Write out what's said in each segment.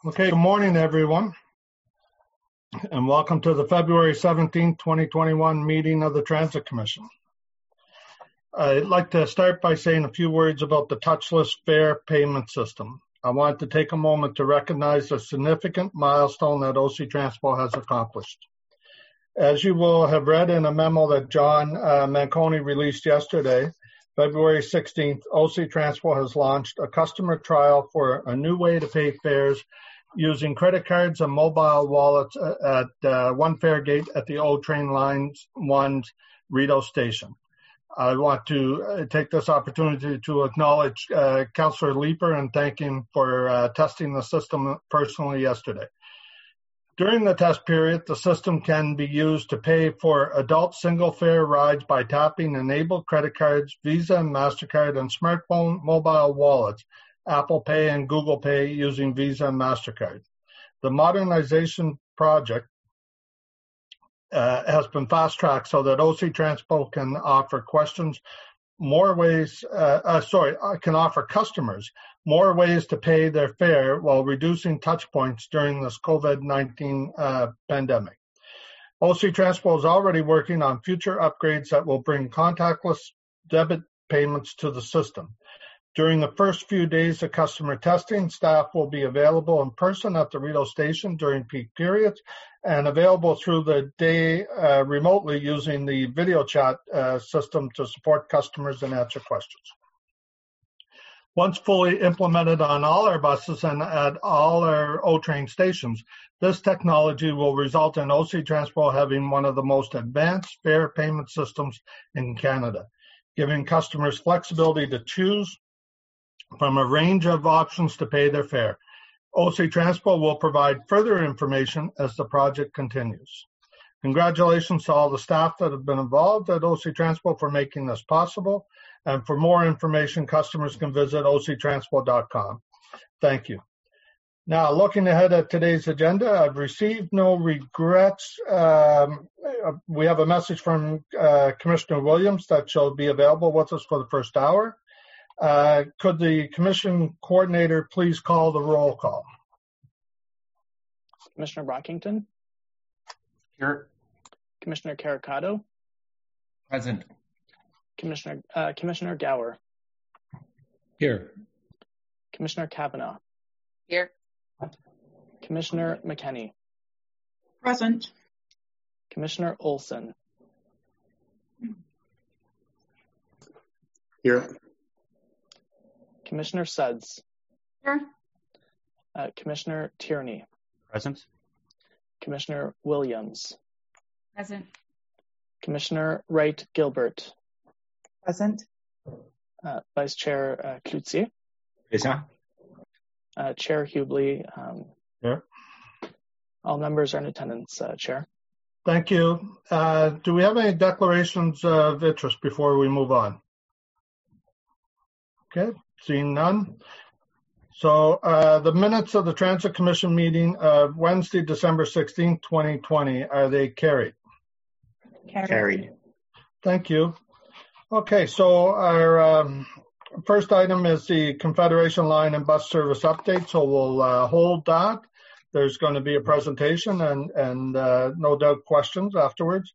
Okay, good morning, everyone, and welcome to the February 17, 2021 meeting of the Transit Commission. I'd like to start by saying a few words about the touchless fare payment system. I want to take a moment to recognize a significant milestone that OC Transpo has accomplished. As you will have read in a memo that John Manconi released yesterday, February 16th, OC Transpo has launched a customer trial for a new way to pay fares using credit cards and mobile wallets at one fare gate at the O Train Line 1's Rideau Station. I want to take this opportunity to acknowledge Councillor Leeper and thank him for testing the system personally yesterday. During the test period, the system can be used to pay for adult single fare rides by tapping enabled credit cards, Visa and MasterCard, and smartphone mobile wallets, Apple Pay and Google Pay using Visa and MasterCard. The modernization project has been fast-tracked so that OC Transpo can offer customers more ways to pay their fare while reducing touch points during this COVID-19 pandemic. OC Transpo is already working on future upgrades that will bring contactless debit payments to the system. During the first few days of customer testing, staff will be available in person at the Rideau Station during peak periods and available through the day remotely using the video chat system to support customers and answer questions. Once fully implemented on all our buses and at all our O-Train stations, this technology will result in OC Transpo having one of the most advanced fare payment systems in Canada, giving customers flexibility to choose from a range of options to pay their fare. OC Transpo will provide further information as the project continues. Congratulations to all the staff that have been involved at OC Transpo for making this possible. And for more information, customers can visit octranspo.com. Thank you. Now, looking ahead at today's agenda, I've received no regrets. We have a message from Commissioner Williams that shall be available with us for the first hour. Could the Commission Coordinator please call the roll call? Commissioner Brockington? Here. Commissioner Caricato? Present. Commissioner Gower? Here. Commissioner Kavanaugh? Here. Commissioner McKenney? Present. Commissioner Olson? Here. Commissioner Suds? Here. Commissioner Tierney? Present. Commissioner Williams? Present. Commissioner Wright Gilbert? Present. Vice Chair Cloutier? Present. Chair Hubley? Here. All members are in attendance, Chair. Thank you. Do we have any declarations of interest before we move on? Okay, seeing none. So the minutes of the Transit Commission meeting of Wednesday, December 16, 2020, are they carried? Carried. Thank you. Okay, so our first item is the Confederation Line and Bus Service update, so we'll hold that. There's going to be a presentation and no doubt questions afterwards.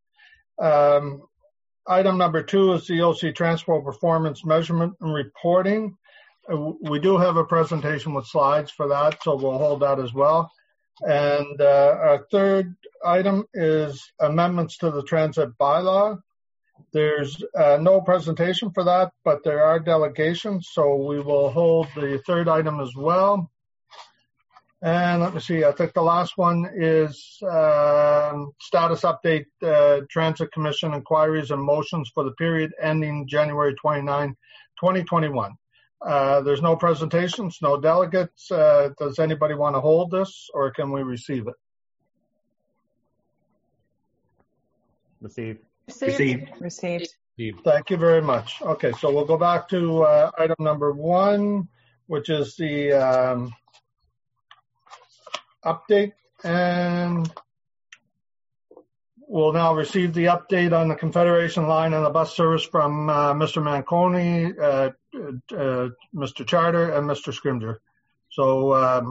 Item number 2 is the OC Transpo Performance Measurement and Reporting. We do have a presentation with slides for that, so we'll hold that as well. And our third item is amendments to the transit bylaw. There's no presentation for that, but there are delegations, so we will hold the third item as well. And let me see, I think the last one is status update, Transit Commission inquiries and motions for the period ending January 29, 2021. There's no presentations, no delegates. Does anybody want to hold this or can we receive it? Received. Received. Thank you very much. Okay, so we'll go back to item number 1, which is the update, and we'll now receive the update on the Confederation Line and the bus service from Mr. Manconi, Mr. Charter, and Mr. Scrimger. So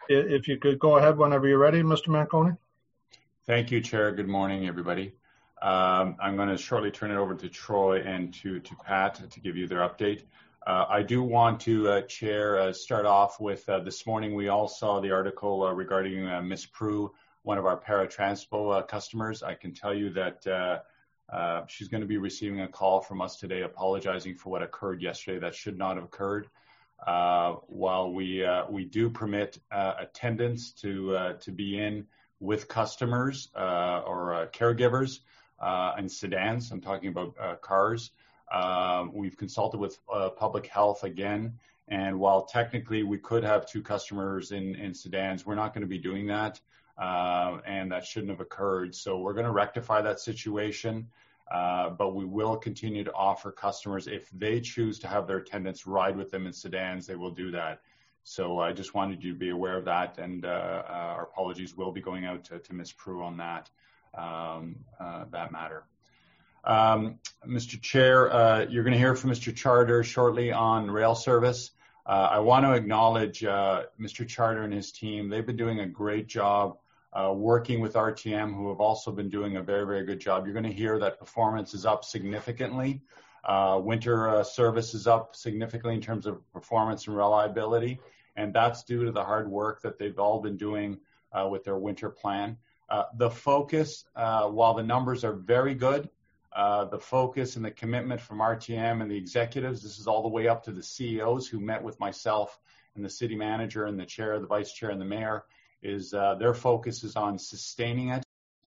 If you could go ahead whenever you're ready, Mr. Manconi. Thank you, Chair. Good morning, everybody. I'm going to shortly turn it over to Troy and to Pat to give you their update. I do want to, Chair, start off with this morning we all saw the article regarding Ms. Prue, one of our paratranspo customers. I can tell you that she's going to be receiving a call from us today apologizing for what occurred yesterday. That should not have occurred. While we do permit attendance to be in with customers or caregivers in sedans, I'm talking about cars. We've consulted with public health again, and while technically we could have 2 customers in sedans, we're not going to be doing that, and that shouldn't have occurred. So we're going to rectify that situation, but we will continue to offer customers, if they choose to have their attendants ride with them in sedans, they will do that. So I just wanted you to be aware of that, and our apologies will be going out to Ms. Prue on that matter. Mr. Chair, you're going to hear from Mr. Charter shortly on rail service. I want to acknowledge Mr. Charter and his team. They've been doing a great job working with RTM, who have also been doing a very, very good job. You're going to hear that performance is up significantly. Winter service is up significantly in terms of performance and reliability, and that's due to the hard work that they've all been doing with their winter plan. The focus, while the numbers are very good, the focus and the commitment from RTM and the executives, this is all the way up to the CEOs who met with myself and the city manager and the chair, the vice chair and the mayor, is their focus is on sustaining it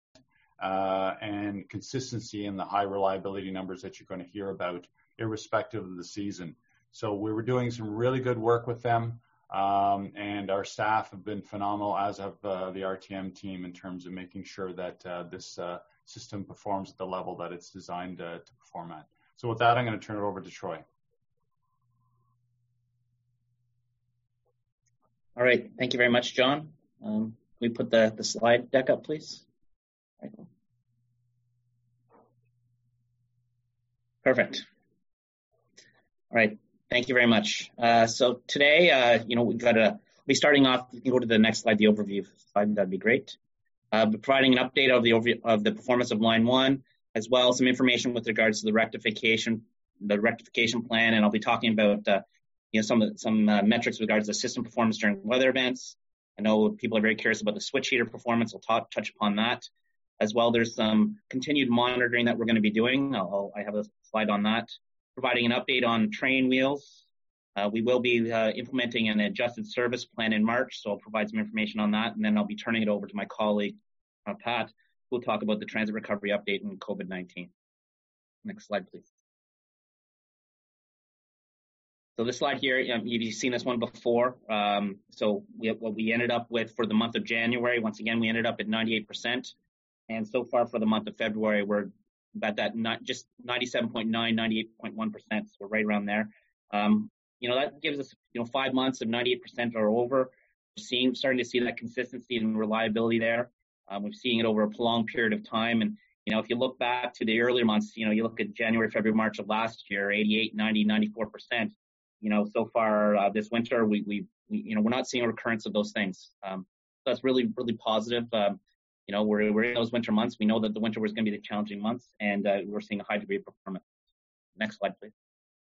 and consistency in the high reliability numbers that you're going to hear about, irrespective of the season. So we were doing some really good work with them, and our staff have been phenomenal, as have the RTM team, in terms of making sure that this system performs at the level that it's designed to perform at. So with that, I'm going to turn it over to Troy. All right. Thank you very much, John. Can we put the slide deck up, please? Perfect. All right. Thank you very much. So today, we've got to be starting off. You can go to the next slide, the overview slide. That'd be great. Providing an update of the performance of Line 1, as well as some information with regards to the rectification plan, and I'll be talking about some metrics with regards to system performance during weather events. I know people are very curious about the switch heater performance. I'll touch upon that as well. There's some continued monitoring that we're going to be doing. I have a slide on that. Providing an update on train wheels. We will be implementing an adjusted service plan in March, so I'll provide some information on that, and then I'll be turning it over to my colleague, Pat, who will talk about the transit recovery update and COVID-19. Next slide, please. So this slide here, you've seen this one before. So what we ended up with for the month of January, once again, we ended up at 98%. And so far for the month of February, we're about that, not just 97.9, 98.1%. So we're right around there. That gives us, 5 months of 98% or over. We're starting to see that consistency and reliability there. We're seeing it over a prolonged period of time. And, if you look back to the earlier months, you look at January, February, March of last year, 88, 90, 94%. So far this winter, we're not seeing a recurrence of those things. So that's really, really positive. We're in those winter months. We know that the winter was going to be the challenging months, and we're seeing a high degree of performance. Next slide, please.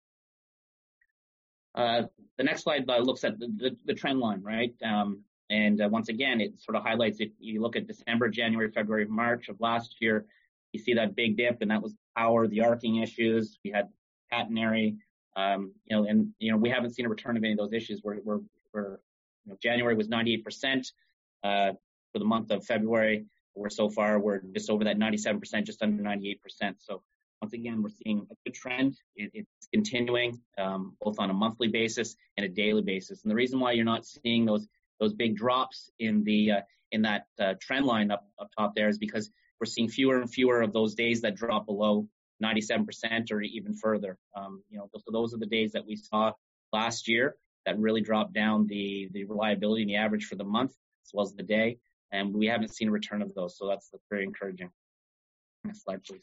The next slide looks at the trend line, right? And once again, it sort of highlights, if you look at December, January, February, March of last year, you see that big dip, and that was power, the arcing issues. We had catenary, we haven't seen a return of any of those issues. January was 98% for the month of February. We're just over that 97%, just under 98%. So once again, we're seeing a good trend. It's continuing both on a monthly basis and a daily basis. And the reason why you're not seeing those big drops in that trend line up top there is because we're seeing fewer and fewer of those days that drop below 97% or even further. So those are the days that we saw last year that really dropped down the reliability and the average for the month as well as the day. And we haven't seen a return of those. So that's very encouraging. Next slide, please.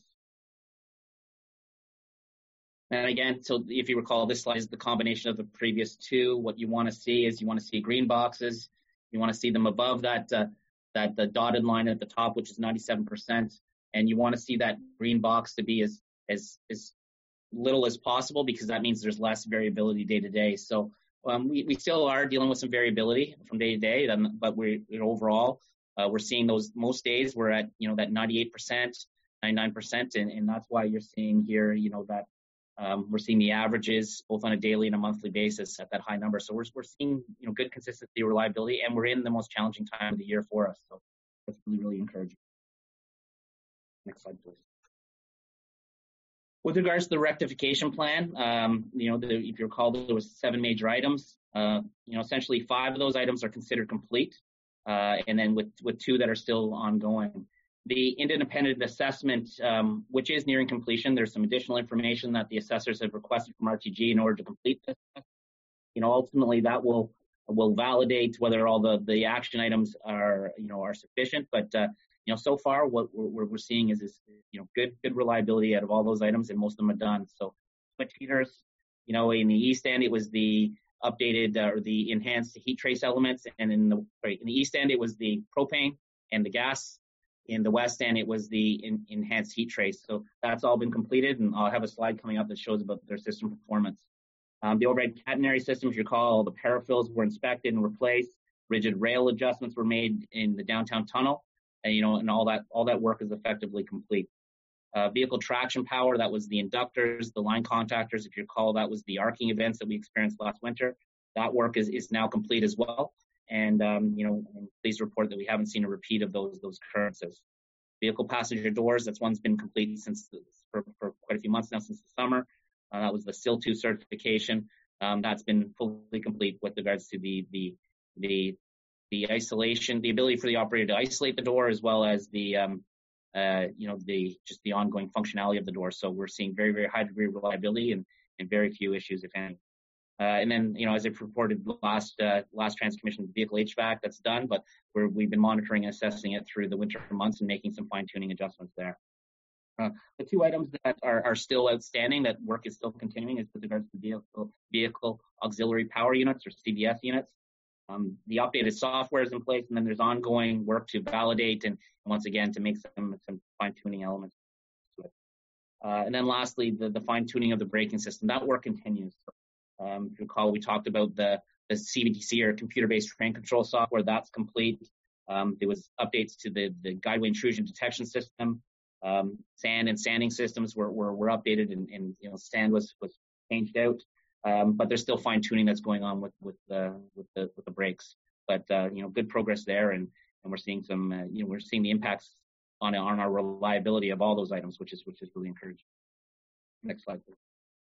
And again, so if you recall, this slide is the combination of the previous two. What you want to see is green boxes. You want to see them above the dotted line at the top, which is 97%, and you want to see that green box to be as little as possible, because that means there's less variability day to day. So we still are dealing with some variability from day to day, but overall we're seeing those most days we're at that 98%, 99%, and that's why you're seeing here that we're seeing the averages both on a daily and a monthly basis at that high number. So we're seeing good consistency, reliability, and we're in the most challenging time of the year for us. So that's really encouraging. Next slide, please. With regards to the rectification plan, if you recall, there was 7 major items. Essentially 5 of those items are considered complete, and then with 2 that are still ongoing. The independent assessment, which is nearing completion, there's some additional information that the assessors have requested from RTG in order to complete this. Ultimately that will validate whether all the action items are sufficient. But so far what we're seeing is good reliability out of all those items, and most of them are done. So switch heaters, in the east end it was the updated or the enhanced heat trace elements, and in the east end it was the propane and the gas. In the west end, it was the enhanced heat trace. So that's all been completed, and I'll have a slide coming up that shows about their system performance. The overhead catenary system, if you recall, all the parafills were inspected and replaced. Rigid rail adjustments were made in the downtown tunnel, and all that work is effectively complete. Vehicle traction power, that was the inductors, the line contactors. If you recall, that was the arcing events that we experienced last winter. That work is now complete as well. And please report that we haven't seen a repeat of those occurrences. Vehicle passenger doors, that's one's been complete for quite a few months now, since the summer. That was the SIL 2 certification. That's been fully complete with regards to the isolation, the ability for the operator to isolate the door, as well as the ongoing functionality of the door. So we're seeing very, very high degree of reliability and very few issues, if any. And then, as I've reported last transcommission vehicle HVAC, that's done, but we've been monitoring and assessing it through the winter months and making some fine-tuning adjustments there. The 2 items that are still outstanding, that work is still continuing, is with regards to vehicle auxiliary power units, or CVS units. The updated software is in place, and then there's ongoing work to validate and once again to make some fine-tuning elements to it. And then lastly, the fine-tuning of the braking system. That work continues. If you recall, we talked about the CBTC, or computer-based train control software. That's complete. There was updates to the guideway intrusion detection system. Sand and sanding systems were updated, and sand was changed out. But there's still fine-tuning that's going on with the brakes. But good progress there, and we're seeing we're seeing the impacts on our reliability of all those items, which is really encouraging. Next slide, please.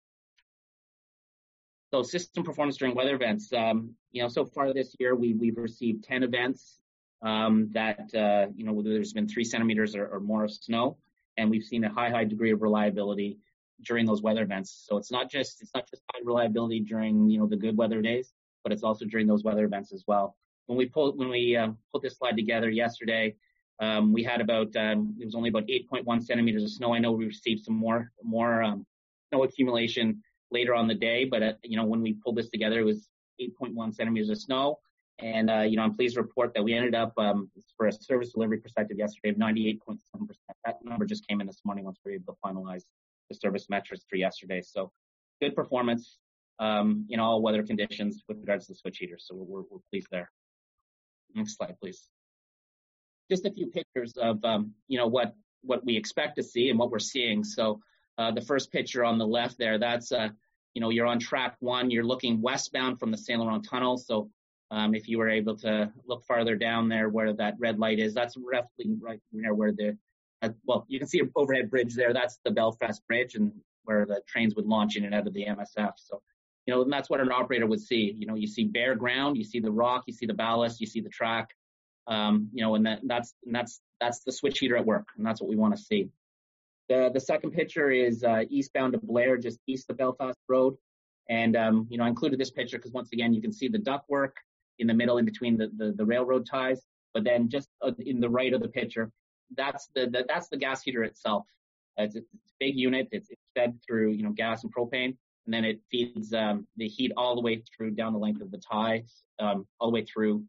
So system performance during weather events. So far this year, we've received 10 events that there's been 3 centimeters or more of snow, and we've seen a high degree of reliability during those weather events. So it's not just high reliability during the good weather days, but it's also during those weather events as well. When we put this slide together yesterday, we had it was only about 8.1 centimeters of snow. I know we received some more snow accumulation later on the day, but when we pulled this together, it was 8.1 centimeters of snow. And I'm pleased to report that we ended up for a service delivery perspective yesterday of 98.7%. That number just came in this morning once we were able to finalize the service metrics for yesterday. So good performance in all weather conditions with regards to the switch heater. So we're pleased there. Next slide, please. Just a few pictures of what we expect to see and what we're seeing. So the first picture on the left there, that's you're on track 1. You're looking westbound from the Saint Laurent Tunnel. So if you were able to look farther down there where that red light is, that's roughly right near where you can see an overhead bridge there. That's the Belfast Bridge, and where the trains would launch in and out of the MSF. So, and that's what an operator would see. You see bare ground, you see the rock, you see the ballast, you see the track, and that's the switch heater at work, and that's what we want to see. The second picture is eastbound to Blair, just east of Belfast Road. And, I included this picture because once again, you can see the ductwork in the middle in between the railroad ties. But then just in the right of the picture, that's the gas heater itself. It's a big unit. It's fed through, gas and propane. And then it feeds the heat all the way through down the length of the ties, all the way through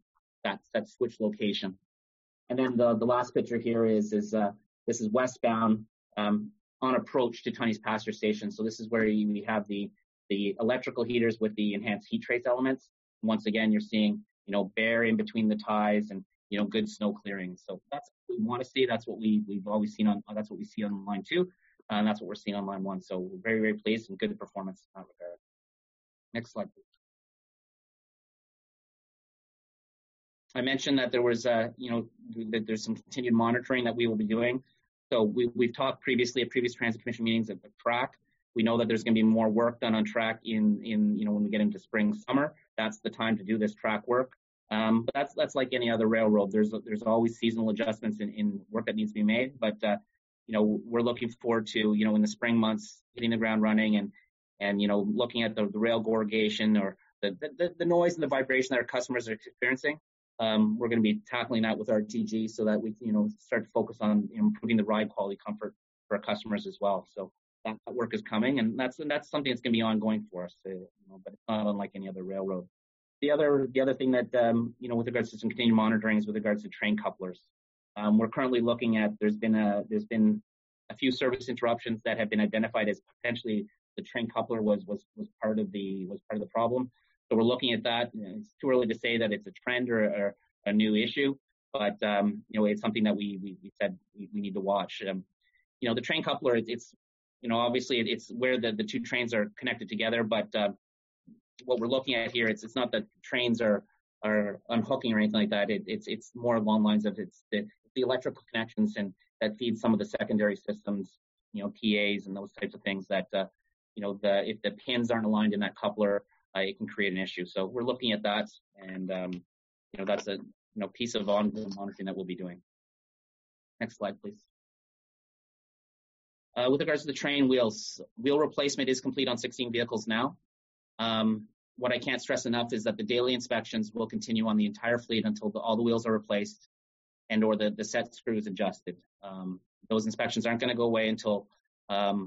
that switch location. And then the last picture here is this is westbound on approach to Tunney's Pasture Station. So this is where we have the electrical heaters with the enhanced heat trace elements. Once again, you're seeing, bare in between the ties and, good snow clearing. So that's what we want to see. That's what we've always seen that's what we see on line 2. And that's what we're seeing on line 1. So we're very, very pleased and good performance in that regard. Next slide, please. I mentioned that there was, that there's some continued monitoring that we will be doing. So we've talked previously at previous Transit Commission meetings at the track. We know that there's going to be more work done on track in when we get into spring, summer. That's the time to do this track work. But that's like any other railroad. There's always seasonal adjustments in work that needs to be made. But we're looking forward to in the spring months hitting the ground running and looking at the rail gorgation or the noise and the vibration that our customers are experiencing. We're going to be tackling that with our TG so that we start to focus on improving the ride quality comfort for our customers as well. So that work is coming, and that's something that's going to be ongoing for us. But it's not unlike any other railroad. The other thing that with regards to some continued monitoring is with regards to train couplers. We're currently looking at there's been a few service interruptions that have been identified as potentially the train coupler was part of the problem. So we're looking at that. It's too early to say that it's a trend or a new issue, but it's something that we said we need to watch. The train coupler, it's obviously it's where the two trains are connected together, but what we're looking at here, it's not that trains are unhooking or anything like that. It's more along lines of it's the electrical connections and that feed some of the secondary systems, PAs and those types of things that if the pins aren't aligned in that coupler, it can create an issue. So we're looking at that, and that's a piece of ongoing monitoring that we'll be doing. Next slide, please. With regards to the train wheels, wheel replacement is complete on 16 vehicles now. What I can't stress enough is that the daily inspections will continue on the entire fleet until all the wheels are replaced and or the set screw is adjusted. Those inspections aren't going to go away until all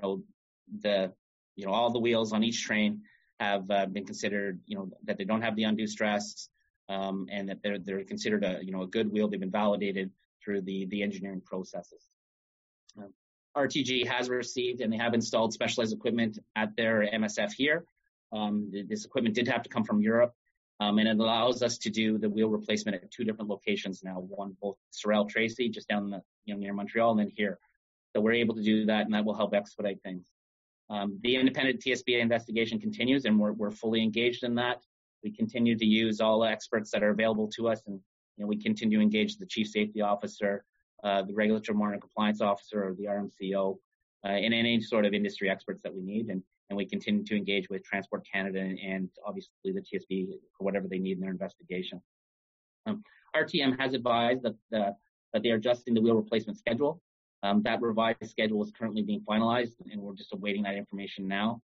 the wheels on each train have been considered, that they don't have the undue stress, and that they're considered a good wheel. They've been validated through the engineering processes. RTG has received and they have installed specialized equipment at their MSF here. This equipment did have to come from Europe, and it allows us to do the wheel replacement at 2 different locations now. One, both Sorel Tracy, just down near Montreal, and then here. So we're able to do that, and that will help expedite things. The independent TSBA investigation continues, and we're fully engaged in that. We continue to use all the experts that are available to us, and we continue to engage the chief safety officer, the regulatory monitoring compliance officer, or the RMCO, and any sort of industry experts that we need. And we continue to engage with Transport Canada and obviously the TSB for whatever they need in their investigation. RTM has advised that they are adjusting the wheel replacement schedule. That revised schedule is currently being finalized, and we're just awaiting that information now.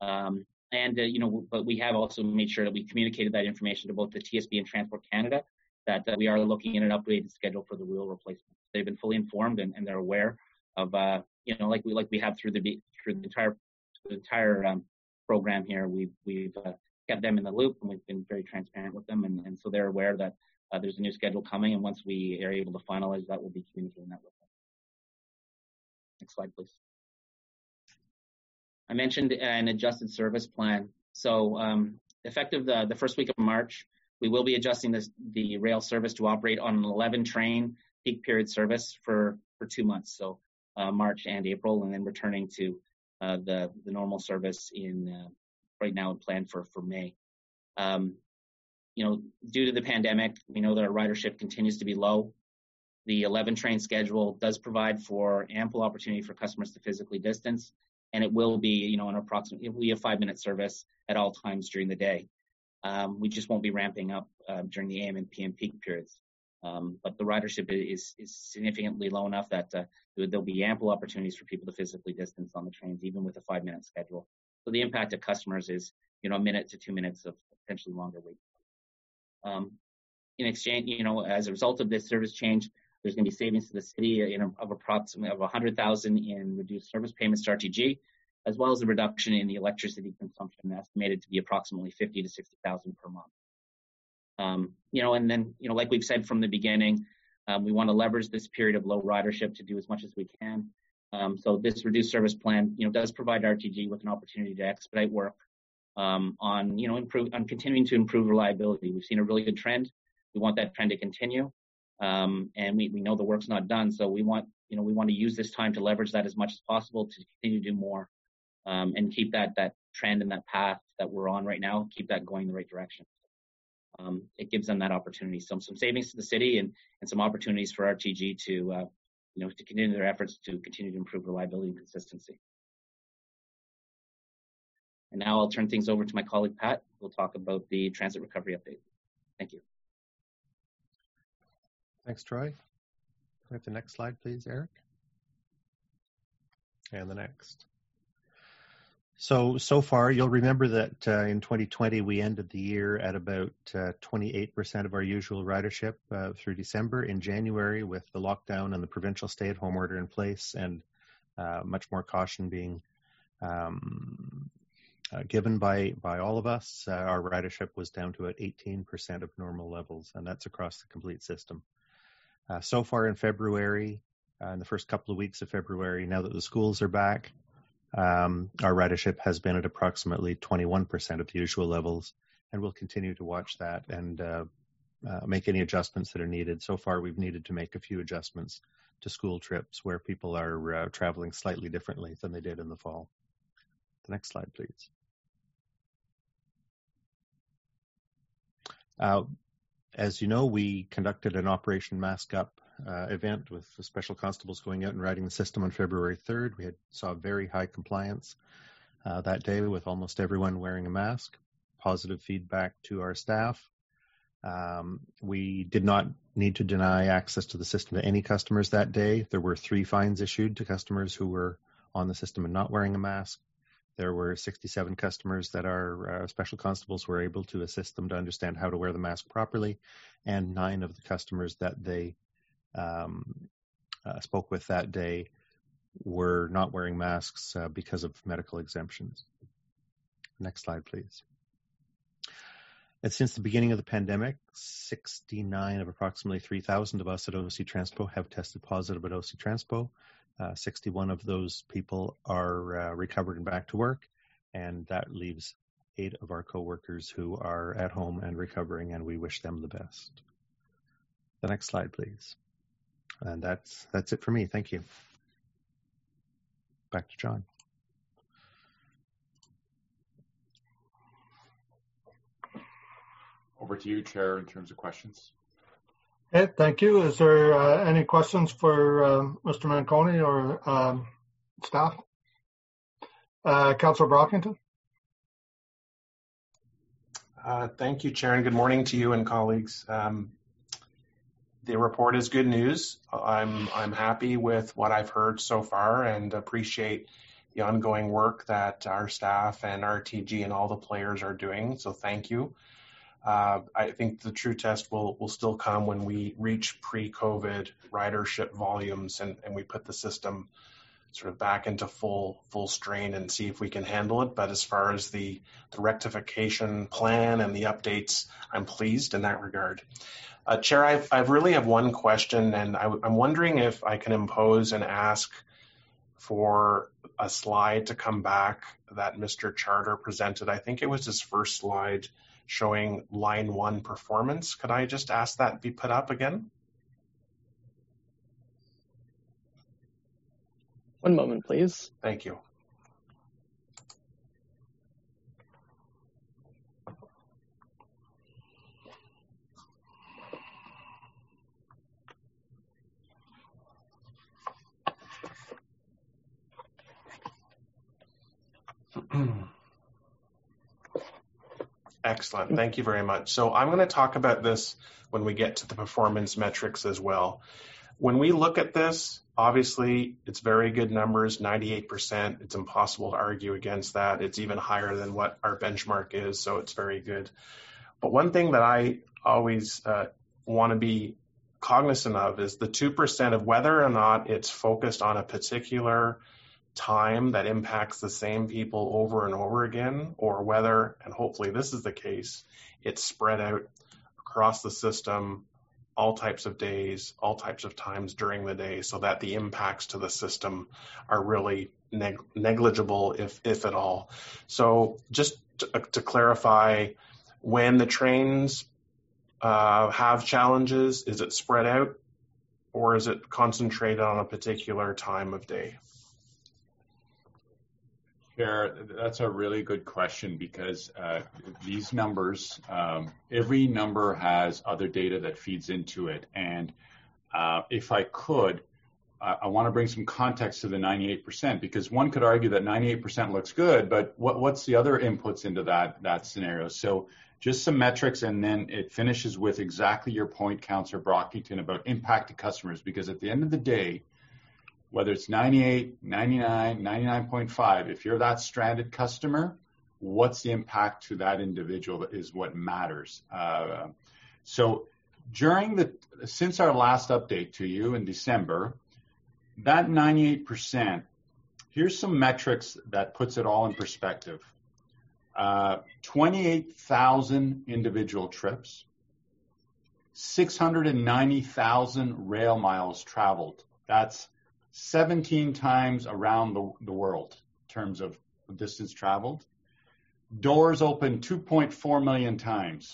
But we have also made sure that we communicated that information to both the TSB and Transport Canada, that we are looking at an updated schedule for the wheel replacement. They've been fully informed and they're aware of, like we have through the entire program here. We've kept them in the loop, and we've been very transparent with them, and so they're aware that there's a new schedule coming, and once we are able to finalize that, we'll be communicating that with them. Next slide, please. I mentioned an adjusted service plan. So effective the first week of March, we will be adjusting the rail service to operate on an 11 train peak period service for 2 months, so March and April, and then returning to the normal service in right now planned for May. Due to the pandemic, we know that our ridership continues to be low. The 11 train schedule does provide for ample opportunity for customers to physically distance, and it will be, an approximately a 5-minute service at all times during the day. We just won't be ramping up during the AM and PM peak periods. But the ridership is significantly low enough that there'll be ample opportunities for people to physically distance on the trains, even with a 5-minute schedule. So the impact to customers is, a minute to 2 minutes of potentially longer wait. In exchange, as a result of this service change, there's going to be savings to the city of approximately $100,000 in reduced service payments to RTG, as well as a reduction in the electricity consumption estimated to be approximately $50,000 to $60,000 per month. And then, like we've said from the beginning, we want to leverage this period of low ridership to do as much as we can. So this reduced service plan, does provide RTG with an opportunity to expedite work on continuing to improve reliability. We've seen a really good trend. We want that trend to continue, and we know the work's not done. So we want to use this time to leverage that as much as possible to continue to do more, and keep that trend and that path that we're on right now, keep that going in the right direction. It gives them that opportunity, some savings to the city and some opportunities for RTG to continue their efforts to continue to improve reliability and consistency. And now I'll turn things over to my colleague, Pat. We'll talk about the transit recovery update. Thank you. Thanks, Troy. Can we have the next slide, please, Eric? And the next. So far, you'll remember that in 2020, we ended the year at about 28% of our usual ridership through December. In January, with the lockdown and the provincial stay-at-home order in place and much more caution being given by all of us, our ridership was down to about 18% of normal levels, and that's across the complete system. So far in February, in the first couple of weeks of February, now that the schools are back, our ridership has been at approximately 21% of the usual levels, and we'll continue to watch that and make any adjustments that are needed. So far, we've needed to make a few adjustments to school trips where people are traveling slightly differently than they did in the fall. The next slide, please. As you know, we conducted an Operation Mask Up event with the special constables going out and riding the system on February 3rd. We saw very high compliance that day with almost everyone wearing a mask. Positive feedback to our staff. We did not need to deny access to the system to any customers that day. There were 3 fines issued to customers who were on the system and not wearing a mask. There were 67 customers that our special constables were able to assist them to understand how to wear the mask properly, and 9 of the customers that they spoke with that day were not wearing masks because of medical exemptions. Next slide, please. And since the beginning of the pandemic, 69 of approximately 3,000 of us at OC Transpo have tested positive at OC Transpo. 61 of those people are recovered and back to work, and that leaves 8 of our coworkers who are at home and recovering, and we wish them the best. The next slide, please. And that's it for me. Thank you. Back to John. Over to you, Chair, in terms of questions. Okay, thank you. Is there any questions for Mr. Manconi or staff? Councillor Brockington? Thank you, Chair, and good morning to you and colleagues. The report is good news. I'm happy with what I've heard so far and appreciate the ongoing work that our staff and RTG and all the players are doing, so thank you. I think the true test will still come when we reach pre-COVID ridership volumes and we put the system sort of back into full strain and see if we can handle it. But as far as the rectification plan and the updates, I'm pleased in that regard. Chair, I really have one question, and I'm wondering if I can impose and ask for a slide to come back that Mr. Charter presented. I think it was his first slide showing line 1 performance. Could I just ask that be put up again? One moment, please. Thank you. Excellent. Thank you very much. So I'm going to talk about this when we get to the performance metrics as well. When we look at this, obviously it's very good numbers, 98%. It's impossible to argue against that. It's even higher than what our benchmark is, so it's very good. But one thing that I always want to be cognizant of is the 2% of whether or not it's focused on a particular time that impacts the same people over and over again, or whether, and hopefully this is the case, it's spread out across the system, all types of days, all types of times during the day, so that the impacts to the system are really negligible, if at all. So just to clarify, when the trains have challenges, is it spread out or is it concentrated on a particular time of day? Chair, that's a really good question because these numbers, every number has other data that feeds into it. And if I could, I want to bring some context to the 98% because one could argue that 98% looks good, but what's the other inputs into that scenario? So just some metrics, and then it finishes with exactly your point, Councillor Brockington, about impact to customers, because at the end of the day, whether it's 98, 99, 99.5, if you're that stranded customer, what's the impact to that individual is what matters. So since our last update to you in December, that 98%, here's some metrics that puts it all in perspective. 28,000 individual trips, 690,000 rail miles traveled. That's 17 times around the world in terms of distance traveled. Doors open 2.4 million times.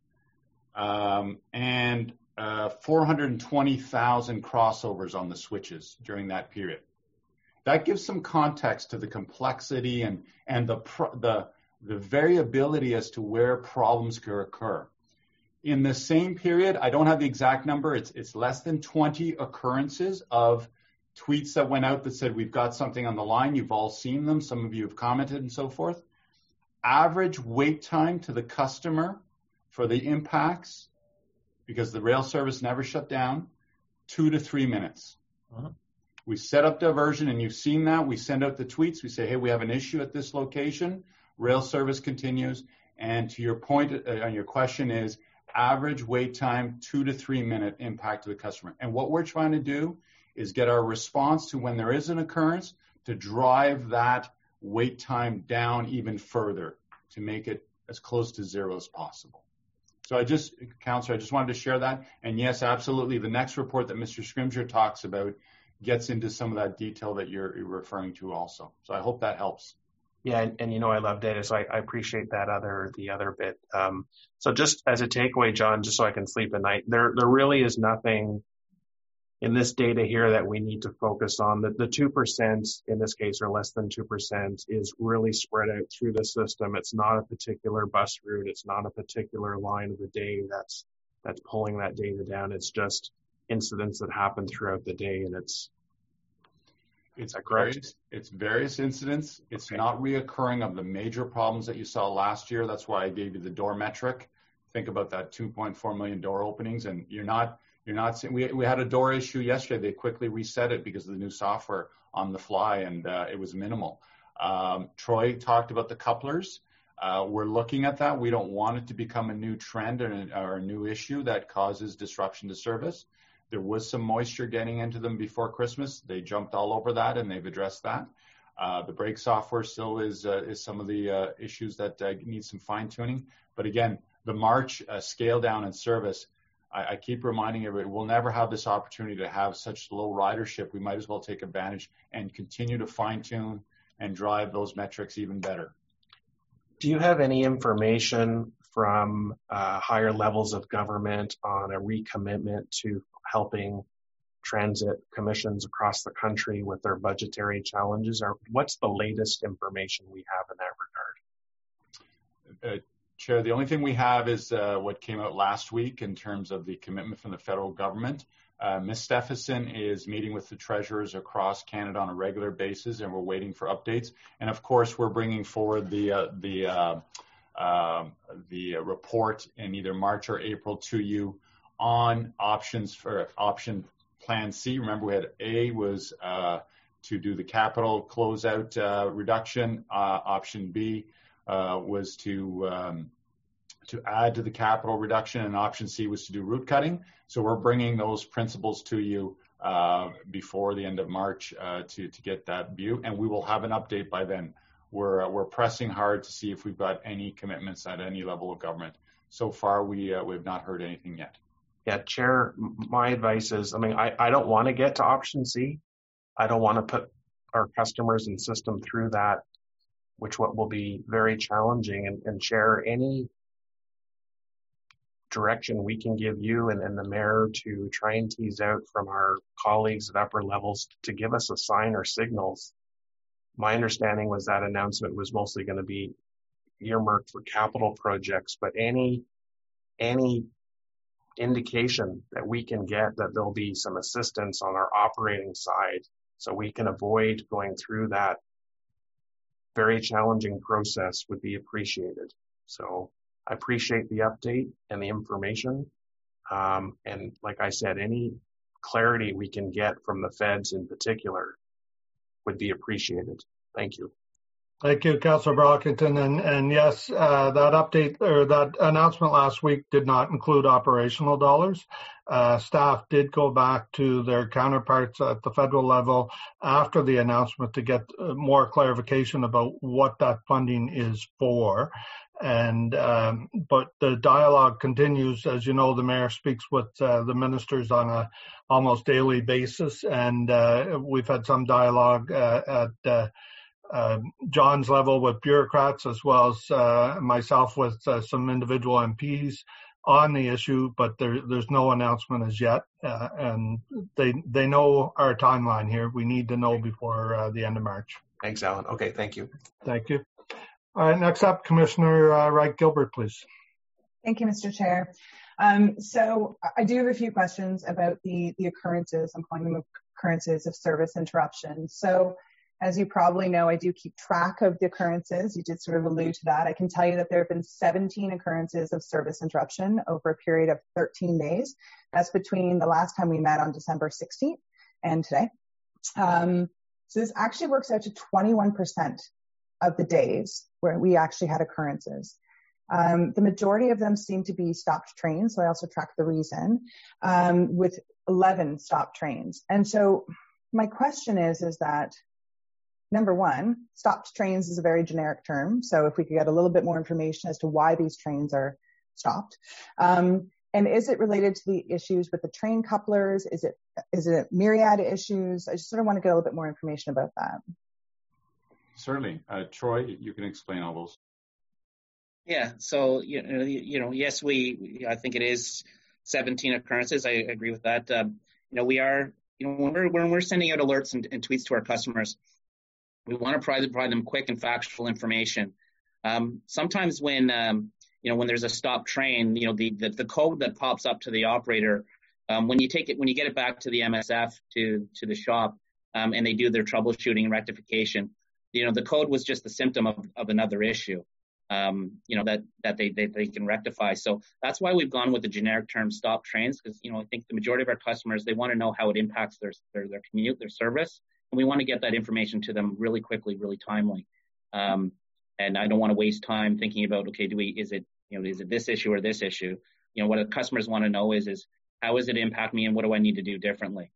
And 420,000 crossovers on the switches during that period. That gives some context to the complexity and the variability as to where problems could occur. In the same period, I don't have the exact number, it's less than 20 occurrences of tweets that went out that said, we've got something on the line. You've all seen them. Some of you have commented and so forth. Average wait time to the customer for the impacts, because the rail service never shut down, 2 to 3 minutes. Uh-huh. We set up diversion, and you've seen that. We send out the tweets. We say, hey, we have an issue at this location. Rail service continues. And to your point on your question is average wait time, 2 to 3 minute impact to the customer. And what we're trying to do is get our response to when there is an occurrence to drive that wait time down even further to make it as close to zero as possible. So Councillor, I just wanted to share that. And yes, absolutely, the next report that Mr. Scrimgeour talks about gets into some of that detail that you're referring to also. So I hope that helps. Yeah, and you know I love data, so I appreciate the other bit. So just as a takeaway, John, just so I can sleep at night, there really is nothing in this data here that we need to focus on. The 2% in this case, or less than 2%, is really spread out through the system. It's not a particular bus route. It's not a particular line of the day that's pulling that data down. It's just incidents that happen throughout the day, and it's various incidents. It's not reoccurring of the major problems that you saw last year. That's why I gave you the door metric. Think about that 2.4 million door openings, and you're not seeing, we had a door issue yesterday. They quickly reset it because of the new software on the fly, and it was minimal. Troy talked about the couplers. We're looking at that. We don't want it to become a new trend or a new issue that causes disruption to service. There was some moisture getting into them before Christmas. They jumped all over that, and they've addressed that. The brake software still is some of the issues that need some fine-tuning. But again, the March scale down in service, I keep reminding everybody, we'll never have this opportunity to have such low ridership. We might as well take advantage and continue to fine-tune and drive those metrics even better. Do you have any information from higher levels of government on a recommitment to helping transit commissions across the country with their budgetary challenges? Or what's the latest information we have in that regard? Chair, the only thing we have is what came out last week in terms of the commitment from the federal government. Ms. Stephenson is meeting with the treasurers across Canada on a regular basis, and we're waiting for updates. And of course, we're bringing forward the report in either March or April to you on options for option Plan C. Remember, we had A was to do the capital closeout reduction. Option B was to add to the capital reduction, and option C was to do route cutting. So we're bringing those principles to you before the end of March to get that view, and we will have an update by then. We're pressing hard to see if we've got any commitments at any level of government. so far we've not heard anything yet. Yeah, Chair, my advice is, I don't want to get to option C. I don't want to put our customers and system through that, which will be very challenging. And Chair, any direction we can give you and the mayor to try and tease out from our colleagues at upper levels to give us a sign or signals. My understanding was that announcement was mostly going to be earmarked for capital projects, but any indication that we can get that there'll be some assistance on our operating side so we can avoid going through that very challenging process would be appreciated. So I appreciate the update and the information. And like I said, any clarity we can get from the feds in particular would be appreciated. Thank you. Thank you, Councillor Brockington. And yes, that update or that announcement last week did not include operational dollars. Staff did go back to their counterparts at the federal level after the announcement to get more clarification about what that funding is for. And but the dialogue continues. As you know, the mayor speaks with the ministers on a almost daily basis, and we've had some dialogue at John's level with bureaucrats, as well as myself with some individual MPs on the issue, but there's no announcement as yet, and they know our timeline here. We need to know before the end of March. Thanks, Alan. Okay, thank you. Thank you. All right, next up, Commissioner Wright-Gilbert, please. Thank you, Mr. Chair. So I do have a few questions about the occurrences. I'm calling them occurrences of service interruption. So as you probably know, I do keep track of the occurrences. You did sort of allude to that. I can tell you that there have been 17 occurrences of service interruption over a period of 13 days. That's between the last time we met on December 16th and today. So this actually works out to 21% of the days where we actually had occurrences. The majority of them seem to be stopped trains, so I also track the reason, with 11 stopped trains. And so my question is that, number one, stopped trains is a very generic term, so if we could get a little bit more information as to why these trains are stopped. And is it related to the issues with the train couplers? Is it a myriad of issues? I just sort of want to get a little bit more information about that. Certainly. Troy, you can explain all those. Yeah, so, yes, I think it is 17 occurrences. I agree with that. We are, when we're sending out alerts and tweets to our customers, we want to provide them quick and factual information. Sometimes when there's a stopped train, the code that pops up to the operator, when you get it back to the MSF, to the shop, and they do their troubleshooting and rectification, the code was just the symptom of another issue, that they can rectify. So that's why we've gone with the generic term stop trains, because, I think the majority of our customers, they want to know how it impacts their commute, their service. And we want to get that information to them really quickly, really timely. And I don't want to waste time thinking about, okay, is it this issue or this issue? What our customers want to know is how does it impact me and what do I need to do differently?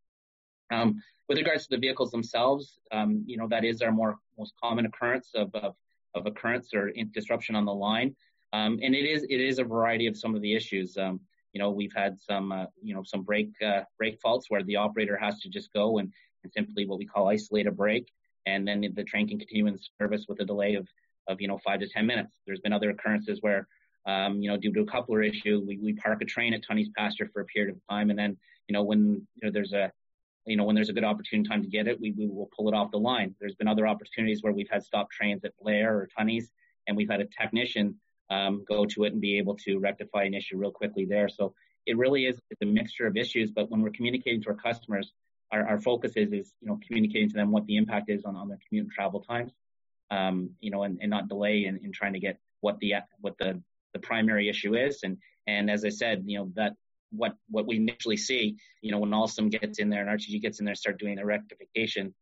With regards to the vehicles themselves, that is our most common occurrence of occurrence or disruption on the line. And it is a variety of some of the issues. We've had some brake faults where the operator has to just go and simply what we call isolate a brake, and then the train can continue in service with a delay of 5 to 10 minutes. There's been other occurrences where, due to a coupler issue, we park a train at Tunney's pasture for a period of time, and then, when there's a good opportune time to get it, we will pull it off the line. There's been other opportunities where we've had stopped trains at Blair or Tunney's, and we've had a technician go to it and be able to rectify an issue real quickly there. So it really is a mixture of issues, but when we're communicating to our customers, our focus is communicating to them what the impact is on their commute and travel times, and not delay in trying to get what the primary issue is. And as I said, that what we initially see, when Alstom gets in there and RTG gets in there and start doing the rectification,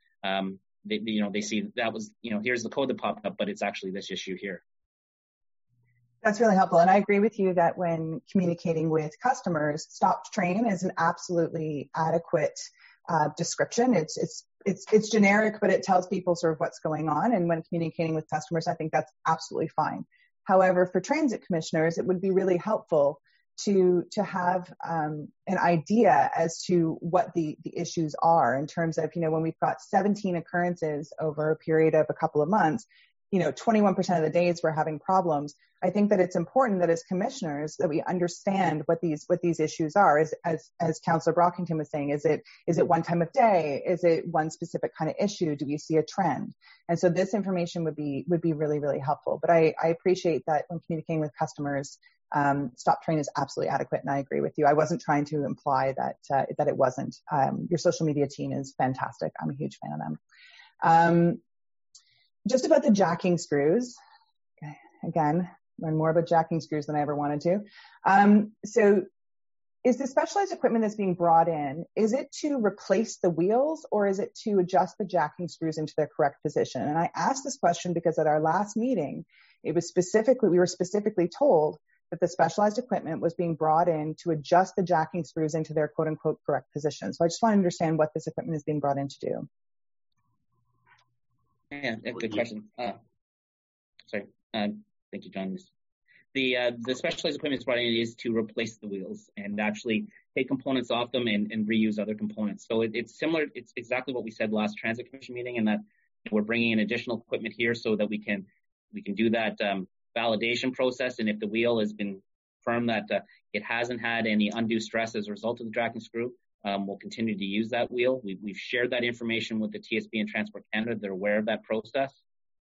they see that was, here's the code that popped up, but it's actually this issue here. That's really helpful. And I agree with you that when communicating with customers, stopped train is an absolutely adequate description. It's generic, but it tells people sort of what's going on. And when communicating with customers, I think that's absolutely fine. However, for transit commissioners, it would be really helpful to have an idea as to what the issues are in terms of, when we've got 17 occurrences over a period of a couple of months, 21% of the days we're having problems. I think that it's important that as commissioners that we understand what these issues are. As Councillor Brockington was saying, is it one time of day? Is it one specific kind of issue? Do we see a trend? And so this information would be really, really helpful. But I appreciate that when communicating with customers, Stop Train is absolutely adequate, and I agree with you. I wasn't trying to imply that it wasn't. Your social media team is fantastic. I'm a huge fan of them. Just about the jacking screws. Okay. Again, learn more about jacking screws than I ever wanted to. So is the specialized equipment that's being brought in, is it to replace the wheels or is it to adjust the jacking screws into their correct position? And I asked this question because at our last meeting, we were specifically told that the specialized equipment was being brought in to adjust the jacking screws into their quote unquote correct position. So I just want to understand what this equipment is being brought in to do. Yeah, good question. Sorry. Thank you, John. The specialized equipment brought in is to replace the wheels and actually take components off them and reuse other components. So it's similar. It's exactly what we said last Transit Commission meeting, and that we're bringing in additional equipment here so that we can do that validation process. And if the wheel has been confirmed that it hasn't had any undue stress as a result of the jacking screw, we'll continue to use that wheel. We've shared that information with the TSB and Transport Canada. They're aware of that process.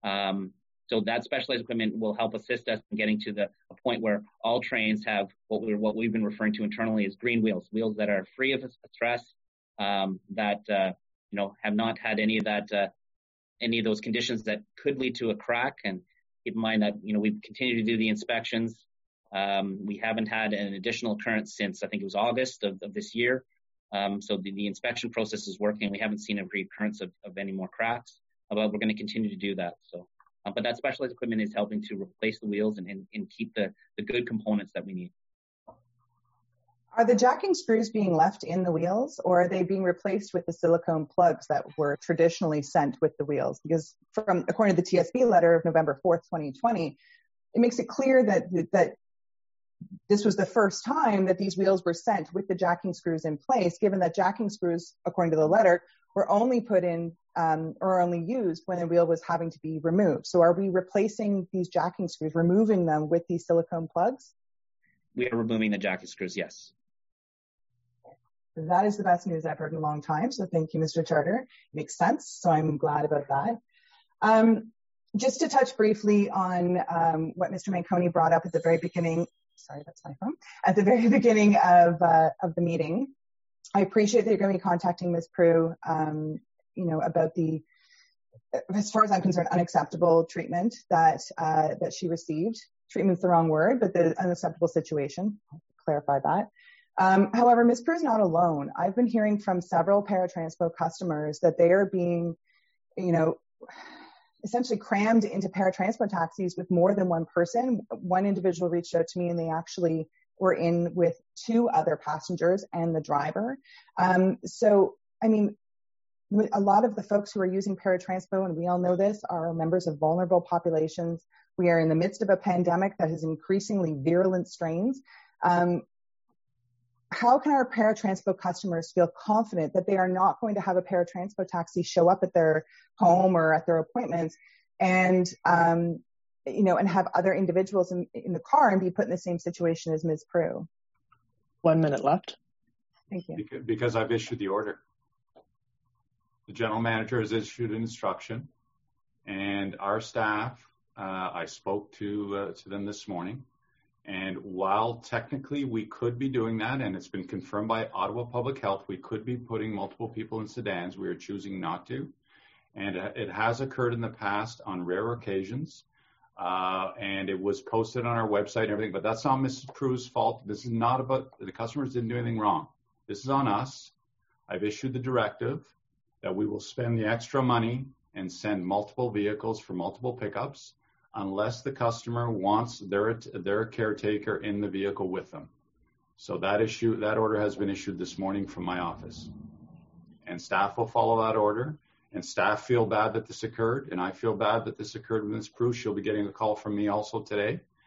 So that specialized equipment will help assist us in getting to a point where all trains have what we've been referring to internally as green wheels that are free of stress, that have not had any of those conditions that could lead to a crack. And keep in mind that we've continued to do the inspections. We haven't had an additional occurrence since I think it was August of this year. So the inspection process is working. We haven't seen a recurrence of any more cracks, but we're going to continue to do that. So, but that specialized equipment is helping to replace the wheels and keep the good components that we need. Are the jacking screws being left in the wheels, or are they being replaced with the silicone plugs that were traditionally sent with the wheels? Because according to the TSB letter of November 4th, 2020, it makes it clear that this was the first time that these wheels were sent with the jacking screws in place, given that jacking screws, according to the letter, were only put in or only used when the wheel was having to be removed. So are we replacing these jacking screws, removing them with these silicone plugs? We are removing the jacking screws, yes. That is the best news I've heard in a long time. So thank you, Mr. Charter. Makes sense. So I'm glad about that. Just to touch briefly on what Mr. Manconi brought up at the very beginning. Sorry, that's my phone. At the very beginning of the meeting, I appreciate that you're going to be contacting Ms. Prue, about the, as far as I'm concerned, unacceptable treatment that she received. Treatment's the wrong word, but the unacceptable situation. I'll clarify that. However, Ms. Prue is not alone. I've been hearing from several paratranspo customers that they are being, essentially crammed into paratransport taxis with more than one person. One individual reached out to me and they actually were in with two other passengers and the driver. So, a lot of the folks who are using paratranspo, and we all know this, are members of vulnerable populations. We are in the midst of a pandemic that has increasingly virulent strains. How can our paratranspo customers feel confident that they are not going to have a paratranspo taxi show up at their home or at their appointments and have other individuals in the car and be put in the same situation as Ms. Prue? 1 minute left. Thank you. Because I've issued the order. The general manager has issued an instruction, and our staff, I spoke to them this morning. And while technically we could be doing that, and it's been confirmed by Ottawa Public Health, we could be putting multiple people in sedans, we are choosing not to. And it has occurred in the past on rare occasions. And it was posted on our website and everything, but that's not Mrs. Prue's fault. This is not about, the customers didn't do anything wrong. This is on us. I've issued the directive that we will spend the extra money and send multiple vehicles for multiple pickups, unless the customer wants their caretaker in the vehicle with them. So that order has been issued this morning from my office. And staff will follow that order. And staff feel bad that this occurred, and I feel bad that this occurred with Ms. Prue. She'll be getting a call from me also today.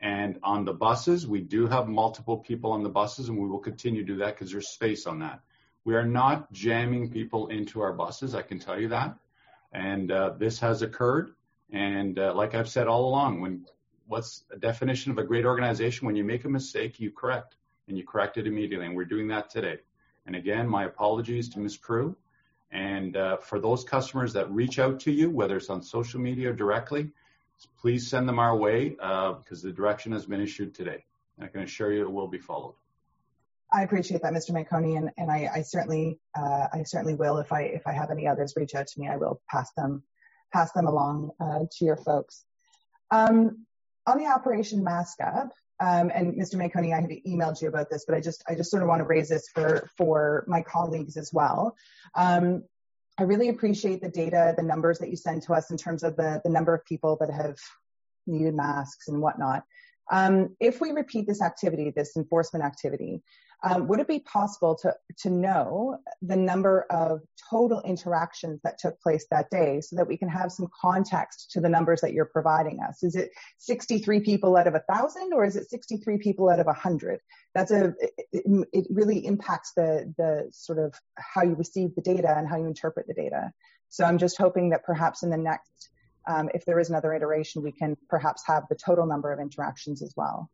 And on the buses, we do have multiple people on the buses, and we will continue to do that because there's space on that. We are not jamming people into our buses, I can tell you that. And this has occurred. And like I've said all along, what's a definition of a great organization? When you make a mistake, you correct, and you correct it immediately. And we're doing that today. And again, my apologies to Ms. Prue. And for those customers that reach out to you, whether it's on social media or directly, please send them our way because the direction has been issued today. And I can assure you it will be followed. I appreciate that, Mr. Manconi, and I certainly will. If I have any others reach out to me, I will pass them along to your folks. On the Operation Mask Up, and Mr. Manconi, I had emailed you about this, but I just sort of want to raise this for my colleagues as well. I really appreciate the data, the numbers that you send to us in terms of the number of people that have needed masks and whatnot. If we repeat this activity, this enforcement activity, would it be possible to know the number of total interactions that took place that day so that we can have some context to the numbers that you're providing us? Is it 63 people out of 1,000 or is it 63 people out of 100? It really impacts the sort of how you receive the data and how you interpret the data. So I'm just hoping that perhaps in the next, if there is another iteration, we can perhaps have the total number of interactions as well.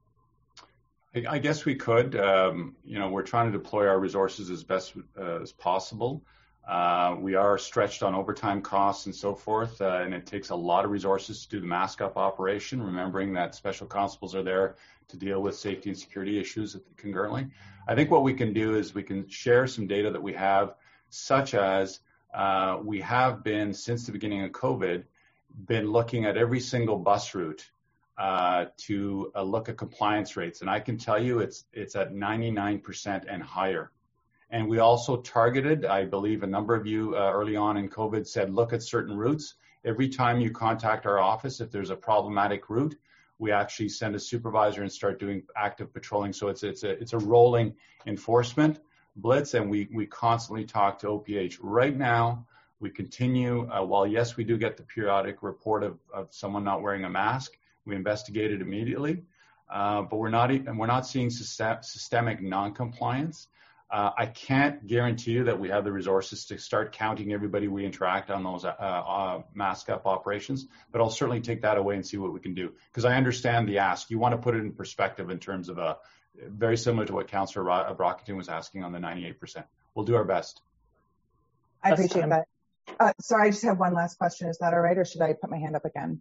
I guess we could. We're trying to deploy our resources as best as possible. We are stretched on overtime costs and so forth, and it takes a lot of resources to do the mask up operation, remembering that special constables are there to deal with safety and security issues concurrently. I think what we can do is we can share some data that we have, such as we have been, since the beginning of COVID, been looking at every single bus route to look at compliance rates. And I can tell you it's at 99% and higher. And we also targeted, I believe a number of you early on in COVID said, look at certain routes. Every time you contact our office, if there's a problematic route, we actually send a supervisor and start doing active patrolling. So it's a rolling enforcement blitz, and we constantly talk to OPH. Right now, we continue, while yes, we do get the periodic report of someone not wearing a mask, we investigate it immediately, but we're not seeing systemic non-compliance. I can't guarantee you that we have the resources to start counting everybody we interact on those mask up operations, but I'll certainly take that away and see what we can do. Because I understand the ask. You want to put it in perspective in terms of very similar to what Councillor Brockington was asking on the 98%. We'll do our best. I appreciate that. Sorry, I just have one last question. Is that all right, or should I put my hand up again?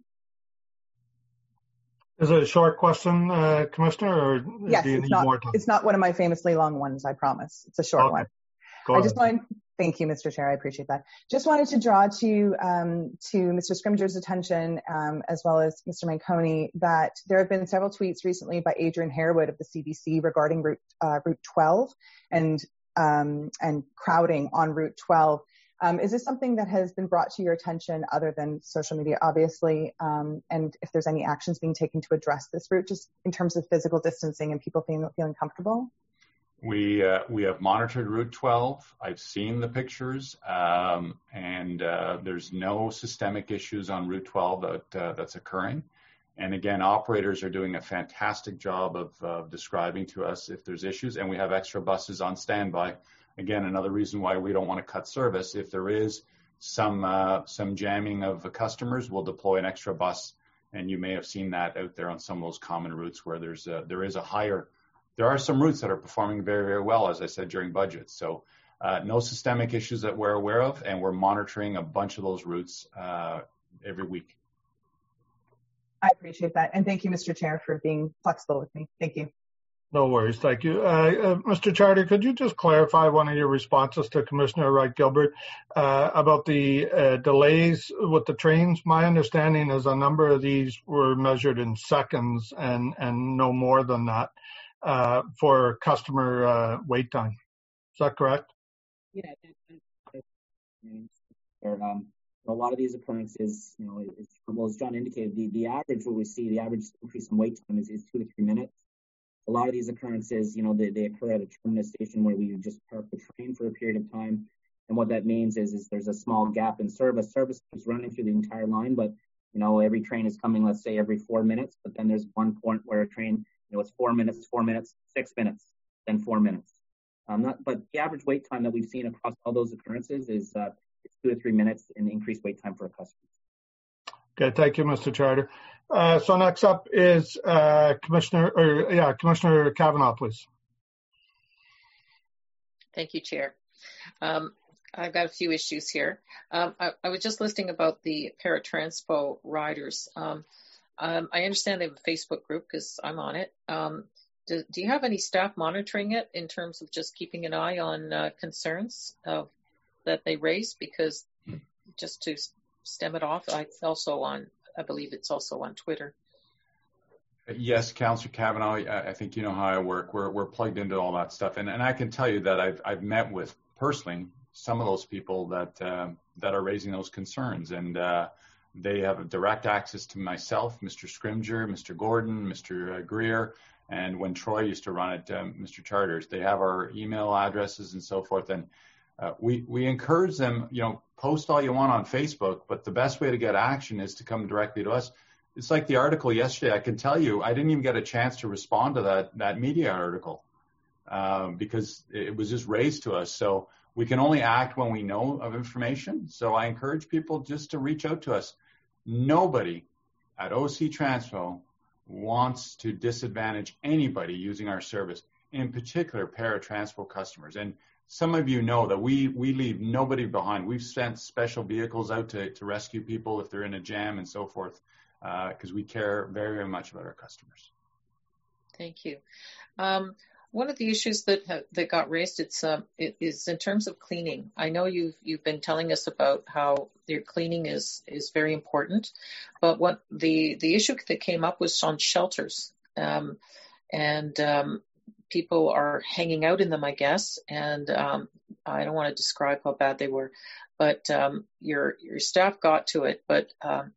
Is it a short question, Commissioner, or yes, do you need more time? It's not one of my famously long ones, I promise. It's a short one. Thank you, Mr. Chair. I appreciate that. Just wanted to draw to Mr. Scrimger's attention, as well as Mr. Manconi, that there have been several tweets recently by Adrian Harewood of the CBC regarding Route 12 and crowding on Route 12. Is this something that has been brought to your attention other than social media, obviously? And if there's any actions being taken to address this route, just in terms of physical distancing and people feeling comfortable? We have monitored Route 12. I've seen the pictures, and there's no systemic issues on Route 12 that's occurring. And again, operators are doing a fantastic job of describing to us if there's issues, and we have extra buses on standby. Again, another reason why we don't want to cut service. If there is some jamming of customers, we'll deploy an extra bus, and you may have seen that out there on some of those common routes where there are some routes that are performing very, very well, as I said, during budget. So no systemic issues that we're aware of, and we're monitoring a bunch of those routes every week. I appreciate that. And thank you, Mr. Chair, for being flexible with me. Thank you. No worries. Thank you. Mr. Charter, could you just clarify one of your responses to Commissioner Wright-Gilbert about the delays with the trains? My understanding is a number of these were measured in seconds and no more than that for customer wait time. Is that correct? Yeah. A lot of these occurrences, as John indicated, the average what we see, the average increase in wait time is 2 to 3 minutes. A lot of these occurrences, they occur at a terminus station where we just park the train for a period of time. And what that means is there's a small gap in service. Service keeps running through the entire line, but every train is coming, let's say, every 4 minutes, but then there's one point where a train, it's 4 minutes, 6 minutes, then 4 minutes. But the average wait time that we've seen across all those occurrences is it's 2 to 3 minutes in increased wait time for a customer. Okay, thank you, Mr. Charter. So next up is Commissioner Kavanagh, please. Thank you, Chair. I've got a few issues here. I was just listening about the Paratranspo riders. I understand they have a Facebook group because I'm on it. Do you have any staff monitoring it in terms of just keeping an eye on concerns that they raise? Because just to stem it off, I believe it's also on Twitter. Yes, Councillor Kavanagh, I think you know how I work. We're plugged into all that stuff. And I can tell you that I've met with, personally, some of those people that are raising those concerns. And they have direct access to myself, Mr. Scrimger, Mr. Gordon, Mr. Greer, and when Troy used to run it, Mr. Charters. They have our email addresses and so forth. And we encourage them, post all you want on Facebook, but the best way to get action is to come directly to us. It's like the article yesterday. I can tell you, I didn't even get a chance to respond to that media article because it was just raised to us. So we can only act when we know of information. So I encourage people just to reach out to us. Nobody at OC Transpo wants to disadvantage anybody using our service, in particular Paratranspo customers. And some of you know that we leave nobody behind. We've sent special vehicles out to rescue people if they're in a jam and so forth, because we care very, very much about our customers. Thank you. One of the issues that got raised is in terms of cleaning. I know you've been telling us about how your cleaning is very important, but what the issue that came up was on shelters, and people are hanging out in them, I guess. And I don't want to describe how bad they were, but your staff got to it, but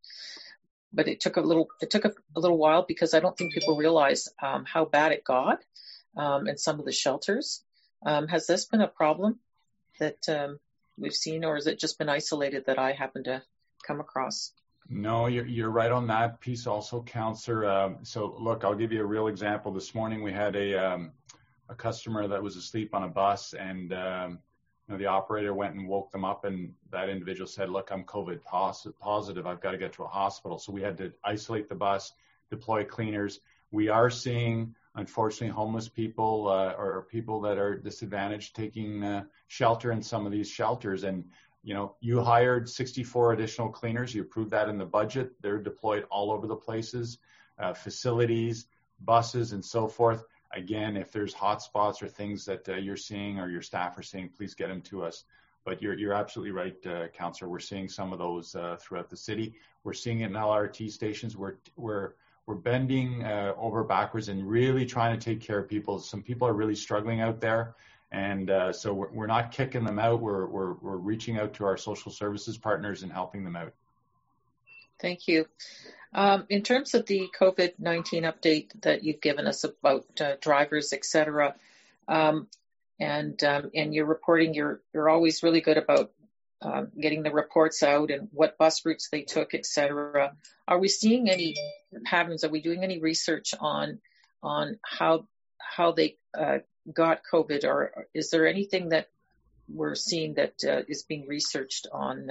it took a little while because I don't think people realize how bad it got. In some of the shelters. Has this been a problem that we've seen, or has it just been isolated that I happen to come across? No, you're right on that piece also, Councillor. So look, I'll give you a real example. This morning we had a customer that was asleep on a bus, and the operator went and woke them up, and that individual said, look, I'm COVID positive. I've got to get to a hospital. So we had to isolate the bus, deploy cleaners. We are seeing, unfortunately, homeless people or people that are disadvantaged taking shelter in some of these shelters. And, you hired 64 additional cleaners. You approved that in the budget. They're deployed all over the places, facilities, buses, and so forth. Again, if there's hot spots or things that you're seeing or your staff are seeing, please get them to us. But you're absolutely right, Councillor. We're seeing some of those throughout the city. We're seeing it in LRT stations. We're bending over backwards and really trying to take care of people. Some people are really struggling out there. And so we're not kicking them out. We're reaching out to our social services partners and helping them out. Thank you. In terms of the COVID-19 update that you've given us about drivers, et cetera, and you're reporting, you're always really good about getting the reports out and what bus routes they took, et cetera. Are we seeing any patterns? Are we doing any research on how they got COVID, or is there anything that we're seeing that is being researched on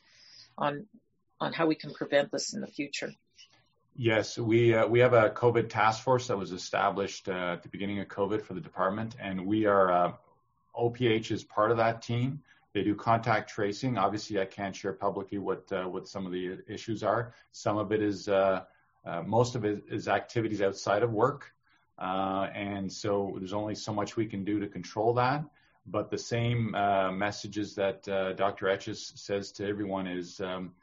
how we can prevent this in the future? Yes, we have a COVID task force that was established at the beginning of COVID for the department, and we are OPH is part of that team. They do contact tracing. Obviously, I can't share publicly what some of the issues are. Some of it is, most of it is activities outside of work. And so there's only so much we can do to control that. But the same messages that Dr. Etches says to everyone is,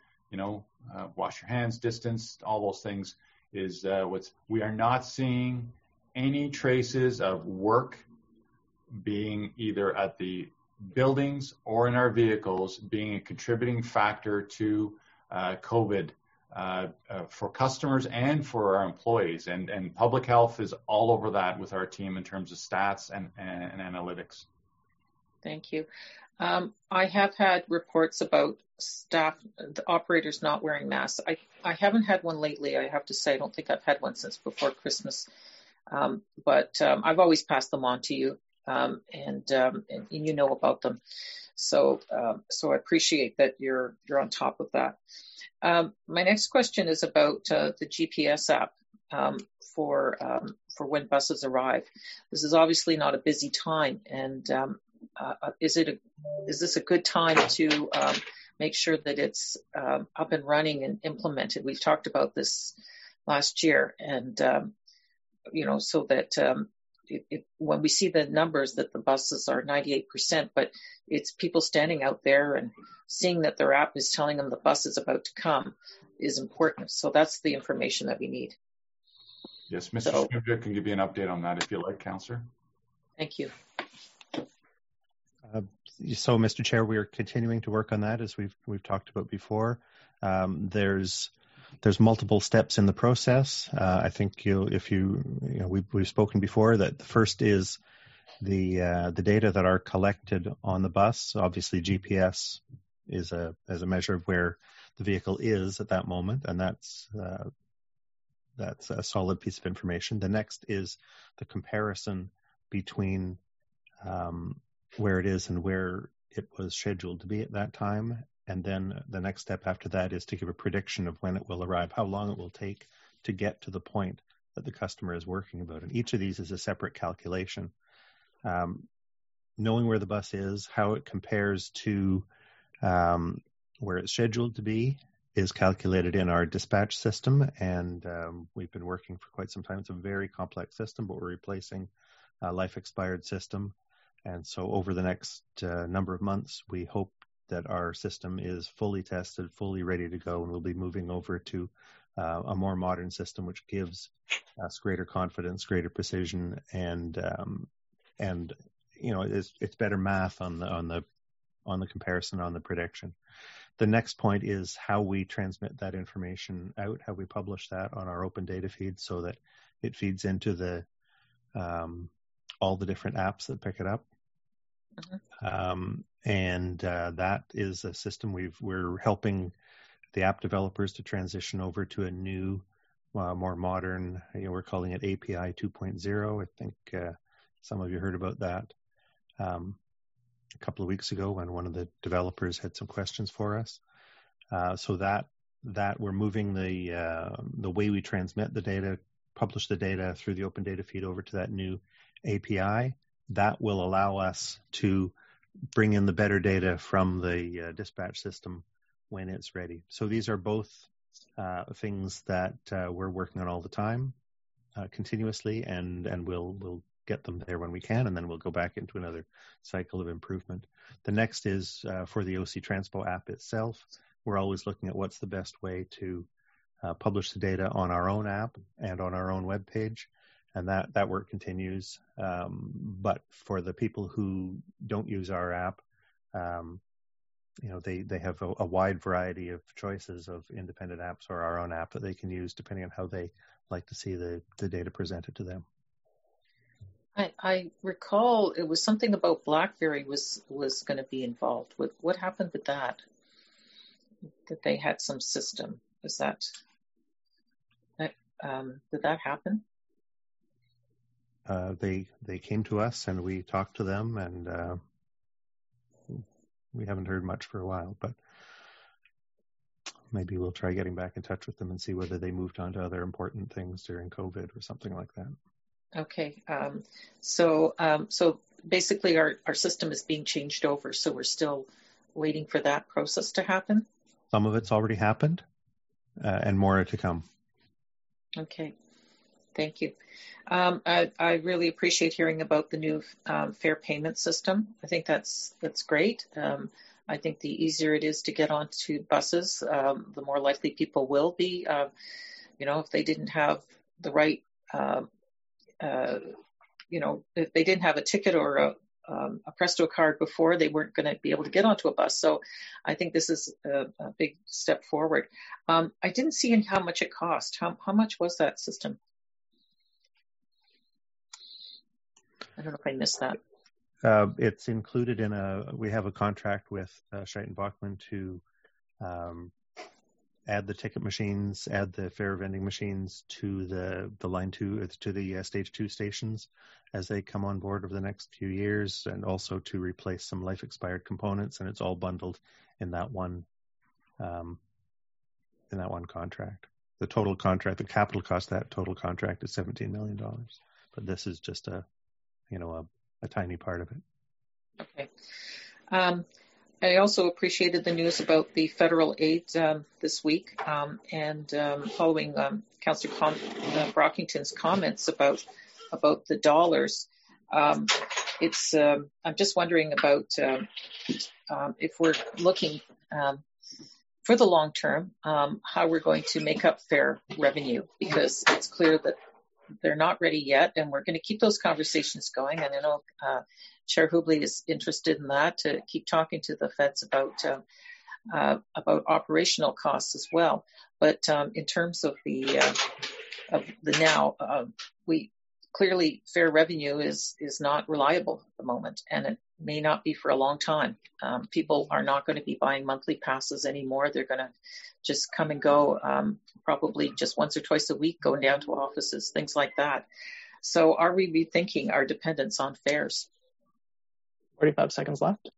wash your hands, distance, all those things is we are not seeing any traces of work being either at the buildings or in our vehicles being a contributing factor to COVID for customers and for our employees. And public health is all over that with our team in terms of stats and analytics. Thank you. I have had reports about staff, the operators not wearing masks. I haven't had one lately, I have to say. I don't think I've had one since before Christmas. But I've always passed them on to you, and you know about them. So I appreciate that you're on top of that. My next question is about the GPS app for when buses arrive. This is obviously not a busy time, and is this a good time to make sure that it's up and running and implemented? We've talked about this last year, and so that when we see the numbers that the buses are 98%, but it's people standing out there and seeing that their app is telling them the bus is about to come is important. So that's the information that we need. Yes, Mr. Schmidberg can give you an update on that if you like, Councillor. Thank you. So, Mr. Chair, we are continuing to work on that, as we've talked about before. There's multiple steps in the process. I think we've spoken before that the first is the data that are collected on the bus. Obviously, GPS is a measure of where the vehicle is at that moment, and that's a solid piece of information. The next is the comparison between where it is and where it was scheduled to be at that time. And then the next step after that is to give a prediction of when it will arrive, how long it will take to get to the point that the customer is working about. And each of these is a separate calculation. Knowing where the bus is, how it compares to where it's scheduled to be is calculated in our dispatch system. And we've been working for quite some time. It's a very complex system, but we're replacing a life expired system. And so over the next number of months, we hope that our system is fully tested, fully ready to go, and we'll be moving over to a more modern system, which gives us greater confidence, greater precision, and it's better math on the comparison, on the prediction. The next point is how we transmit that information out, how we publish that on our open data feed so that it feeds into the all the different apps that pick it up. That is a system we're helping the app developers to transition over to a new, more modern, we're calling it API 2.0. I think some of you heard about that a couple of weeks ago when one of the developers had some questions for us. So that we're moving the way we transmit the data, publish the data through the open data feed over to that new API. That will allow us to bring in the better data from the dispatch system when it's ready. So these are both things that we're working on all the time, continuously, and we'll get them there when we can, and then we'll go back into another cycle of improvement. The next is for the OC Transpo app itself. We're always looking at what's the best way to publish the data on our own app and on our own web page. And that work continues. But for the people who don't use our app, they have a wide variety of choices of independent apps or our own app that they can use depending on how they like to see the data presented to them. I recall it was something about BlackBerry was going to be involved. What happened with that? That they had some system. Was that did that happen? They came to us and we talked to them, and we haven't heard much for a while, but maybe we'll try getting back in touch with them and see whether they moved on to other important things during COVID or something like that. Okay. So basically our system is being changed over, so we're still waiting for that process to happen? Some of it's already happened, and more to come. Okay. Thank you. I really appreciate hearing about the new fare payment system. I think that's great. I think the easier it is to get onto buses, the more likely people will be. If they didn't have the right, if they didn't have a ticket or a Presto card before, they weren't going to be able to get onto a bus. So I think this is a big step forward. I didn't see how much it cost. How much was that system? I don't know if I missed that. It's included in we have a contract with Scheidt & Bachmann to add the ticket machines, add the fare vending machines to the line 2, to the stage 2 stations as they come on board over the next few years, and also to replace some life expired components, and it's all bundled in that one contract. The total contract, the capital cost of that total contract is $17 million, but this is just a tiny part of it. Okay. I also appreciated the news about the federal aid this week, and following Councillor Brockington's comments about the dollars. I'm just wondering about if we're looking for the long term, how we're going to make up fare revenue, because it's clear that they're not ready yet, and we're going to keep those conversations going. And I know Chair Hubley is interested in that, to keep talking to the feds about operational costs as well. But in terms of the now, we clearly fare revenue is not reliable at the moment, and it may not be for a long time. People are not going to be buying monthly passes anymore. They're going to just come and go, probably just once or twice a week, going down to offices, things like that. So are we rethinking our dependence on fares? 45 seconds left.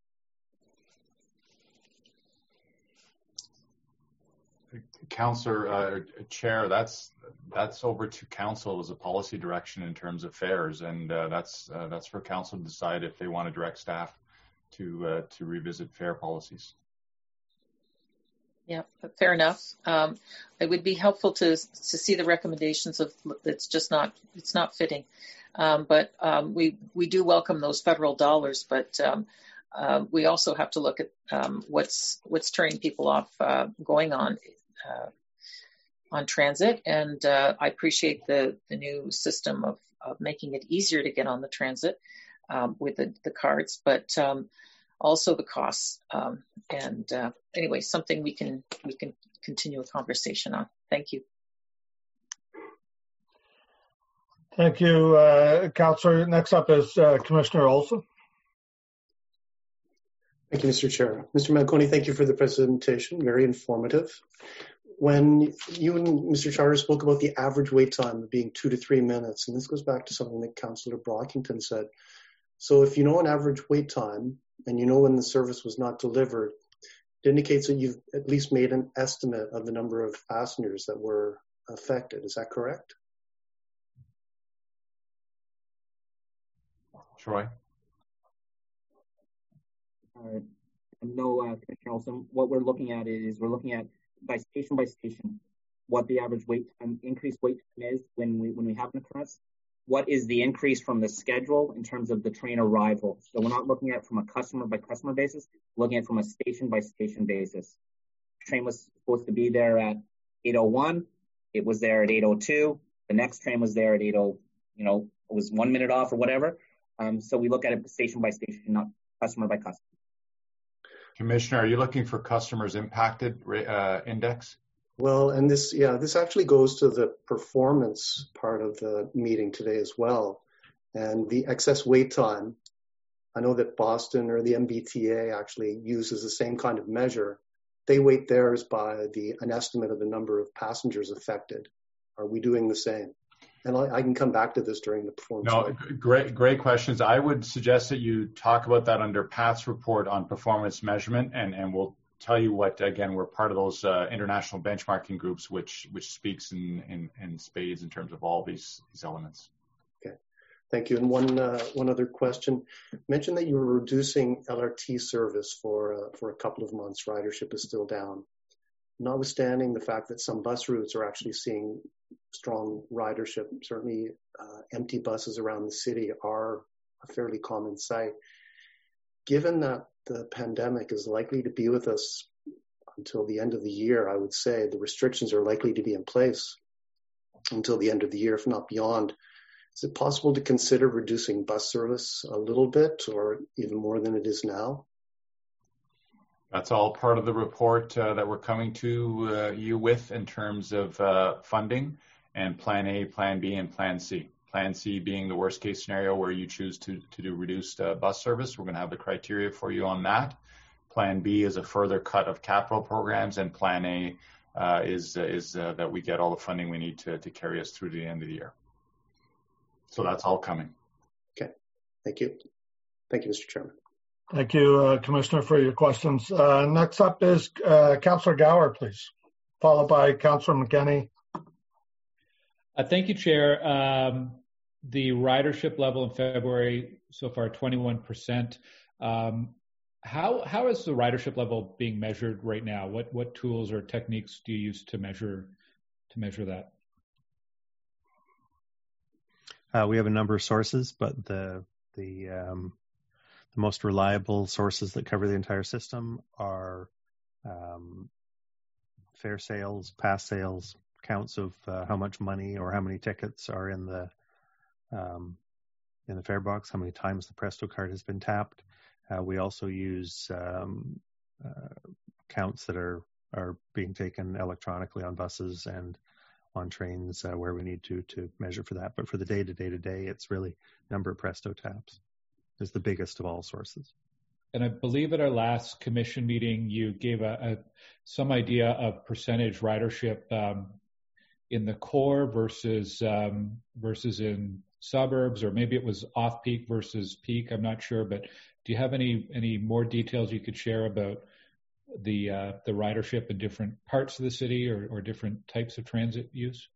Councillor, Chair, that's over to Council as a policy direction in terms of fares, and that's for Council to decide if they want to direct staff to revisit fare policies. Yeah, fair enough. It would be helpful to see the recommendations of it's not fitting. But we do welcome those federal dollars, but we also have to look at what's turning people off going on transit. And I appreciate the new system of making it easier to get on the transit with the cards, but also the costs. And anyway, something we can continue a conversation on. Thank you. Thank you, Councillor. Next up is Commissioner Olson. Thank you, Mr. Chair. Mr. Manconi, thank you for the presentation. Very informative. When you and Mr. Charter spoke about the average wait time of being 2 to 3 minutes, and this goes back to something that Councillor Brockington said. So if you know an average wait time and you know when the service was not delivered, it indicates that you've at least made an estimate of the number of passengers that were affected. Is that correct? Troy? No, Commissioner Olson. What we're looking at by station, what the average wait time, increased wait time is when we have an occurrence. What is the increase from the schedule in terms of the train arrival? So we're not looking at it from a customer by customer basis, we're looking at it from a station by station basis. The train was supposed to be there at 8:01. It was there at 8:02. The next train was there at 8:00. It was 1 minute off or whatever. So we look at it station by station, not customer by customer. Commissioner, are you looking for customers impacted index? Well, and this actually goes to the performance part of the meeting today as well. And the excess wait time, I know that Boston or the MBTA actually uses the same kind of measure. They weight theirs by an estimate of the number of passengers affected. Are we doing the same? And I can come back to this during the performance. No, great questions. I would suggest that you talk about that under Pat's report on performance measurement, and we'll tell you what, again, we're part of those international benchmarking groups, which speaks in spades in terms of all these elements. Okay, thank you. And one other question. You mentioned that you were reducing LRT service for a couple of months. Ridership is still down. Notwithstanding the fact that some bus routes are actually seeing strong ridership, certainly empty buses around the city are a fairly common sight. Given that the pandemic is likely to be with us until the end of the year, I would say the restrictions are likely to be in place until the end of the year, if not beyond. Is it possible to consider reducing bus service a little bit or even more than it is now? That's all part of the report that we're coming to you with in terms of funding and Plan A, Plan B, and Plan C. Plan C being the worst case scenario where you choose to do reduced bus service. We're going to have the criteria for you on that. Plan B is a further cut of capital programs, and Plan A is that we get all the funding we need to carry us through to the end of the year. So that's all coming. Okay, thank you. Thank you, Mr. Chairman. Thank you, Commissioner, for your questions. Next up is Councillor Gower, please, followed by Councillor McKenney. Thank you, Chair. The ridership level in February so far, 21%. How is the ridership level being measured right now? What tools or techniques do you use to measure that? We have a number of sources, but the most reliable sources that cover the entire system are fare sales, pass sales, counts of how much money or how many tickets are in the fare box, how many times the Presto card has been tapped. We also use counts that are being taken electronically on buses and on trains where we need to measure for that. But for the day-to-day, it's really number of Presto taps is the biggest of all sources. And I believe at our last commission meeting, you gave some idea of percentage ridership in the core versus in suburbs, or maybe it was off-peak versus peak. I'm not sure, but do you have any more details you could share about the ridership in different parts of the city or different types of transit use?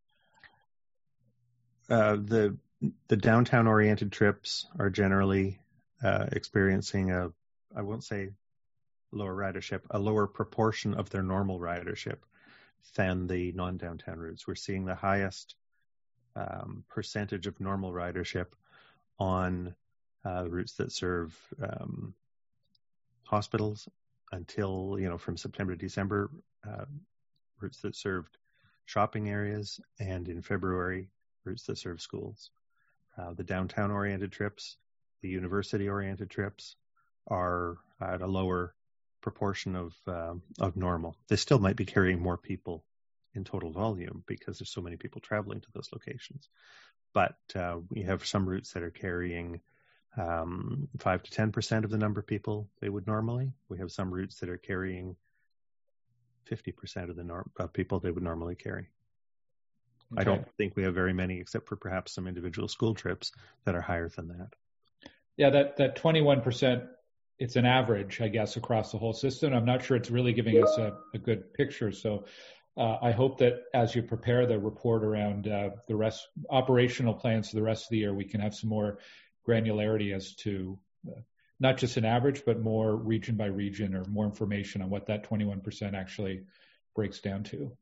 The downtown-oriented trips are generally experiencing I won't say lower ridership, a lower proportion of their normal ridership than the non-downtown routes. We're seeing the highest percentage of normal ridership on routes that serve hospitals until, from September to December, routes that served shopping areas, and in February, routes that serve schools. The downtown-oriented trips, the university-oriented trips are at a lower proportion of normal. They still might be carrying more people in total volume because there's so many people traveling to those locations. But we have some routes that are carrying 5 to 10% of the number of people they would normally. We have some routes that are carrying 50% of the people they would normally carry. Okay. I don't think we have very many, except for perhaps some individual school trips that are higher than that. Yeah, that 21%, it's an average, I guess, across the whole system. I'm not sure it's really giving us a good picture. So I hope that as you prepare the report around the rest operational plans for the rest of the year, we can have some more granularity as to not just an average, but more region by region, or more information on what that 21% actually breaks down to.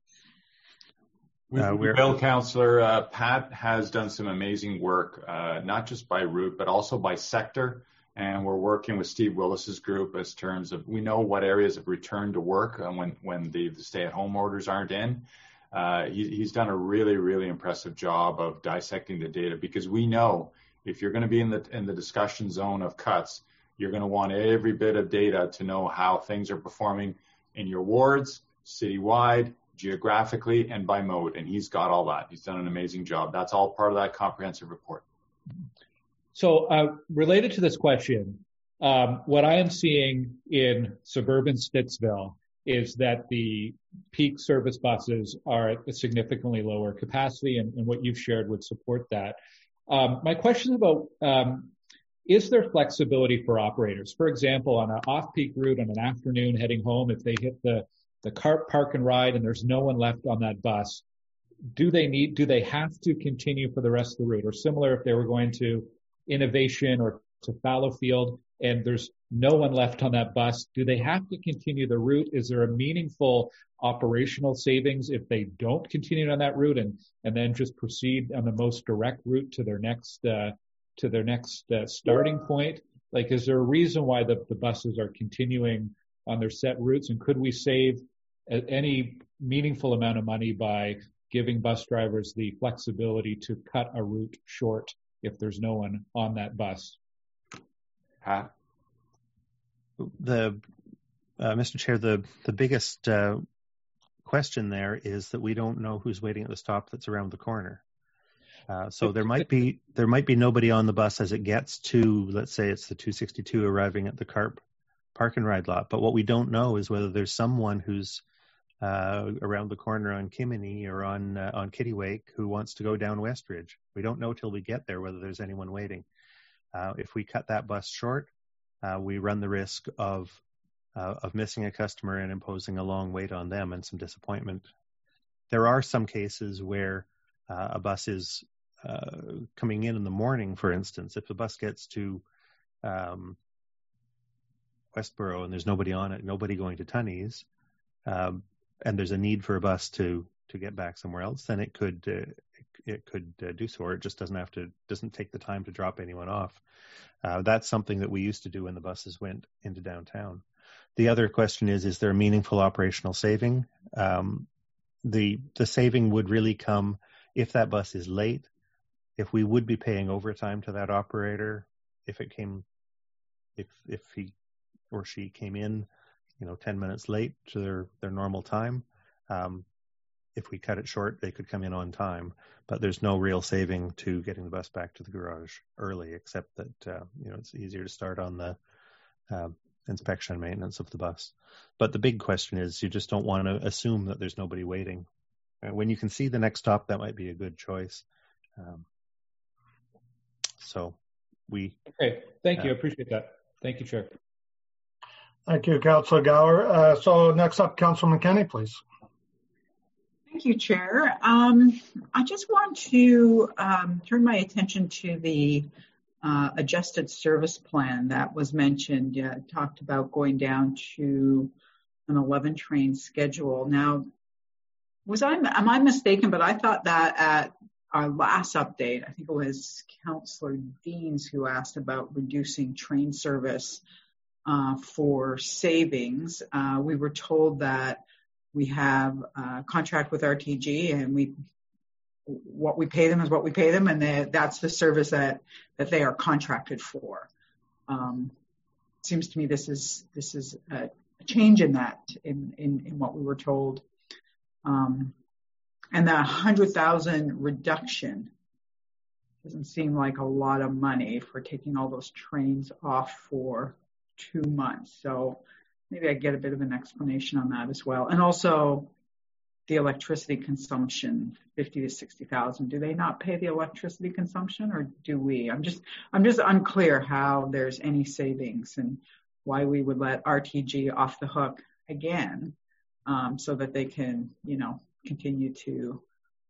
Well, Councillor, Pat has done some amazing work, not just by route, but also by sector. And we're working with Steve Willis's group as terms of, we know what areas have returned to work when the stay-at-home orders aren't in. He's done a really, really impressive job of dissecting the data, because we know if you're going to be in the discussion zone of cuts, you're going to want every bit of data to know how things are performing in your wards, citywide, geographically, and by mode. And he's got all that. He's done an amazing job. That's all part of that comprehensive report. So related to this question, what I am seeing in suburban Stittsville is that the peak service buses are at a significantly lower capacity, and what you've shared would support that. My question is about, is there flexibility for operators? For example, on an off-peak route on an afternoon heading home, if they hit the car park and ride and there's no one left on that bus, do they have to continue for the rest of the route? Or similar, if they were going to Innovation or to Fallowfield and there's no one left on that bus, do they have to continue the route? Is there a meaningful operational savings if they don't continue on that route and then just proceed on the most direct route to their next starting point? Like, is there a reason why the buses are continuing on their set routes? And could we save any meaningful amount of money by giving bus drivers the flexibility to cut a route short if there's no one on that bus? Mr. Chair, the biggest question there is that we don't know who's waiting at the stop that's around the corner. So there might be nobody on the bus as it gets to, let's say it's the 262 arriving at the CARP park and ride lot. But what we don't know is whether there's someone who's around the corner on Kimini or on Kittiwake who wants to go down Westridge. We don't know till we get there whether there's anyone waiting. If we cut that bus short, we run the risk of missing a customer and imposing a long wait on them and some disappointment. There are some cases where a bus is coming in the morning, for instance. If the bus gets to Westboro and there's nobody on it, nobody going to Tunney's, and there's a need for a bus to get back somewhere else, then it could do so, or it just doesn't take the time to drop anyone off. That's something that we used to do when the buses went into downtown. The other question is there a meaningful operational saving? The saving would really come if that bus is late, if we would be paying overtime to that operator, if he or she came in 10 minutes late to their normal time. If we cut it short, they could come in on time, but there's no real saving to getting the bus back to the garage early, except that it's easier to start on the inspection and maintenance of the bus. But the big question is, you just don't want to assume that there's nobody waiting. When you can see the next stop, that might be a good choice. Okay, thank you. I appreciate that. Thank you, Chair. Thank you, Councillor Gower. So next up, Councillor McKenney, please. Thank you, Chair. I just want to turn my attention to the adjusted service plan that was mentioned. It talked about going down to an 11 train schedule. Now, am I mistaken? But I thought that at our last update, I think it was Councillor Deans who asked about reducing train service for savings. We were told that we have a contract with RTG, and what we pay them is what we pay them, and that's the service that they are contracted for. Seems to me this is a change in that, in what we were told. And that 100,000 reduction doesn't seem like a lot of money for taking all those trains off for 2 months. So maybe I get a bit of an explanation on that as well. And also the electricity consumption, 50 to 60,000. Do they not pay the electricity consumption, or do we? I'm just unclear how there's any savings and why we would let RTG off the hook again, so that they can, continue to,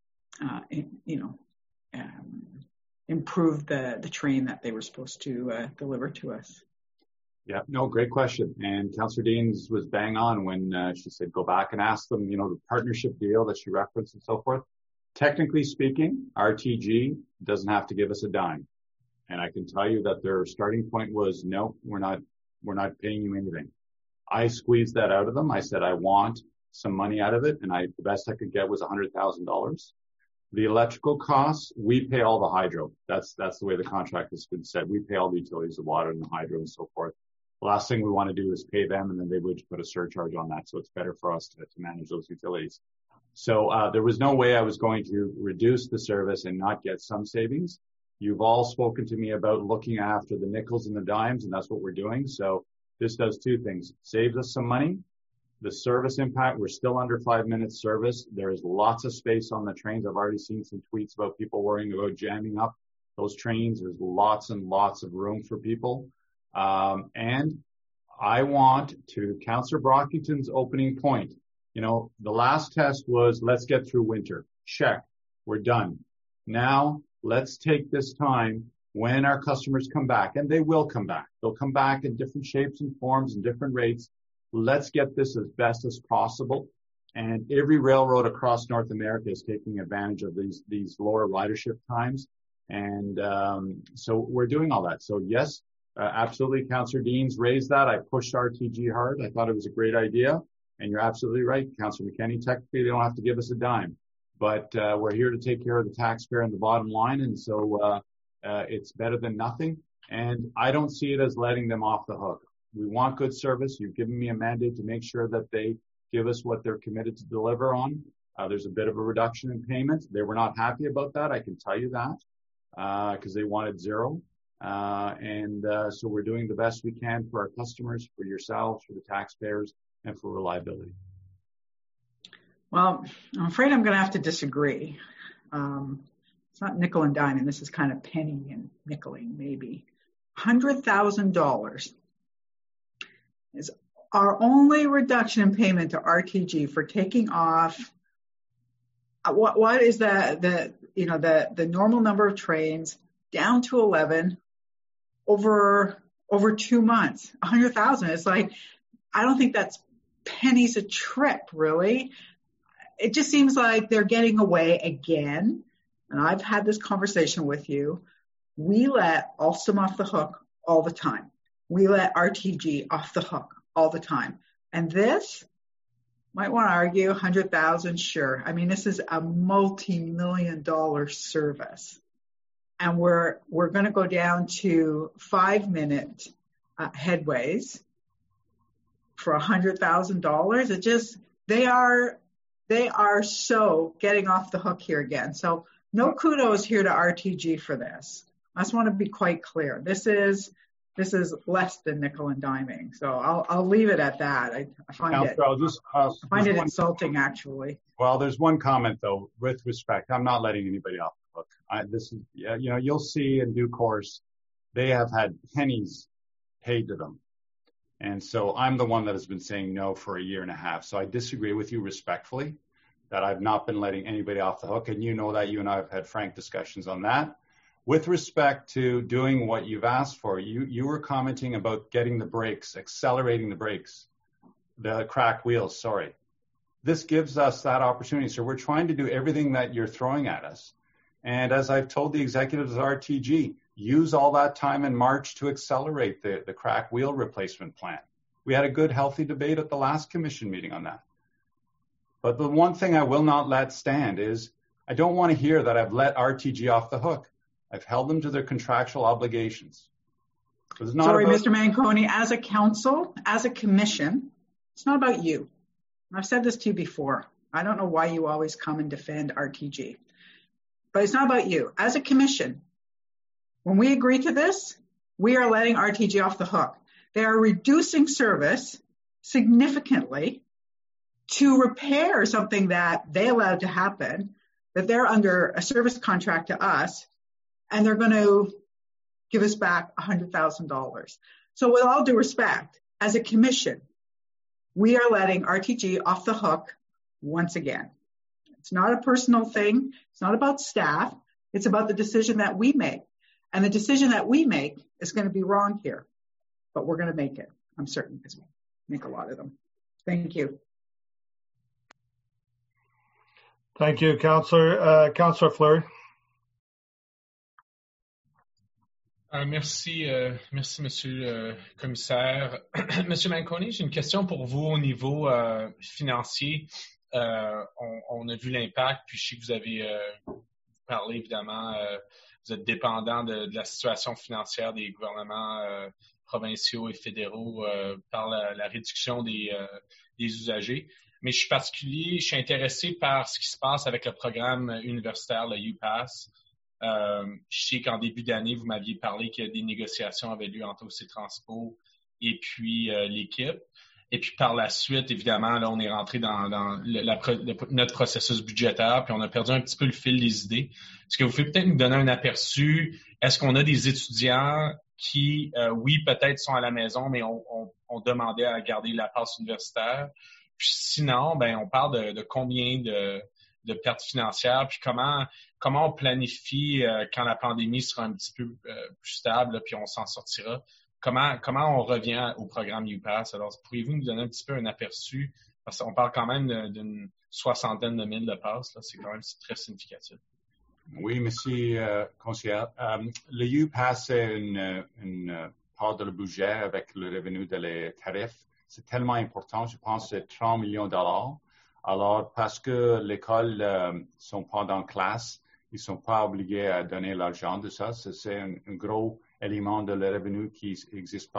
improve the train that they were supposed to deliver to us. Yeah, no, great question. And Councillor Deans was bang on when she said, go back and ask them, the partnership deal that she referenced and so forth. Technically speaking, RTG doesn't have to give us a dime. And I can tell you that their starting point was, no, we're not paying you anything. I squeezed that out of them. I said, I want some money out of it. And the best I could get was $100,000. The electrical costs, we pay all the hydro. That's the way the contract has been set. We pay all the utilities, the water and the hydro and so forth. The last thing we want to do is pay them, and then they would put a surcharge on that. So it's better for us to manage those utilities. So there was no way I was going to reduce the service and not get some savings. You've all spoken to me about looking after the nickels and the dimes, and that's what we're doing. So this does two things. Saves us some money. The service impact, we're still under 5 minutes service. There is lots of space on the trains. I've already seen some tweets about people worrying about jamming up those trains. There's lots and lots of room for people. And I want to Councillor Brockington's opening point. The last test was, let's get through winter. Check. We're done. Now let's take this time when our customers come back, and they will come back. They'll come back in different shapes and forms and different rates. Let's get this as best as possible. And every railroad across North America is taking advantage of these lower ridership times. And so we're doing all that. So yes, absolutely, Councillor Deans raised that. I pushed RTG hard. I thought it was a great idea. And you're absolutely right, Councillor McKenney. Technically, they don't have to give us a dime. But we're here to take care of the taxpayer and the bottom line. And so it's better than nothing. And I don't see it as letting them off the hook. We want good service. You've given me a mandate to make sure that they give us what they're committed to deliver on. There's a bit of a reduction in payment. They were not happy about that, I can tell you that, because they wanted zero. So we're doing the best we can for our customers, for yourselves, for the taxpayers, and for reliability. Well, I'm afraid I'm going to have to disagree. It's not nickel and diming. This is kind of penny and nickeling, maybe. $100,000 is our only reduction in payment to RTG for taking off. What is the normal number of trains down to 11 over 2 months? 100,000. It's like, I don't think that's pennies a trip, really. It just seems like they're getting away again. And I've had this conversation with you. We let Alstom off the hook all the time. We let RTG off the hook all the time. And this, might want to argue, 100,000, sure. I mean, this is a multi-million-dollar service. And we're going to go down to 5-minute headways for $100,000. It just, they are so getting off the hook here again. So no kudos here to RTG for this. I just want to be quite clear. This is less than nickel and diming. So I'll leave it at that. I find it insulting, actually. Well, there's one comment though, with respect. I'm not letting anybody off the hook. You'll see in due course, they have had pennies paid to them. And so I'm the one that has been saying no for a year and a half. So I disagree with you respectfully that I've not been letting anybody off the hook. And you know that you and I have had frank discussions on that. With respect to doing what you've asked for, you were commenting about getting the brakes, accelerating the brakes, the cracked wheels, sorry. This gives us that opportunity. So we're trying to do everything that you're throwing at us. And as I've told the executives of RTG, use all that time in March to accelerate the crack wheel replacement plan. We had a good, healthy debate at the last commission meeting on that. But the one thing I will not let stand is I don't want to hear that I've let RTG off the hook. I've held them to their contractual obligations. Sorry, Mr. Manconi, as a council, as a commission, it's not about you. I've said this to you before. I don't know why you always come and defend RTG. But it's not about you. As a commission, when we agree to this, we are letting RTG off the hook. They are reducing service significantly to repair something that they allowed to happen, that they're under a service contract to us, and they're going to give us back $100,000. So with all due respect, as a commission, we are letting RTG off the hook once again. It's not a personal thing. It's not about staff. It's about the decision that we make. And the decision that we make is going to be wrong here. But we're going to make it. I'm certain, because we make a lot of them. Thank you. Thank you, Councillor. Councillor Fleury. Merci, Monsieur le Commissaire. Monsieur Manconi, j'ai une question pour vous au niveau financier. On a vu l'impact, puis je sais que vous avez parlé, évidemment, vous êtes dépendant de la situation financière des gouvernements provinciaux et fédéraux par la réduction des usagers. Mais je suis intéressé par ce qui se passe avec le programme universitaire, le UPass. Je sais qu'en début d'année, vous m'aviez parlé que des négociations avaient lieu entre OC Transpo et puis l'équipe. Et puis par la suite, évidemment, là, on est rentré dans notre processus budgétaire, puis on a perdu un petit peu le fil des idées. Est-ce que vous pouvez peut-être nous donner un aperçu? Est-ce qu'on a des étudiants qui, oui, peut-être sont à la maison, mais on demandait à garder la passe universitaire? Puis sinon, on parle de combien de pertes financières, puis comment on planifie quand la pandémie sera un petit peu plus stable, là, puis on s'en sortira. Comment on revient au programme UPass? Alors, pourriez-vous nous donner un petit peu un aperçu? Parce qu'on parle quand même d'une 60aine de mille de passes. Là, c'est quand même très significatif. Oui, monsieur conseiller. Le UPass, c'est une part de le budget avec le revenu de les tarifs. C'est tellement important. Je pense que c'est 30 millions de dollars. Alors, parce que l'école sont pas dans classe, ils sont pas obligés à donner l'argent de ça. C'est un gros élément de le revenu qui n'existe pas.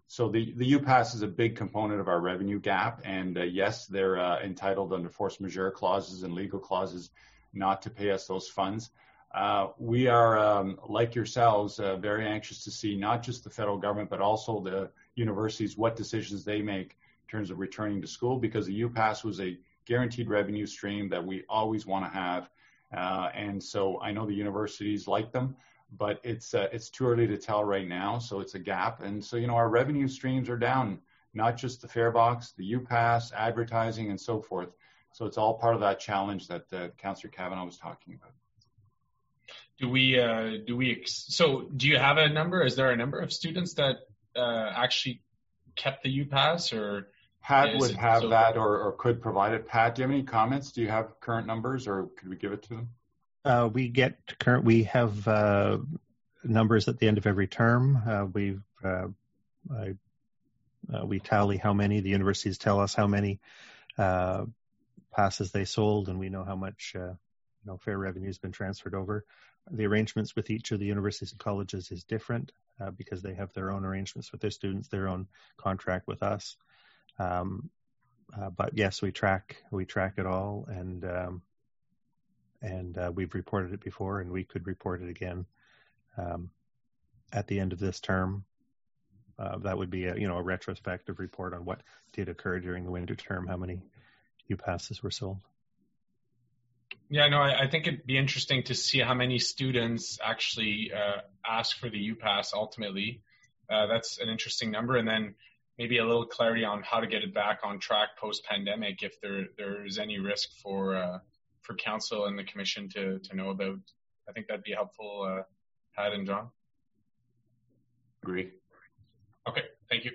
So the UPass is a big component of our revenue gap, and yes, they're entitled under force majeure clauses and legal clauses not to pay us those funds. We are, like yourselves, very anxious to see not just the federal government, but also the universities, what decisions they make in terms of returning to school, because the UPass was a guaranteed revenue stream that we always want to have. And so I know the universities like them, but it's too early to tell right now. So it's a gap. And so, our revenue streams are down, not just the fare box, the UPass, advertising, and so forth. So it's all part of that challenge that Councillor Kavanagh was talking about. Do you have a number? Is there a number of students that actually kept the UPass, or Pat would have that or could provide it. Pat, do you have any comments? Do you have current numbers, or could we give it to them? We have numbers at the end of every term. We tally how many. The universities tell us how many passes they sold, and we know how much fare revenue has been transferred over. The arrangements with each of the universities and colleges is different because they have their own arrangements with their students, their own contract with us. But yes, we track it all, and we've reported it before, and we could report it again at the end of this term. That would be a retrospective report on what did occur during the winter term, how many UPasses were sold. Yeah, no, I think it'd be interesting to see how many students actually ask for the UPass ultimately. That's an interesting number. And then maybe a little clarity on how to get it back on track post-pandemic, if there is any risk for council and the commission to know about. I think that'd be helpful, Pat and John. Agree. Okay, thank you.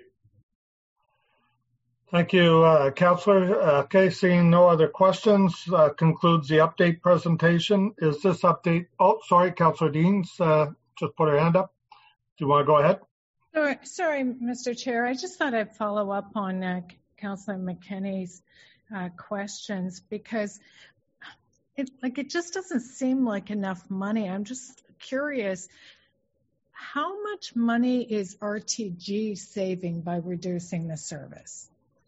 Thank you, Councillor. Okay, seeing no other questions, concludes the update presentation. Is this update? Oh, sorry, Councillor Deans just put her hand up. Do you want to go ahead? Sorry, Mr. Chair. I just thought I'd follow up on Councillor McKinney's questions, because it just doesn't seem like enough money. I'm just curious, how much money is RTG saving by reducing the service?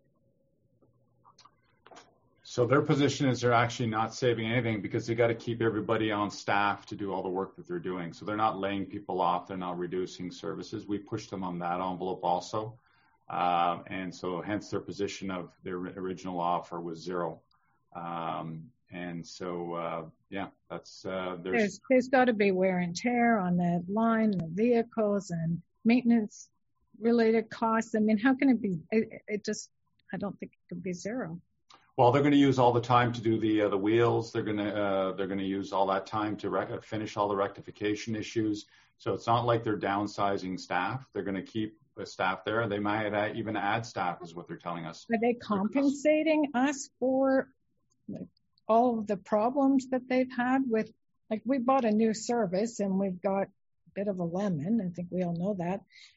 So their position is they're actually not saving anything because they got to keep everybody on staff to do all the work that they're doing. So they're not laying people off. They're not reducing services. We pushed them on that envelope also. And so hence their position of their original offer was zero. And so, that's, there's got to be wear and tear on the line, the vehicles, and maintenance related costs. I mean, how can it be? I don't think it could be zero. Well, they're going to use all the time to do the wheels. They're going to use all that time to finish all the rectification issues. So it's not like they're downsizing staff. They're going to keep the staff there. They might even add staff, is what they're telling us. Are they compensating us for all of the problems that they've had with? Like, we bought a new service and we've got a bit of a lemon. I think we all know that.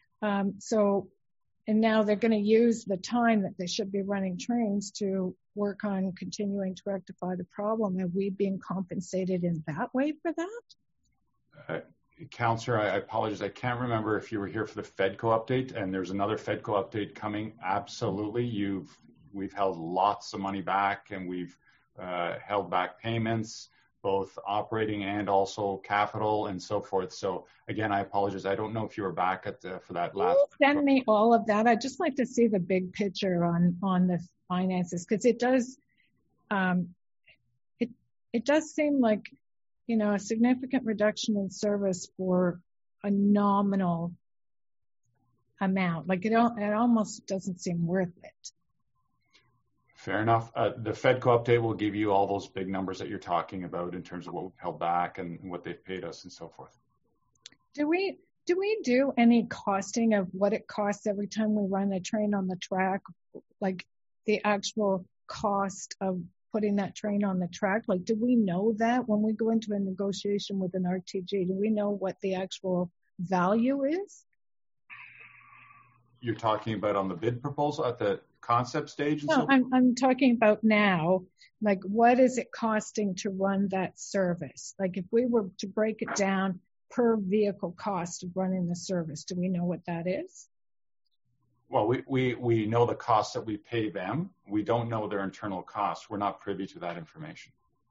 And now they're going to use the time that they should be running trains to work on continuing to rectify the problem. Are we being compensated in that way for that? Councillor, I apologize. I can't remember if you were here for the FEDCO update, and there's another FEDCO update coming. Absolutely. We've held lots of money back, and we've held back payments, both operating and also capital and so forth. So again, I apologize. I don't know if you were back for that last. Send me all of that. I'd just like to see the big picture on the finances, because it does seem like, a significant reduction in service for a nominal amount. Like it almost doesn't seem worth it. Fair enough. The FEDCO update will give you all those big numbers that you're talking about in terms of what we've held back and what they've paid us and so forth. Do we do any costing of what it costs every time we run a train on the track? Like the actual cost of putting that train on the track? Like, do we know that when we go into a negotiation with an RTG? Do we know what the actual value is? You're talking about on the bid proposal at the concept stage? No, I'm talking about now. Like, what is it costing to run that service? Like, if we were to break it down per vehicle cost of running the service, do we know what that is? Well, we know the costs that we pay them. We don't know their internal costs. We're not privy to that information.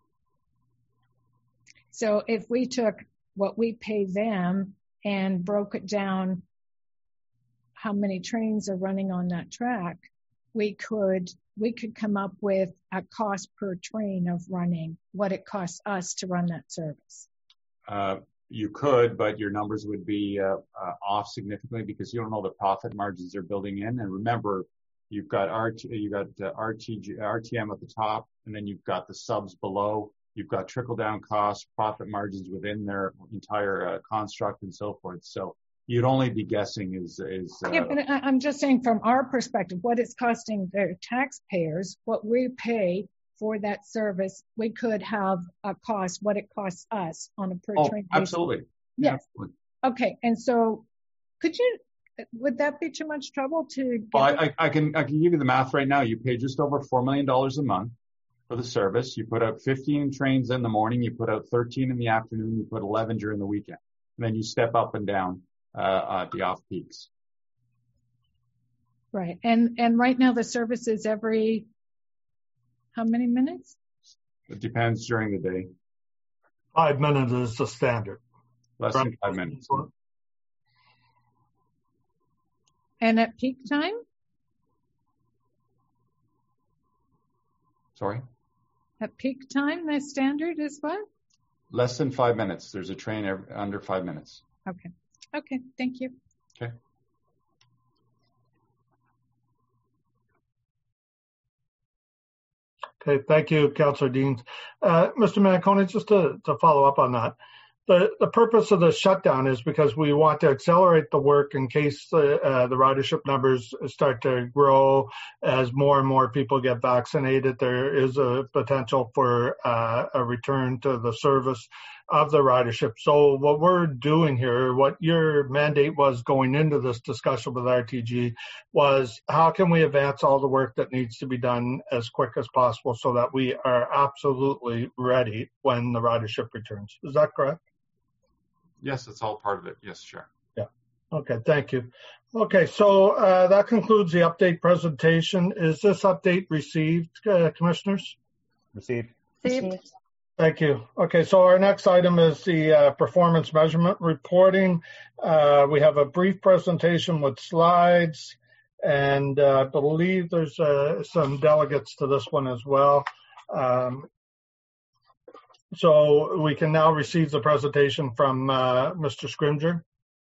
So if we took what we pay them and broke it down, how many trains are running on that track, we could come up with a cost per train of running, what it costs us to run that service. You could, but your numbers would be off significantly because you don't know the profit margins they're building in. And remember, you've got RTM at the top, and then you've got the subs below. You've got trickle down costs, profit margins within their entire construct, and so forth. So you'd only be guessing Yeah, but I'm just saying from our perspective, what it's costing their taxpayers, what we pay for that service, we could have a cost, what it costs us on a per train basis. Absolutely. Yes. Absolutely. Okay. And so would that be too much trouble to get? Well, I can give you the math right now. You pay just over $4 million a month for the service. You put out 15 trains in the morning, you put out 13 in the afternoon, you put 11 during the weekend. And then you step up and down at the off peaks. Right. And right now the service is every how many minutes? It depends during the day. 5 minutes is the standard. Less than 5 minutes. And at peak time? Sorry? At peak time, the standard is what? Less than 5 minutes. There's a train under 5 minutes. Okay. Okay. Thank you. Okay. Okay, thank you, Councillor Deans. Mr. Manconi, just to follow up on that, the purpose of the shutdown is because we want to accelerate the work in case the ridership numbers start to grow as more and more people get vaccinated. There is a potential for a return to the service of the ridership. So what we're doing here, what your mandate was going into this discussion with RTG, was how can we advance all the work that needs to be done as quick as possible so that we are absolutely ready when the ridership returns. Is that correct? Yes, it's all part of it. Yes, sure. Yeah. Okay, thank you. Okay, so that concludes the update presentation. Is this update received, commissioners? Received. Received. Thank you. Okay, so our next item is the performance measurement reporting. We have a brief presentation with slides, and I believe there's some delegates to this one as well. So we can now receive the presentation from Mr. Scrimgeour.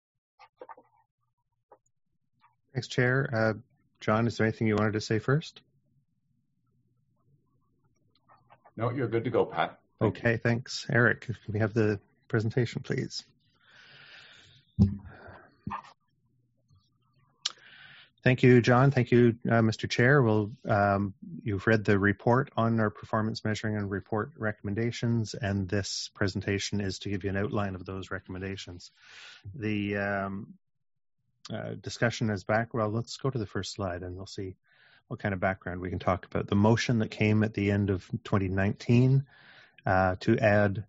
Thanks, Chair. John, is there anything you wanted to say first? No, you're good to go, Pat. Okay, thanks. Eric, can we have the presentation, please? Thank you, John. Thank you, Mr. Chair. Well, you've read the report on our performance measuring and report recommendations, and this presentation is to give you an outline of those recommendations. The discussion is back. Well, let's go to the first slide and we'll see what kind of background we can talk about. The motion that came at the end of 2019 to add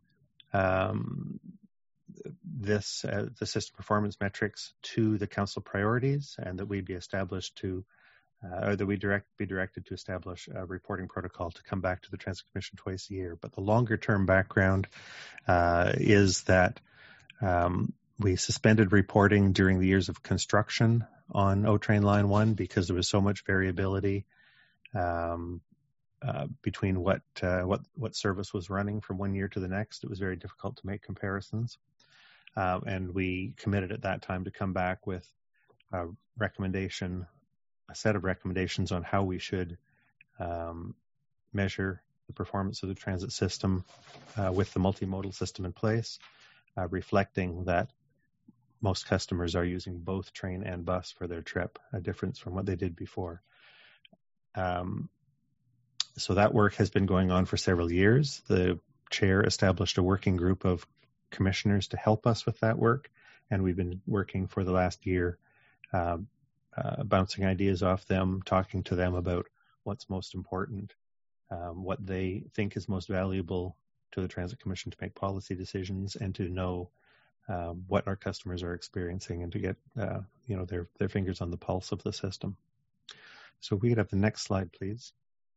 the system performance metrics to the council priorities, and that we be established to, or that we be directed to establish a reporting protocol to come back to the Transit Commission twice a year. But the longer term background is that we suspended reporting during the years of construction on O-Train Line 1 because there was so much variability between what service was running from one year to the next. It was very difficult to make comparisons. And we committed at that time to come back with a set of recommendations on how we should measure the performance of the transit system with the multimodal system in place, reflecting that most customers are using both train and bus for their trip, a difference from what they did before. So that work has been going on for several years. The chair established a working group of commissioners to help us with that work, and we've been working for the last year, bouncing ideas off them, talking to them about what's most important, what they think is most valuable to the Transit Commission to make policy decisions, and to know what our customers are experiencing and to get their fingers on the pulse of the system. So we could have the next slide, please.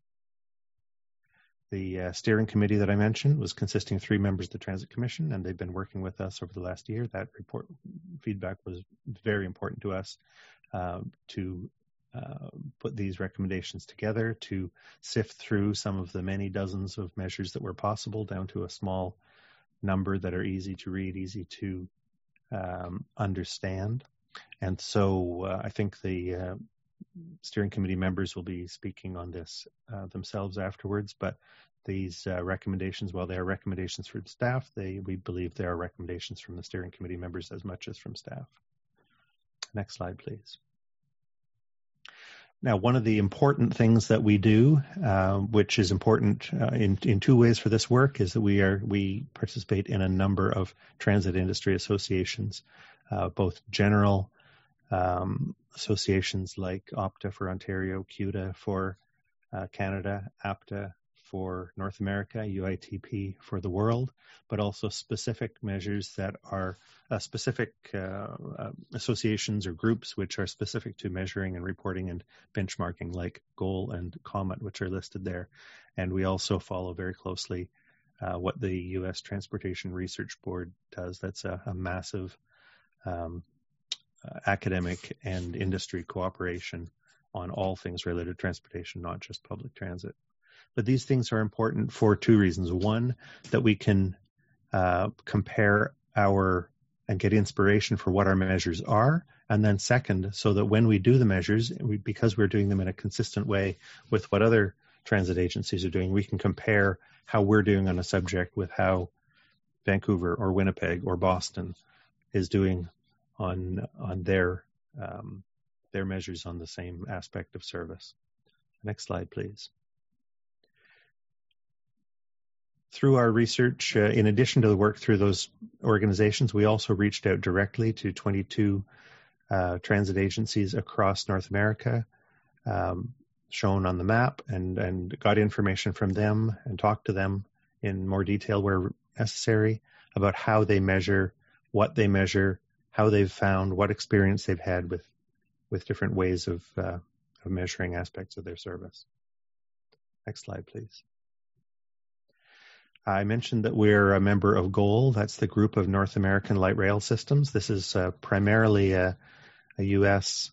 The steering committee that I mentioned was consisting of 3 members of the Transit Commission, and they've been working with us over the last year. That report feedback was very important to us to put these recommendations together, to sift through some of the many dozens of measures that were possible down to a small number that are easy to read, easy to understand. And so I think the steering committee members will be speaking on this themselves afterwards, but these recommendations, while they are recommendations from staff, we believe they are recommendations from the steering committee members as much as from staff. Next slide, please. Now, one of the important things that we do, which is important in 2 ways for this work, is that we participate in a number of transit industry associations, both general associations like OPTA for Ontario, CUTA for Canada, APTA for North America, UITP for the world, but also specific measures that are specific associations or groups which are specific to measuring and reporting and benchmarking, like GOAL and COMET, which are listed there. And we also follow very closely what the U.S. Transportation Research Board does. That's a massive academic and industry cooperation on all things related to transportation, not just public transit. But these things are important for 2 reasons. One, that we can compare and get inspiration for what our measures are. And then second, so that when we do the measures, because we're doing them in a consistent way with what other transit agencies are doing, we can compare how we're doing on a subject with how Vancouver or Winnipeg or Boston is doing on their measures on the same aspect of service. Next slide, please. Through our research, in addition to the work through those organizations, we also reached out directly to 22 transit agencies across North America, shown on the map, and got information from them and talked to them in more detail where necessary about how they measure, what they measure, how they've found, what experience they've had with different ways of measuring aspects of their service. Next slide, please. I mentioned that we're a member of GOAL. That's the Group of North American Light Rail Systems. This is primarily a U.S.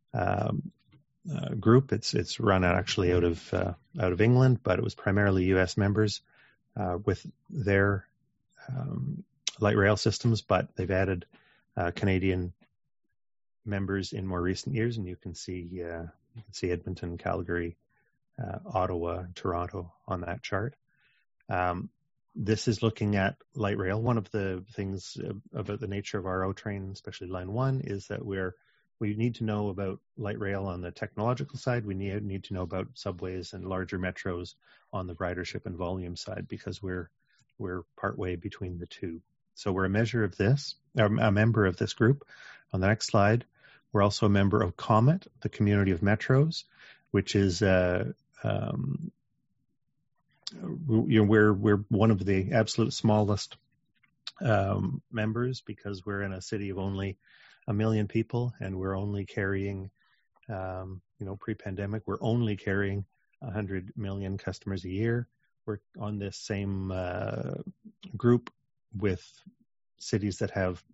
Group. It's run actually out of England, but it was primarily U.S. members with their light rail systems. But they've added Canadian members in more recent years, and you can see Edmonton, Calgary, Ottawa, Toronto on that chart. This is looking at light rail. One of the things about the nature of our O-Train, especially Line 1, is that we need to know about light rail on the technological side. We need to know about subways and larger metros on the ridership and volume side, because we're partway between the two. So we're a member of this group. On the next slide, we're also a member of COMET, the Community of Metros, which is we're one of the absolute smallest members, because we're in a city of only 1 million people, and we're only carrying, pre-pandemic, we're only carrying 100 million customers a year. We're on this same group with cities that have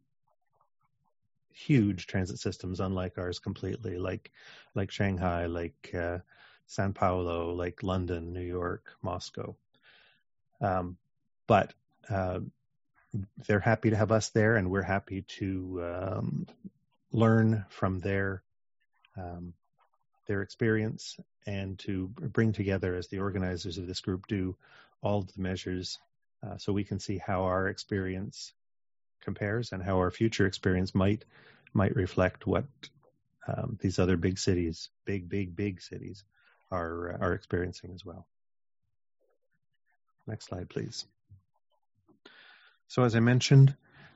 huge transit systems, unlike ours completely, like Shanghai, like Sao Paulo, like London, New York, Moscow. But they're happy to have us there, and we're happy to learn from their experience and to bring together, as the organizers of this group do, all of the measures so we can see how our experience compares and how our future experience might reflect what these other big cities, big cities, are experiencing as well. Next slide, please. So as I mentioned,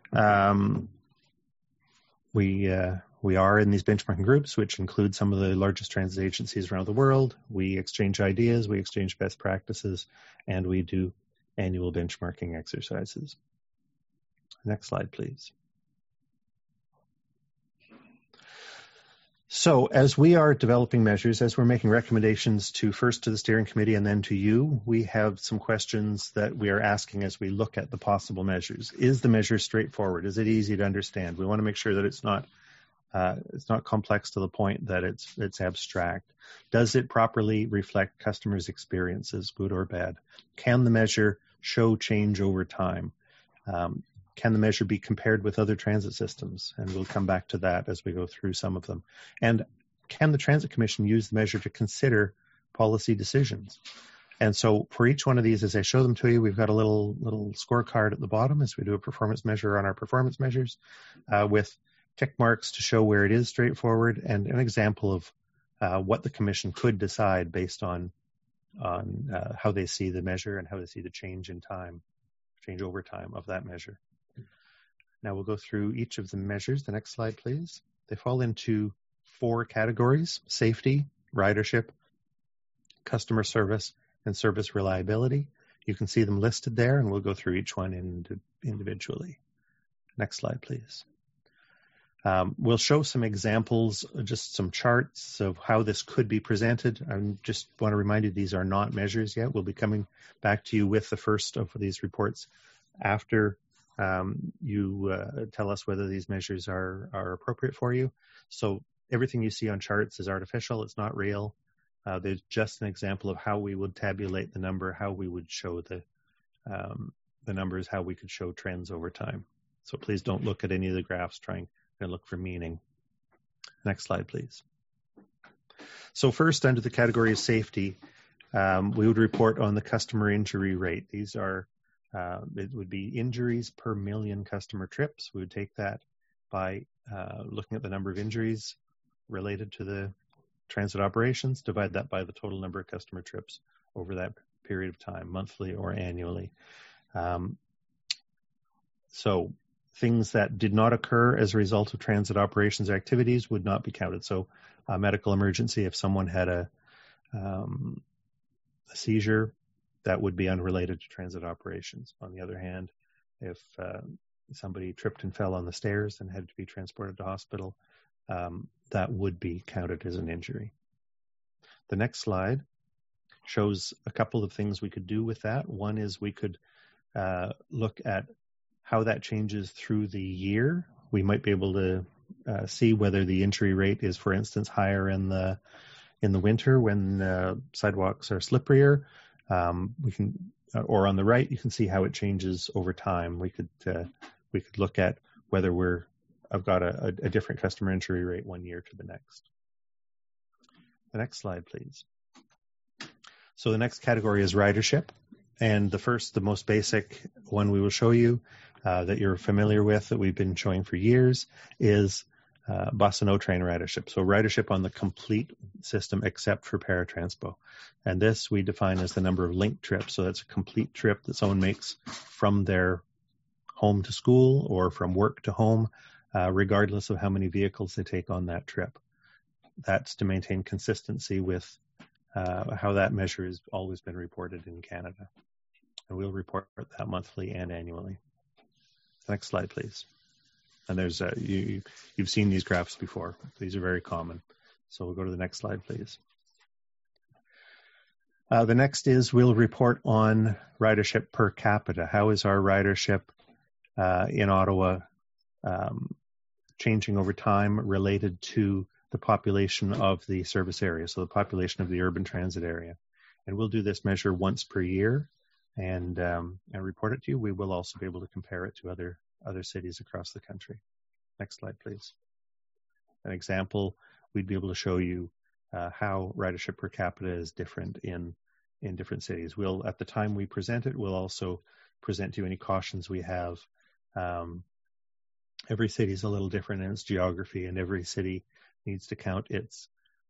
we are in these benchmarking groups, which include some of the largest transit agencies around the world. We exchange ideas, we exchange best practices, and we do annual benchmarking exercises. Next slide, please. So as we are developing measures, as we're making recommendations first to the steering committee and then to you, we have some questions that we are asking as we look at the possible measures. Is the measure straightforward? Is it easy to understand? We want to make sure that it's not complex to the point that it's abstract. Does it properly reflect customers' experiences, good or bad? Can the measure show change over time? Can the measure be compared with other transit systems? And we'll come back to that as we go through some of them. And can the Transit Commission use the measure to consider policy decisions? And so for each one of these, as I show them to you, we've got a little scorecard at the bottom as we do a performance measure on our performance measures with tick marks to show where it is straightforward and an example of what the Commission could decide based on how they see the measure and how they see the change over time of that measure. Now we'll go through each of the measures. The next slide, please. They fall into 4 categories: safety, ridership, customer service, and service reliability. You can see them listed there, and we'll go through each one individually. Next slide, please. We'll show some examples, just some charts of how this could be presented. I just want to remind you these are not measures yet. We'll be coming back to you with the first of these reports after you tell us whether these measures are appropriate for you. So everything you see on charts is artificial. It's not real. There's just an example of how we would tabulate the number, how we would show the numbers, how we could show trends over time. So please don't look at any of the graphs trying to look for meaning. Next slide, please. So first, under the category of safety, we would report on the customer injury rate. These are it would be injuries per million customer trips. We would take that by looking at the number of injuries related to the transit operations, divide that by the total number of customer trips over that period of time, monthly or annually. So things that did not occur as a result of transit operations activities would not be counted. So a medical emergency, if someone had a seizure, that would be unrelated to transit operations. On the other hand, if somebody tripped and fell on the stairs and had to be transported to hospital, that would be counted as an injury. The next slide shows a couple of things we could do with that. One is we could look at how that changes through the year. We might be able to see whether the injury rate is, for instance, higher in the winter when sidewalks are slipperier. We can, or on the right, you can see how it changes over time. We could look at whether I've got a different customer injury rate one year to the next. The next slide, please. So the next category is ridership. And the most basic one we will show you that you're familiar with, that we've been showing for years, is bus and O-train ridership. So ridership on the complete system except for paratranspo. And this we define as the number of linked trips. So that's a complete trip that someone makes from their home to school or from work to home, regardless of how many vehicles they take on that trip. That's to maintain consistency with how that measure has always been reported in Canada. And we'll report that monthly and annually. Next slide, please. And there's you've seen these graphs before. These are very common. So we'll go to the next slide, please. The next is we'll report on ridership per capita. How is our ridership in Ottawa changing over time related to the population of the service area, so the population of the urban transit area. And we'll do this measure once per year and report it to you. We will also be able to compare it to other cities across the country. Next slide, please. An example, we'd be able to show you how ridership per capita is different in different cities. At the time we present it, we'll also present to you any cautions we have. Every city is a little different in its geography, and every city needs to count its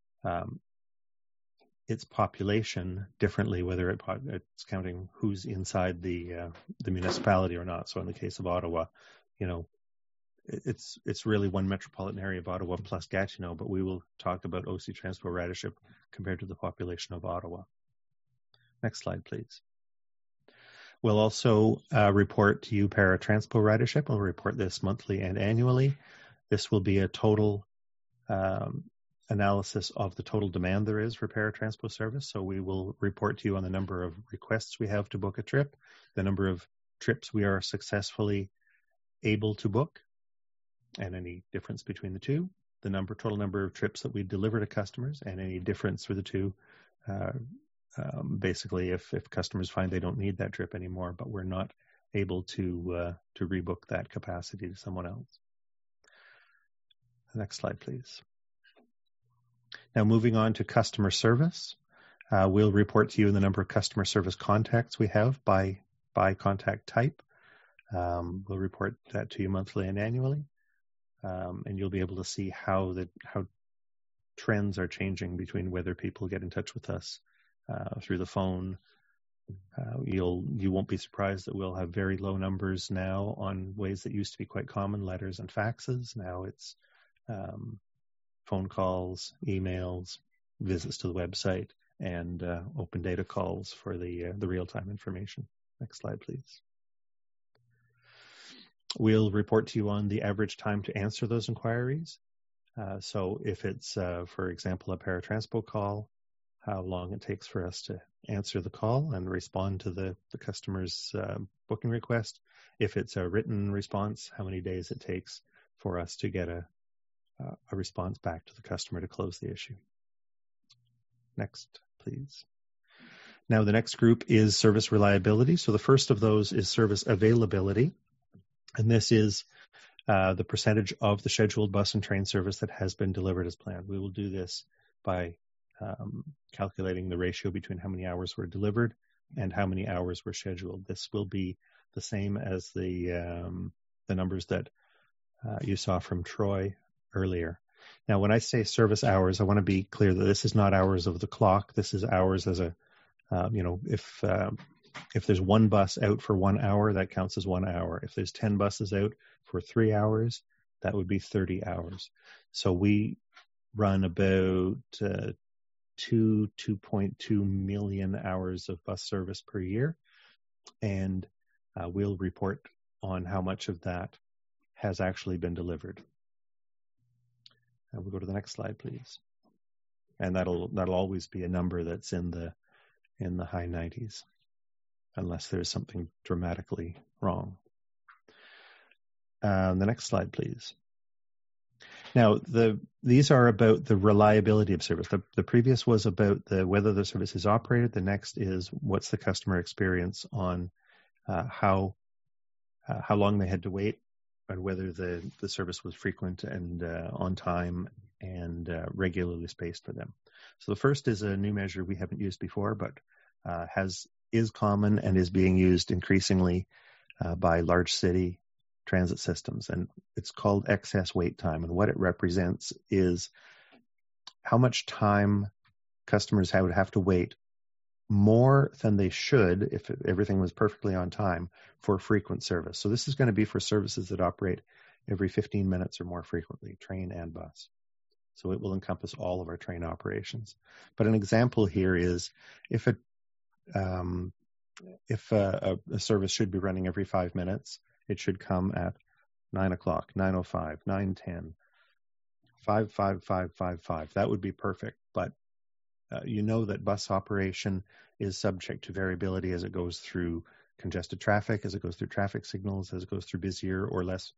population differently, whether it's counting who's inside the municipality or not. So in the case of Ottawa, it's really one metropolitan area of Ottawa plus Gatineau, but we will talk about OC Transpo ridership compared to the population of Ottawa. Next slide, please. We'll also report to you paratranspo ridership. We'll report this monthly and annually. This will be a total analysis of the total demand there is for paratranspo service. So we will report to you on the number of requests we have to book a trip, the number of trips we are successfully able to book, and any difference between the two, the total number of trips that we deliver to customers, and any difference for the two. Basically, if customers find they don't need that trip anymore, but we're not able to rebook that capacity to someone else. Next slide, please. Now, moving on to customer service, we'll report to you the number of customer service contacts we have by contact type. We'll report that to you monthly and annually, and you'll be able to see how trends are changing between whether people get in touch with us through the phone. You won't be surprised that we'll have very low numbers now on ways that used to be quite common, letters and faxes. Now it's phone calls, emails, visits to the website, and open data calls for the real-time information. Next slide, please. We'll report to you on the average time to answer those inquiries. So if it's, for example, a paratranspo call, how long it takes for us to answer the call and respond to the customer's booking request. If it's a written response, how many days it takes for us to get a response back to the customer to close the issue. Next, please. Now, the next group is service reliability. So the first of those is service availability. And this is the percentage of the scheduled bus and train service that has been delivered as planned. We will do this by calculating the ratio between how many hours were delivered and how many hours were scheduled. This will be the same as the numbers that you saw from Troy earlier. Now, when I say service hours, I want to be clear that this is not hours of the clock. This is hours as a, if there's one bus out for 1 hour, that counts as 1 hour. If there's 10 buses out for 3 hours, that would be 30 hours. So we run about 2.2 million hours of bus service per year, and we'll report on how much of that has actually been delivered. We'll go to the next slide, please. And that'll always be a number that's in the high 90s, unless there's something dramatically wrong. The next slide, please. Now, these are about the reliability of service. The previous was about whether the service is operated. The next is what's the customer experience on how long they had to wait, and whether the service was frequent and on time and regularly spaced for them. So the first is a new measure we haven't used before, but is common and is being used increasingly by large city transit systems, and it's called excess wait time. And what it represents is how much time customers would have to wait more than they should if everything was perfectly on time for frequent service. So this is going to be for services that operate every 15 minutes or more frequently, train and bus. So it will encompass all of our train operations. But an example here is if a service should be running every 5 minutes, it should come at 9 o'clock, 9:05, 9:10, 5:55. That would be perfect. But you know that bus operation is subject to variability as it goes through congested traffic, as it goes through traffic signals, as it goes through busier or less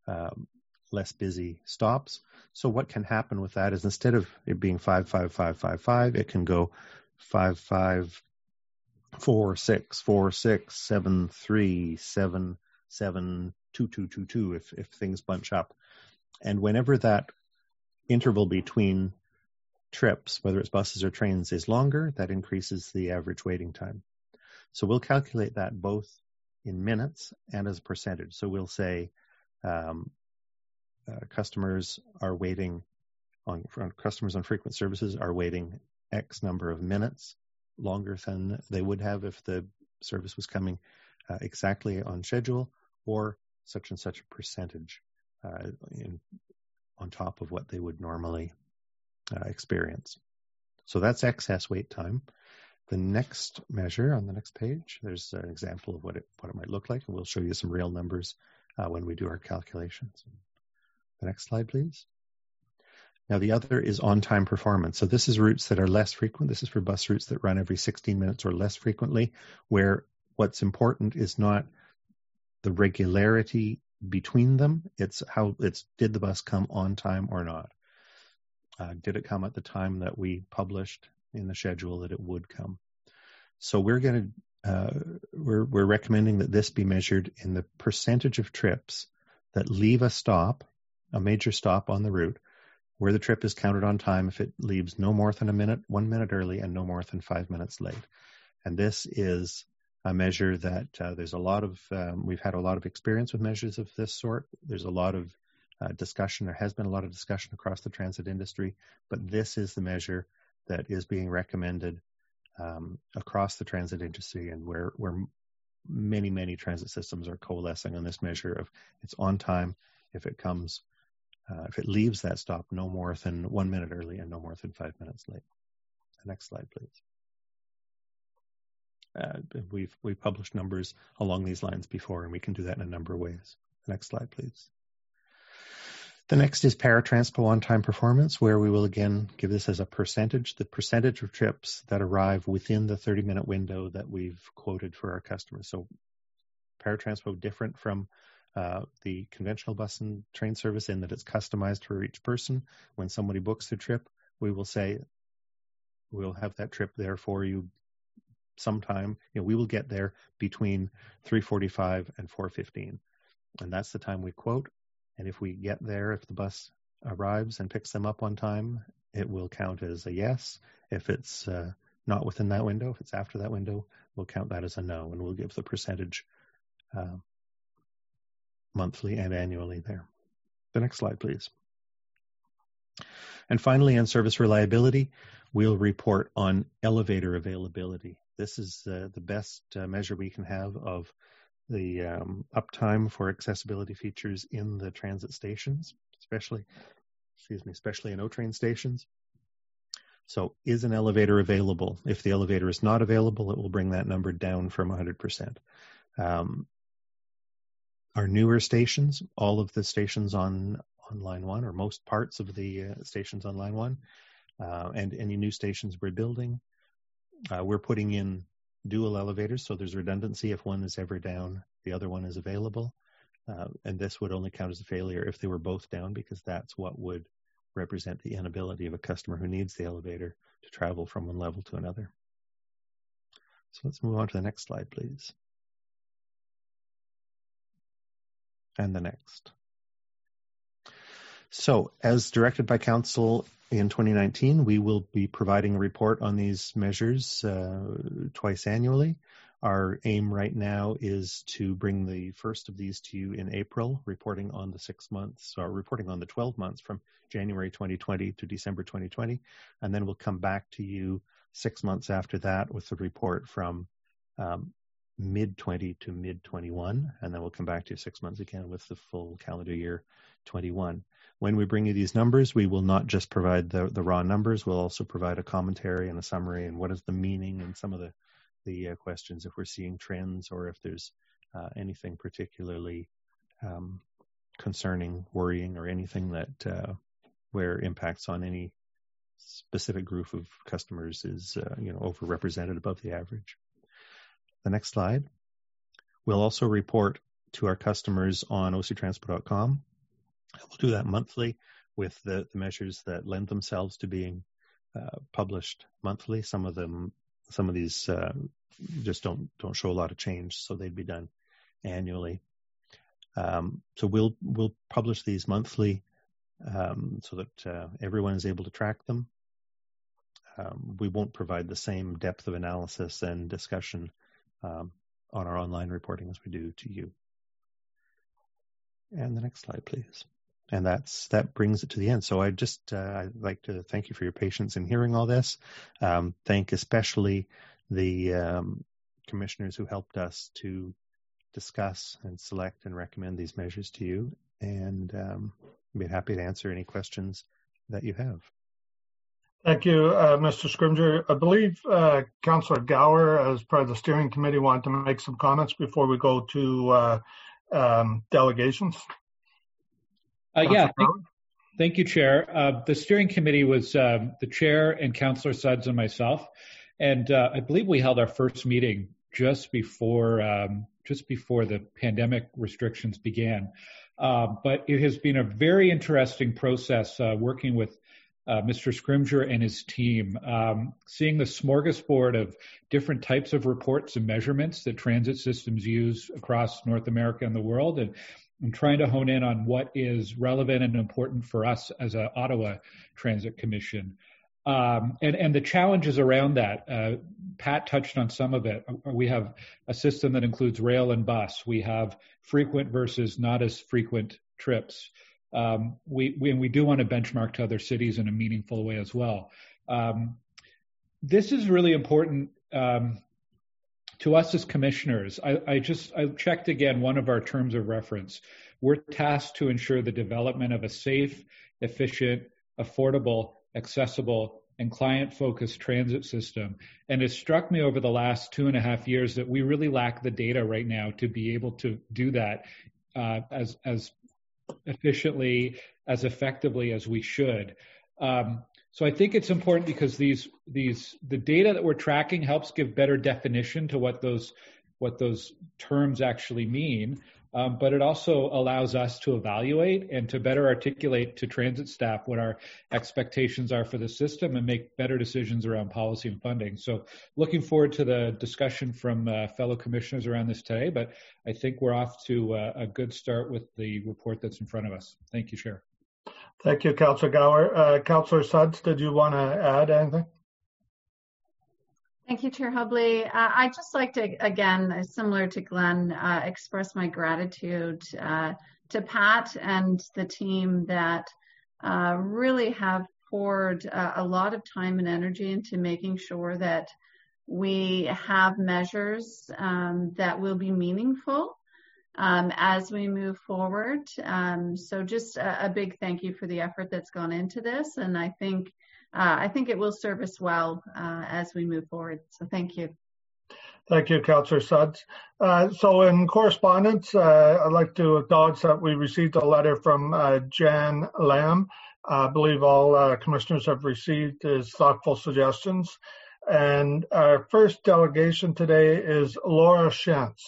busy stops. So what can happen with that is instead of it being 5:55, it can go 5:546, 4673, 772222 if things bunch up. And whenever that interval between trips, whether it's buses or trains, is longer, that increases the average waiting time. So we'll calculate that both in minutes and as a percentage. So we'll say customers on frequent services are waiting X number of minutes longer than they would have if the service was coming exactly on schedule, or such and such a percentage on top of what they would normally experience. So that's excess wait time. The next measure on the next page, there's an example of what it might look like, and we'll show you some real numbers when we do our calculations. The next slide, please. Now, the other is on-time performance. So this is routes that are less frequent. This is for bus routes that run every 16 minutes or less frequently, where what's important is not the regularity between them. It's did the bus come on time or not? Did it come at the time that we published in the schedule that it would come? So we're recommending that this be measured in the percentage of trips that leave a major stop on the route, where the trip is counted on time if it leaves no more than 1 minute early and no more than 5 minutes late. And this is a measure that we've had a lot of experience with measures of this sort. There's a lot of discussion. There has been a lot of discussion across the transit industry, but this is the measure that is being recommended across the transit industry, and where many, many transit systems are coalescing on this measure of it's on time if it leaves that stop no more than 1 minute early and no more than 5 minutes late. The next slide, please. We've published numbers along these lines before, and we can do that in a number of ways. The next slide, please. The next is paratranspo on-time performance, where we will again give this as a percentage, the percentage of trips that arrive within the 30-minute window that we've quoted for our customers. So paratranspo different from the conventional bus and train service in that it's customized for each person. When somebody books their trip, we will say, we'll have that trip there for you sometime. We will get there between 3:45 and 4:15. And that's the time we quote. And if we get there, if the bus arrives and picks them up on time, it will count as a yes. If it's not within that window, if it's after that window, we'll count that as a no, and we'll give the percentage monthly and annually there. The next slide, please. And finally, on service reliability, we'll report on elevator availability. This is the best measure we can have of the uptime for accessibility features in the transit stations, especially in O-train stations. So is an elevator available? If the elevator is not available, it will bring that number down from 100%. Our newer stations, all of the stations on Line 1, or most parts of the stations on Line 1, and any new stations we're building, we're putting in dual elevators, so there's redundancy. If one is ever down, the other one is available. And this would only count as a failure if they were both down, because that's what would represent the inability of a customer who needs the elevator to travel from one level to another. So let's move on to the next slide, please. And the next. So, as directed by Council in 2019, we will be providing a report on these measures twice annually. Our aim right now is to bring the first of these to you in April, reporting on the 6 months, or reporting on the 12 months from January 2020 to December 2020. And then we'll come back to you 6 months after that with the report from mid-20 to mid-21, and then we'll come back to you 6 months again with the full calendar year 21. When we bring you these numbers, we will not just provide the raw numbers, we'll also provide a commentary and a summary and what is the meaning and some of the questions, if we're seeing trends or if there's anything particularly concerning, worrying, or anything that where impacts on any specific group of customers is overrepresented above the average. The next slide. We'll also report to our customers on octranspo.com. We'll do that monthly with the measures that lend themselves to being published monthly. Some of these just don't show a lot of change, so they'd be done annually. So we'll publish these monthly so that everyone is able to track them. We won't provide the same depth of analysis and discussion on our online reporting as we do to you. And the next slide, please. And that brings it to the end. So I'd like to thank you for your patience in hearing all this. Thank especially the commissioners who helped us to discuss and select and recommend these measures to you. And I'd be happy to answer any questions that you have. Thank you, Mr. Scrimgeour. I believe Councillor Gower, as part of the steering committee, wanted to make some comments before we go to delegations. Thank you, Chair. The steering committee was the chair and Councillor Sudds and myself, and I believe we held our first meeting just before the pandemic restrictions began. But it has been a very interesting process working with Mr. Scrimgeour and his team, seeing the smorgasbord of different types of reports and measurements that transit systems use across North America and the world, and trying to hone in on what is relevant and important for us as an Ottawa Transit Commission. And the challenges around that, Pat touched on some of it. We have a system that includes rail and bus. We have frequent versus not as frequent trips. We do want to benchmark to other cities in a meaningful way as well. This is really important to us as commissioners. I checked again one of our terms of reference. We're tasked to ensure the development of a safe, efficient, affordable, accessible, and client-focused transit system. And it struck me over the last 2.5 years that we really lack the data right now to be able to do that as efficiently, as effectively as we should. So I think it's important because the data that we're tracking helps give better definition to what those terms actually mean. But it also allows us to evaluate and to better articulate to transit staff what our expectations are for the system and make better decisions around policy and funding. So looking forward to the discussion from fellow commissioners around this today, but I think we're off to a good start with the report that's in front of us. Thank you, Chair. Thank you, Councillor Gower. Councillor Sudds, did you want to add anything? Thank you, Chair Hubley. I'd just like to, again, similar to Glenn, express my gratitude to Pat and the team that really have poured a lot of time and energy into making sure that we have measures that will be meaningful as we move forward. So just a big thank you for the effort that's gone into this, and I think it will serve us well as we move forward. So thank you. Thank you, Councillor Sudds. So in correspondence, I'd like to acknowledge that we received a letter from Jan Lamb. I believe all commissioners have received his thoughtful suggestions. And our first delegation today is Laura Shantz.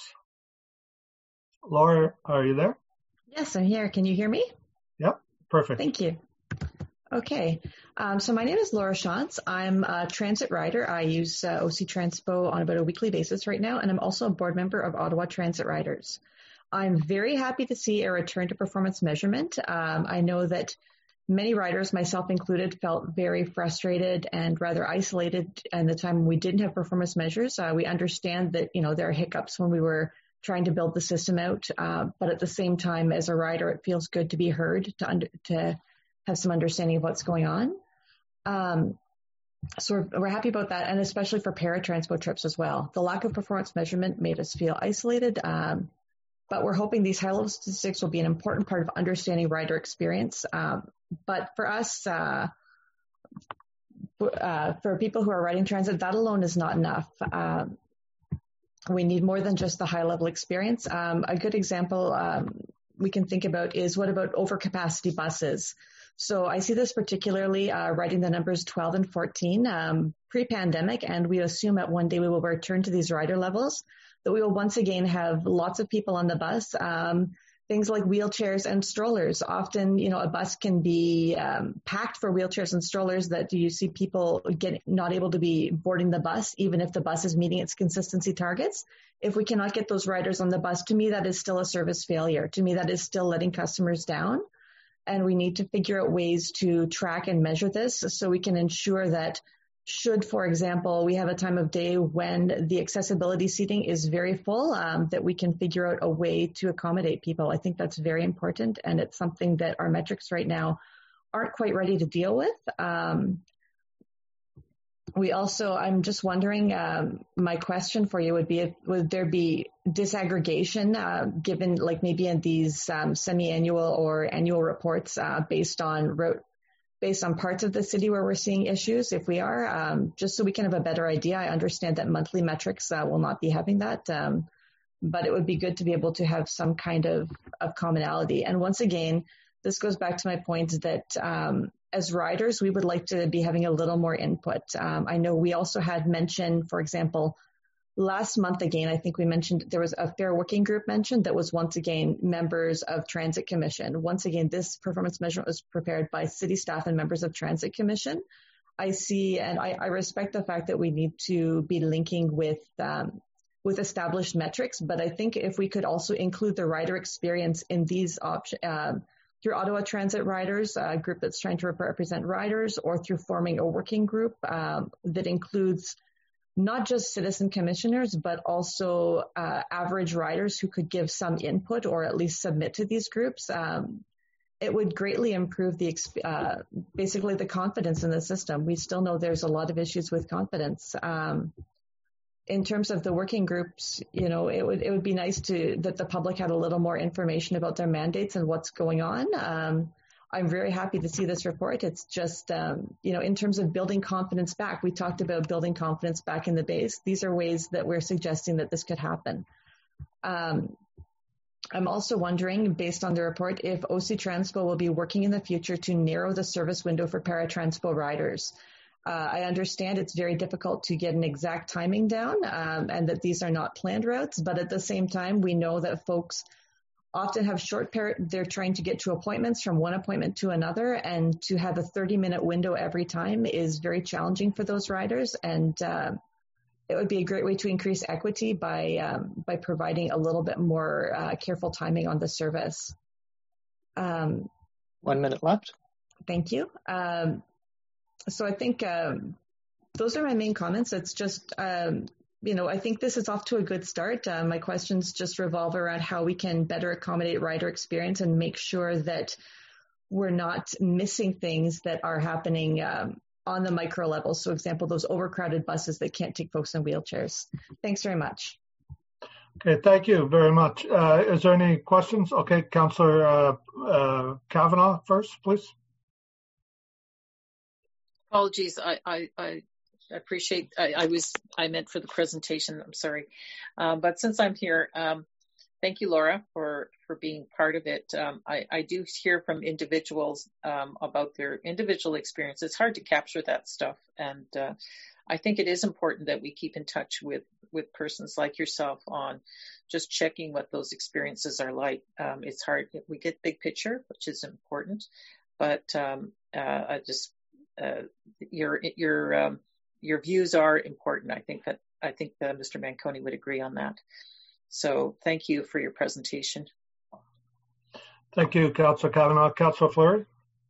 Laura, are you there? Yes, I'm here. Can you hear me? Yep, perfect. Thank you. Okay, so my name is Laura Shantz. I'm a transit rider. I use OC Transpo on about a weekly basis right now, and I'm also a board member of Ottawa Transit Riders. I'm very happy to see a return to performance measurement. I know that many riders, myself included, felt very frustrated and rather isolated in the time we didn't have performance measures. We understand that, there are hiccups when we were trying to build the system out, but at the same time, as a rider, it feels good to be heard, to have some understanding of what's going on. So we're happy about that, and especially for paratransport trips as well. The lack of performance measurement made us feel isolated, but we're hoping these high-level statistics will be an important part of understanding rider experience. But for us, for people who are riding transit, that alone is not enough. We need more than just the high-level experience. A good example we can think about is, what about overcapacity buses? So I see this particularly writing the numbers 12 and 14 pre-pandemic, and we assume that one day we will return to these rider levels, that we will once again have lots of people on the bus, things like wheelchairs and strollers. Often, a bus can be packed for wheelchairs and strollers that you see people not able to be boarding the bus, even if the bus is meeting its consistency targets. If we cannot get those riders on the bus, to me, that is still a service failure. To me, that is still letting customers down. And we need to figure out ways to track and measure this so we can ensure that should, for example, we have a time of day when the accessibility seating is very full, that we can figure out a way to accommodate people. I think that's very important, and it's something that our metrics right now aren't quite ready to deal with. I'm just wondering, my question for you would be, would there be disaggregation given like maybe in these semi-annual or annual reports based on parts of the city where we're seeing issues? If we are, just so we can have a better idea. I understand that monthly metrics will not be having that, but it would be good to be able to have some kind of commonality. And once again, this goes back to my point that as riders, we would like to be having a little more input. I know we also had mentioned, for example, last month again, I think we mentioned there was a fair working group mentioned that was once again members of Transit Commission. Once again, this performance measurement was prepared by city staff and members of Transit Commission. I see, and I respect the fact that we need to be linking with established metrics, but I think if we could also include the rider experience in these options, through Ottawa Transit Riders, a group that's trying to represent riders, or through forming a working group that includes not just citizen commissioners, but also average riders who could give some input or at least submit to these groups. It would greatly improve basically the confidence in the system. We still know there's a lot of issues with confidence. In terms of the working groups, it would be nice that the public had a little more information about their mandates and what's going on. I'm very happy to see this report. It's just, in terms of building confidence back, we talked about building confidence back in the base. These are ways that we're suggesting that this could happen. I'm also wondering, based on the report, if OC Transpo will be working in the future to narrow the service window for paratranspo riders. I understand it's very difficult to get an exact timing down and that these are not planned routes, but at the same time, we know that folks often have they're trying to get to appointments from one appointment to another, and to have a 30-minute window every time is very challenging for those riders. And it would be a great way to increase equity by providing a little bit more careful timing on the service. 1 minute left. Thank you. So I think those are my main comments. It's just, I think this is off to a good start. My questions just revolve around how we can better accommodate rider experience and make sure that we're not missing things that are happening on the micro level. So, for example, those overcrowded buses that can't take folks in wheelchairs. Thanks very much. Okay, thank you very much. Is there any questions? Okay, Councillor Kavanagh first, please. Apologies, I appreciate, I meant for the presentation, I'm sorry. But since I'm here, thank you, Laura, for being part of it. I do hear from individuals about their individual experience. It's hard to capture that stuff. And I think it is important that we keep in touch with persons like yourself on just checking what those experiences are like. It's hard. We get big picture, which is important, but your views are important. I think that Mr. Manconi would agree on that. So thank you for your presentation. Thank you, Councillor Kavanagh. Councillor Fleury.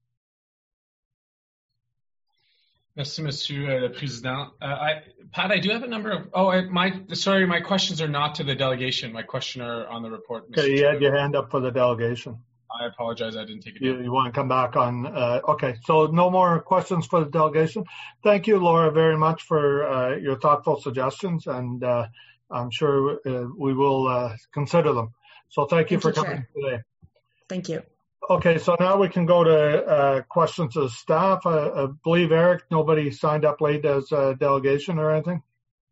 Merci, Monsieur le Président. Pat, I do have a number of. My questions are not to the delegation. My questions are on the report. Mr. Okay, you had your hand up for the delegation. I apologize, I didn't take it. You want to come back on? Okay, so no more questions for the delegation. Thank you, Laura, very much for your thoughtful suggestions, and I'm sure we will consider them. So thank you for coming today. Thank you. Okay, so now we can go to questions of staff. I believe, Eric, nobody signed up late as a delegation or anything?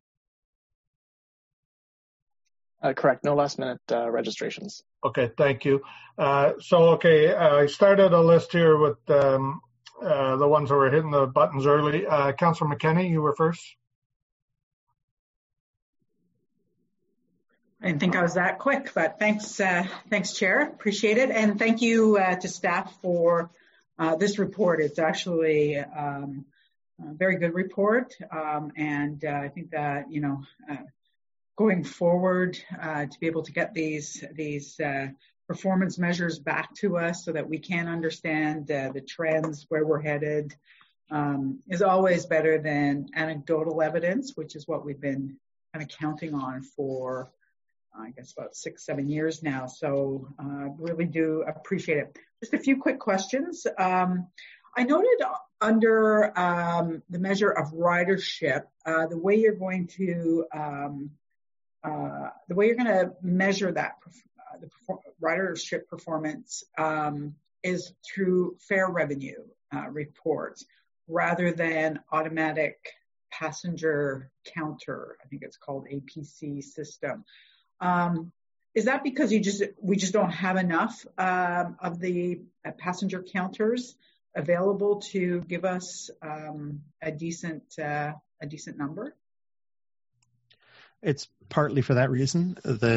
Correct. No last minute registrations. Okay, thank you. I started a list here with the ones that were hitting the buttons early. Councillor McKenney, you were first. I didn't think I was that quick, but thanks, Chair. Appreciate it. And thank you to staff for this report. It's actually a very good report. And I think that, going forward, to be able to get these performance measures back to us so that we can understand the trends, where we're headed, is always better than anecdotal evidence, which is what we've been kind of counting on for, I guess, about 6-7 years now. So really do appreciate it. Just a few quick questions. I noted under the measure of ridership, the way you're going to measure that the ridership performance is through fare revenue reports rather than automatic passenger counter. I think it's called APC system. Is that because we just don't have enough of the passenger counters available to give us a decent number? It's partly for that reason.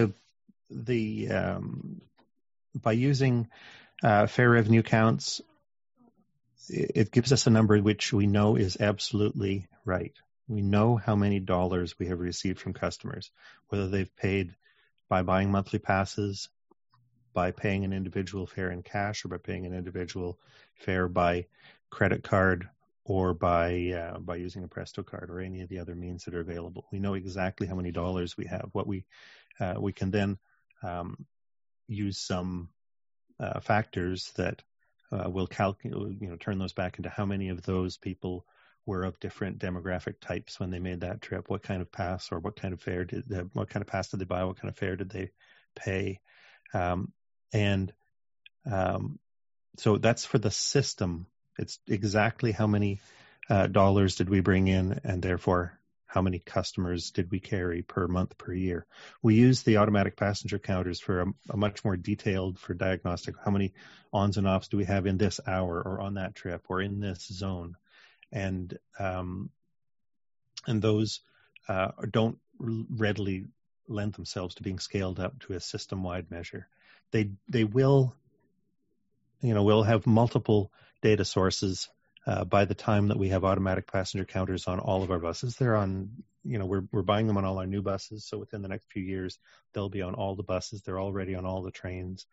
By using fare revenue counts, it gives us a number which we know is absolutely right. We know how many dollars we have received from customers, whether they've paid by buying monthly passes, by paying an individual fare in cash, or by paying an individual fare by credit card, or by using a Presto card or any of the other means that are available. We know exactly how many dollars we have. What we can then use some factors that will calculate, turn those back into how many of those people were of different demographic types when they made that trip. What kind of pass or what kind of fare what kind of pass did they buy? What kind of fare did they pay? So that's for the system. It's exactly how many dollars did we bring in, and therefore how many customers did we carry per month, per year. We use the automatic passenger counters for a much more detailed for diagnostic. How many ons and offs do we have in this hour or on that trip or in this zone? And those don't readily lend themselves to being scaled up to a system-wide measure. They will, we'll have multiple data sources by the time that we have automatic passenger counters on all of our buses. They're on, we're buying them on all our new buses. So within the next few years, they'll be on all the buses. They're already on all the trains.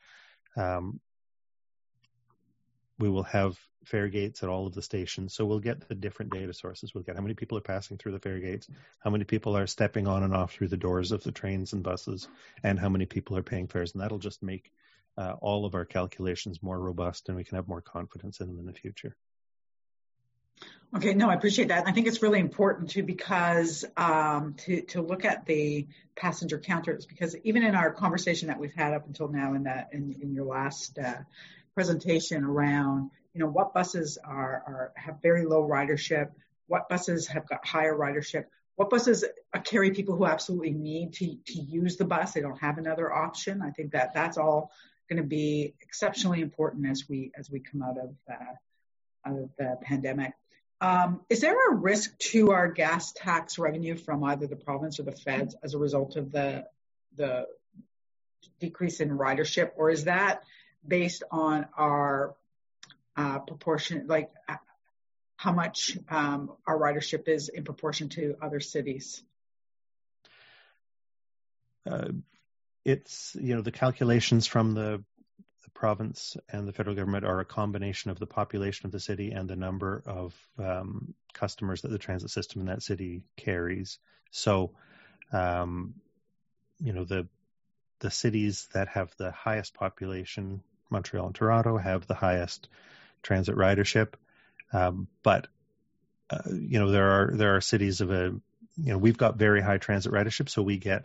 We will have fare gates at all of the stations. So we'll get the different data sources. We'll get how many people are passing through the fare gates, how many people are stepping on and off through the doors of the trains and buses, and how many people are paying fares. And that'll just make all of our calculations more robust, and we can have more confidence in them in the future. Okay, no, I appreciate that. I think it's really important too, because to look at the passenger counters, because even in our conversation that we've had up until now, in your last presentation around, what buses have very low ridership, what buses have got higher ridership, what buses carry people who absolutely need to use the bus, they don't have another option. I think that's all going to be exceptionally important as we come out of the pandemic. Is there a risk to our gas tax revenue from either the province or the feds as a result of the decrease in ridership, or is that based on our proportion, like how much our ridership is in proportion to other cities? It's, the calculations from the province and the federal government are a combination of the population of the city and the number of customers that the transit system in that city carries. So, the cities that have the highest population, Montreal and Toronto, have the highest transit ridership. But there are cities we've got very high transit ridership, so we get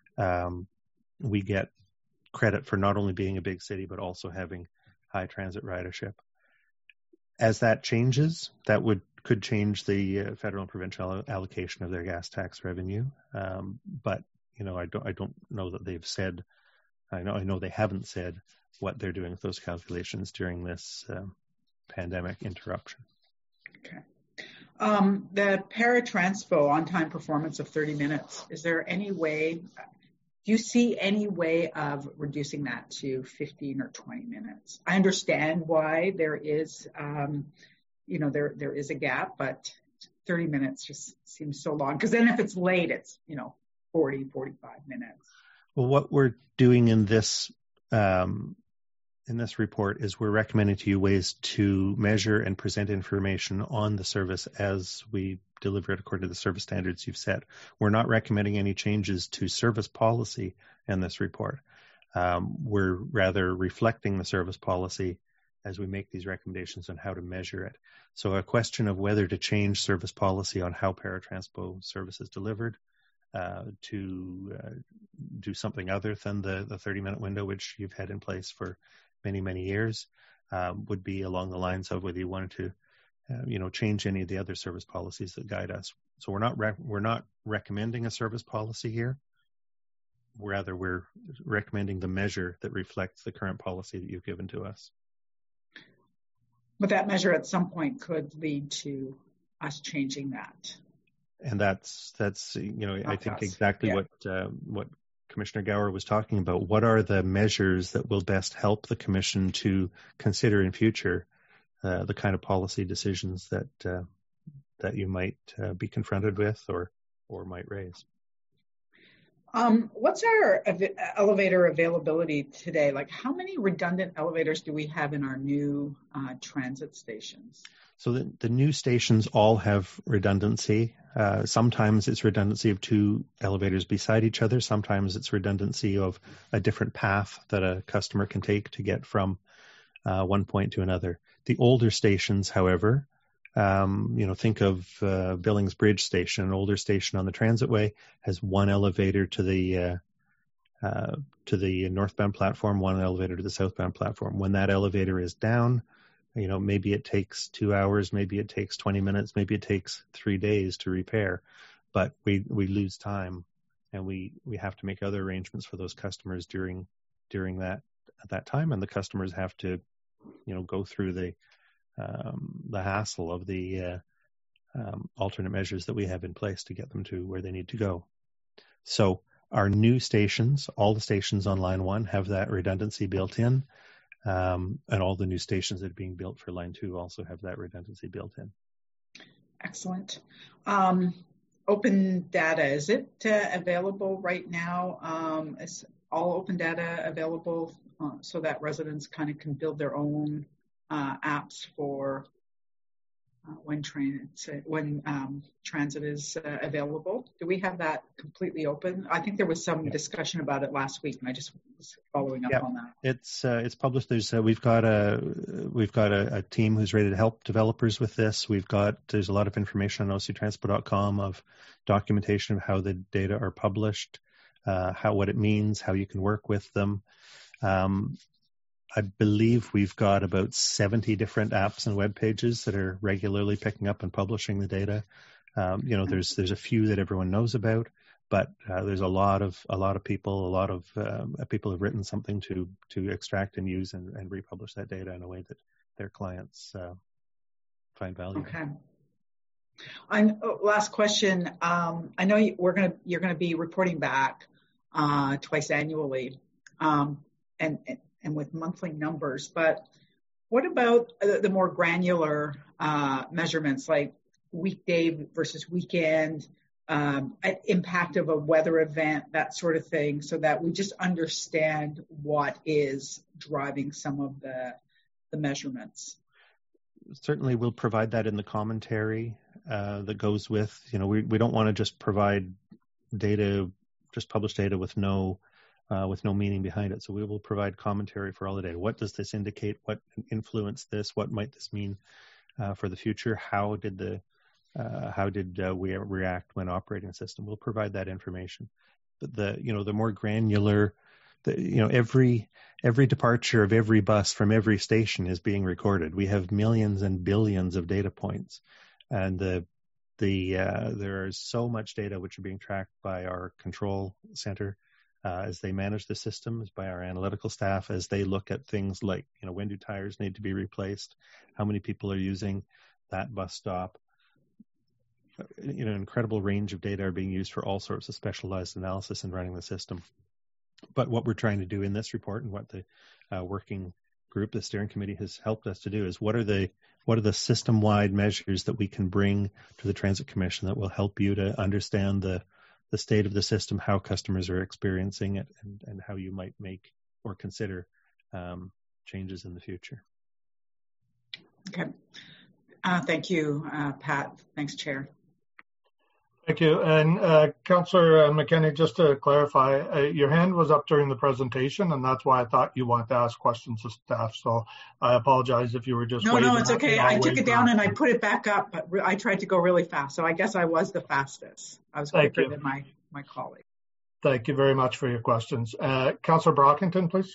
credit for not only being a big city, but also having high transit ridership. As that changes, that could change the federal and provincial allocation of their gas tax revenue. But I don't know that they've said. I know they haven't said what they're doing with those calculations during this pandemic interruption. Okay. The Paratranspo on-time performance of 30 minutes. Is there any way? Do you see any way of reducing that to 15 or 20 minutes? I understand why there is, there is a gap, but 30 minutes just seems so long. Because then if it's late, it's, 40, 45 minutes. Well, what we're doing in this report is we're recommending to you ways to measure and present information on the service as we deliver it according to the service standards you've set. We're not recommending any changes to service policy in this report. We're rather reflecting the service policy as we make these recommendations on how to measure it. So a question of whether to change service policy on how Paratranspo service is delivered to do something other than the 30-minute window, which you've had in place for many, many years, would be along the lines of whether you wanted to change any of the other service policies that guide us. So we're not recommending a service policy here. rather we're recommending the measure that reflects the current policy that you've given to us. But that measure at some point could lead to us changing that. And that's I think exactly what Commissioner Gower was talking about. What are the measures that will best help the Commission to consider in future the kind of policy decisions that you might be confronted with or might raise? What's our elevator availability today? Like, how many redundant elevators do we have in our new transit stations? So the new stations all have redundancy. Sometimes it's redundancy of two elevators beside each other. Sometimes it's redundancy of a different path that a customer can take to get from one point to another. The older stations, however, think of Billings Bridge Station, an older station on the Transitway, has one elevator to the northbound platform, one elevator to the southbound platform. When that elevator is down, maybe it takes 2 hours, maybe it takes 20 minutes, maybe it takes 3 days to repair, but we lose time, and we have to make other arrangements for those customers during that time, and the customers have to go through the hassle of the alternate measures that we have in place to get them to where they need to go. So our new stations, all the stations on Line 1 have that redundancy built in, and all the new stations that are being built for Line 2 also have that redundancy built in. Excellent. Open data, is it available right now? Is all open data available so that residents kind of can build their own apps for when transit is available? Do we have that completely open? I think there was some discussion about it last week, and I just was following up on that. It's published. We've got a team who's ready to help developers with this. There's a lot of information on octranspo.com of documentation of how the data are published, what it means, how you can work with them. I believe we've got about 70 different apps and web pages that are regularly picking up and publishing the data. There's a few that everyone knows about, but there's a lot of people. People have written something to extract and use and republish that data in a way that their clients find value. Okay. Last question. I know you're going to be reporting back twice annually, and with monthly numbers, but what about the more granular measurements like weekday versus weekend, impact of a weather event, that sort of thing, so that we just understand what is driving some of the measurements? Certainly we'll provide that in the commentary that goes with, we don't want to just provide data, just publish data with no meaning behind it. So we will provide commentary for all the data. What does this indicate? What influenced this? What might this mean for the future? How did we react when operating a system? We'll provide that information. But the more granular, every departure of every bus from every station is being recorded. We have millions and billions of data points, and there is so much data which are being tracked by our control center. As they manage the systems, by our analytical staff, as they look at things like, when do tires need to be replaced, how many people are using that bus stop. An incredible range of data are being used for all sorts of specialized analysis in running the system. But what we're trying to do in this report, and what the working group, the steering committee, has helped us to do, is what are the system-wide measures that we can bring to the Transit Commission that will help you to understand the state of the system, how customers are experiencing it, and how you might make or consider changes in the future. Okay. Thank you, Pat. Thanks, Chair. Thank you. And Councillor McKenney, just to clarify, your hand was up during the presentation, and that's why I thought you wanted to ask questions of staff. So I apologize if you were just waving. No, it's okay. I took it down and I put it back up, but I tried to go really fast. So I guess I was the fastest. I was quicker than my colleague. Thank you very much for your questions. Councillor Brockington, please.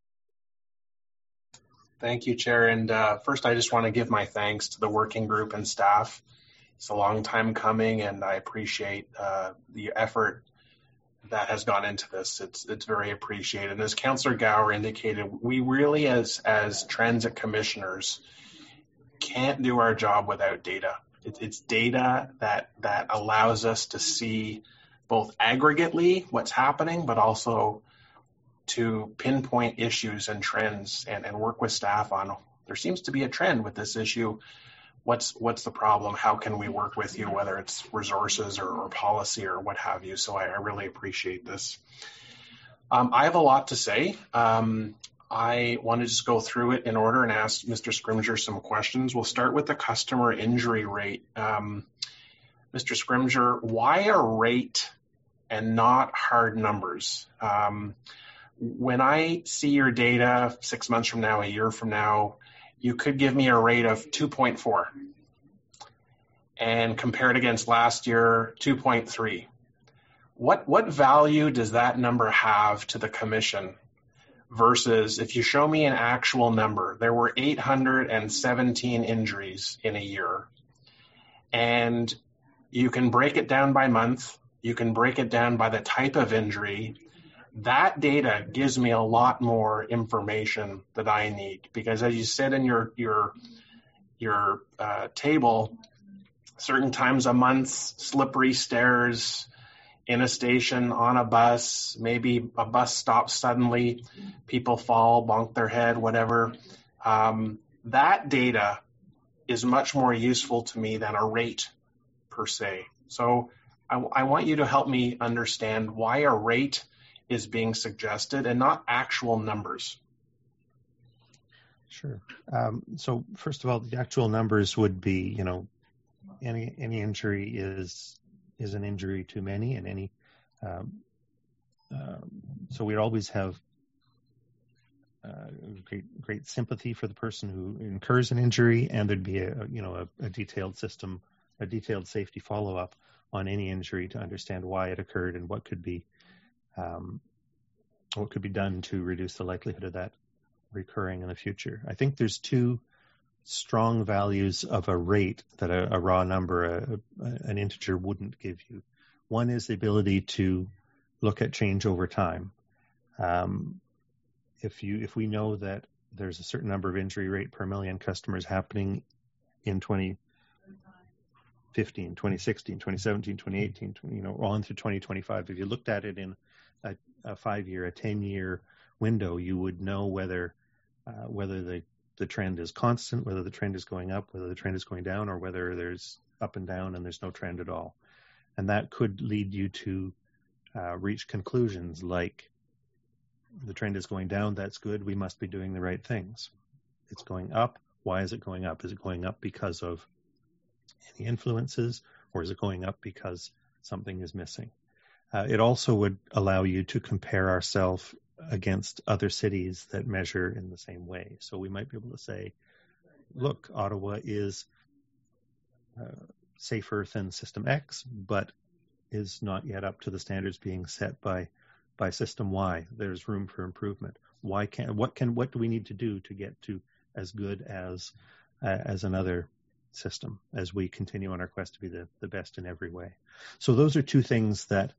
Thank you, Chair. And first, I just want to give my thanks to the working group and staff. It's a long time coming, and I appreciate the effort that has gone into this. It's very appreciated. And as Councillor Gower indicated, we really, as transit commissioners, can't do our job without data. It's data that allows us to see both aggregately what's happening, but also to pinpoint issues and trends and work with staff on, there seems to be a trend with this issue. What's the problem? How can we work with you, whether it's resources or policy or what have you? So I really appreciate this. I have a lot to say. I want to just go through it in order and ask Mr. Scrimgeour some questions. We'll start with the customer injury rate. Mr. Scrimgeour, why a rate and not hard numbers? When I see your data 6 months from now, a year from now, you could give me a rate of 2.4 and compare it against last year, 2.3. What value does that number have to the commission versus if you show me an actual number? There were 817 injuries in a year, and you can break it down by month, you can break it down by the type of injury. That data gives me a lot more information that I need, because as you said in your table, certain times a month, slippery stairs in a station, on a bus, maybe a bus stops suddenly, people fall, bonk their head, whatever. That data is much more useful to me than a rate per se. So I want you to help me understand why a rate is being suggested and not actual numbers. Sure. So first of all, the actual numbers would be, any injury is an injury too many, and any. So we'd always have great sympathy for the person who incurs an injury, and there'd be a detailed system, a detailed safety follow-up on any injury to understand why it occurred and what could be done to reduce the likelihood of that recurring in the future. I think there's two strong values of a rate that a raw number, an integer, wouldn't give you. One is the ability to look at change over time. If we know that there's a certain number of injury rate per million customers happening in 2015, 2016, 2017, 2018, on through 2025, if you looked at it in a 5-year, a 10-year window, you would know whether the trend is constant, whether the trend is going up, whether the trend is going down, or whether there's up and down and there's no trend at all. And that could lead you to reach conclusions like, the trend is going down, that's good, we must be doing the right things. It's going up, why is it going up? Is it going up because of any influences, or is it going up because something is missing? It also would allow you to compare ourselves against other cities that measure in the same way. So we might be able to say, look, Ottawa is safer than System X, but is not yet up to the standards being set by System Y. There's room for improvement. What do we need to do to get to as good as another system as we continue on our quest to be the best in every way? So those are two things that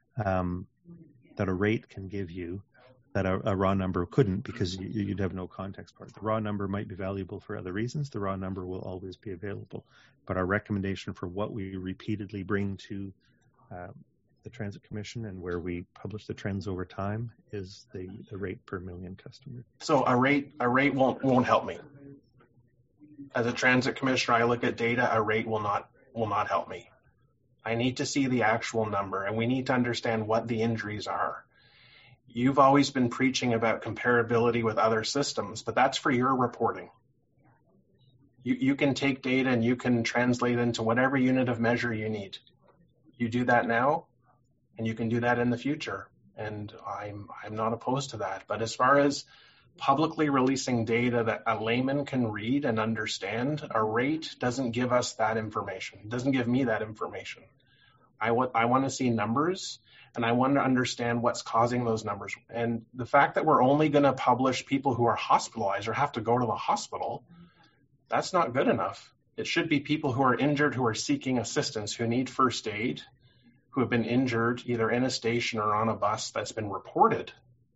a rate can give you that a raw number couldn't, because you'd have no context for it. The raw number might be valuable for other reasons. The raw number will always be available. But our recommendation for what we repeatedly bring to the Transit Commission and where we publish the trends over time is the rate per million customers. So a rate won't help me. As a Transit Commissioner, I look at data, a rate will not help me. I need to see the actual number, and we need to understand what the injuries are. You've always been preaching about comparability with other systems, but that's for your reporting. You can take data and you can translate it into whatever unit of measure you need. You do that now, and you can do that in the future. And I'm not opposed to that. But as far as publicly releasing data that a layman can read and understand, a rate doesn't give us that information. It doesn't give me that information. I want to see numbers, and I want to understand what's causing those numbers. And the fact that we're only going to publish people who are hospitalized or have to go to the hospital, that's not good enough. It should be people who are injured, who are seeking assistance, who need first aid, who have been injured either in a station or on a bus that's been reported.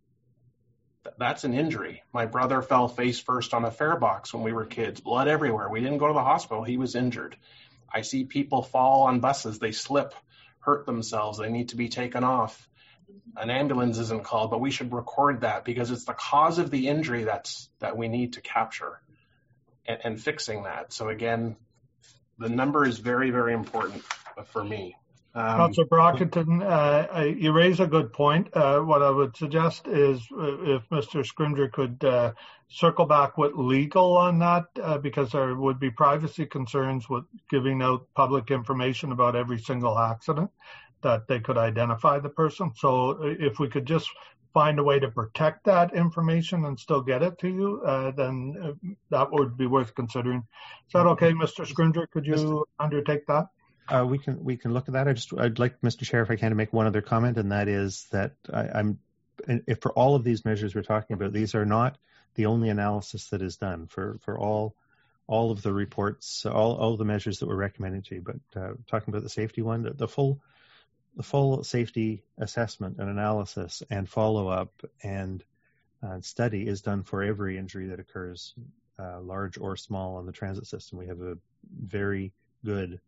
That's an injury. My brother fell face first on a fare box when we were kids, blood everywhere. We didn't go to the hospital. He was injured. I see people fall on buses. They slip, hurt themselves. They need to be taken off. An ambulance isn't called, but we should record that because it's the cause of the injury that we need to capture and fixing that. So again, the number is very, very important for me. Councillor Brockington, you raise a good point. What I would suggest is if Mr. Scrimgeour could circle back with legal on that, because there would be privacy concerns with giving out public information about every single accident, that they could identify the person. So if we could just find a way to protect that information and still get it to you, then that would be worth considering. Is that okay, Mr. Scrimgeour? Could you undertake that? We can look at that. I'd like, Mr. Chair, if I can, to make one other comment, and that is that if for all of these measures we're talking about, these are not the only analysis that is done for all of the reports, all the measures that we're recommending to you. But talking about the safety one, the full safety assessment and analysis and follow-up and study is done for every injury that occurs, large or small, on the transit system. We have a very good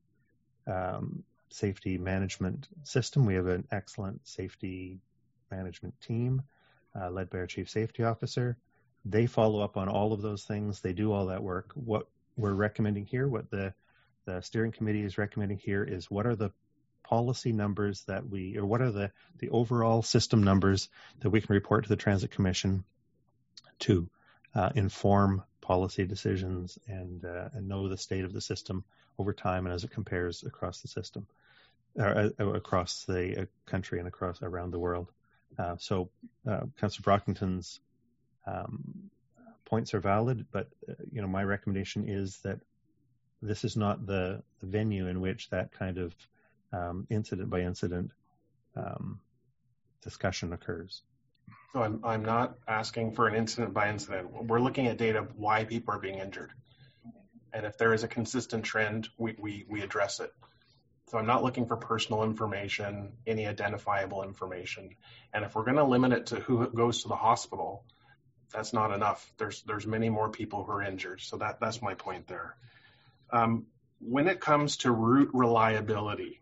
safety management system. We have an excellent safety management team led by our Chief Safety Officer. They follow up on all of those things. They do all that work. What we're recommending here, what the steering committee is recommending here, is what are the policy numbers that what are the overall system numbers that we can report to the Transit Commission to inform policy decisions and know the state of the system over time and as it compares across the system, across the country and around the world. So Councillor Brockington's points are valid, but my recommendation is that this is not the venue in which that kind of incident by incident discussion occurs. So I'm not asking for an incident by incident. We're looking at data of why people are being injured. And if there is a consistent trend, we address it. So I'm not looking for personal information, any identifiable information. And if we're going to limit it to who goes to the hospital, that's not enough. There's many more people who are injured. So that's my point there. When it comes to route reliability,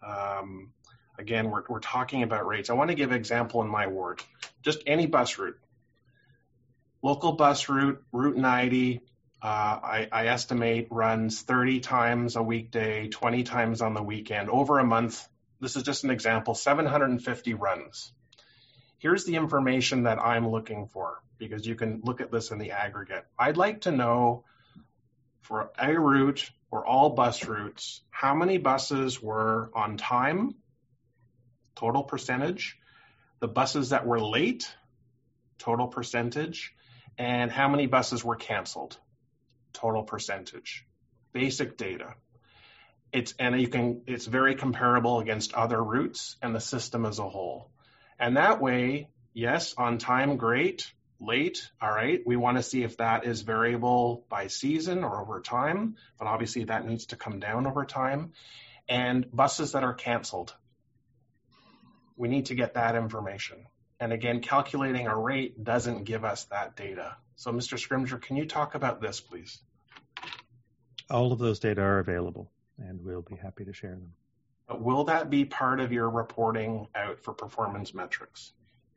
again, we're talking about rates. I want to give an example in my ward. Just any bus route. Local bus route, Route 90, I estimate runs 30 times a weekday, 20 times on the weekend, over a month. This is just an example, 750 runs. Here's the information that I'm looking for, because you can look at this in the aggregate. I'd like to know for a route or all bus routes, how many buses were on time, total percentage, the buses that were late, total percentage, and how many buses were canceled, total percentage. Basic data. It's very comparable against other routes and the system as a whole. And that way, yes, on time, great. Late, all right. We want to see if that is variable by season or over time, but obviously that needs to come down over time. And buses that are canceled, we need to get that information. And again, calculating a rate doesn't give us that data. So Mr. Scrimgeour, can you talk about this, please? All of those data are available, and we'll be happy to share them. But will that be part of your reporting out for performance metrics?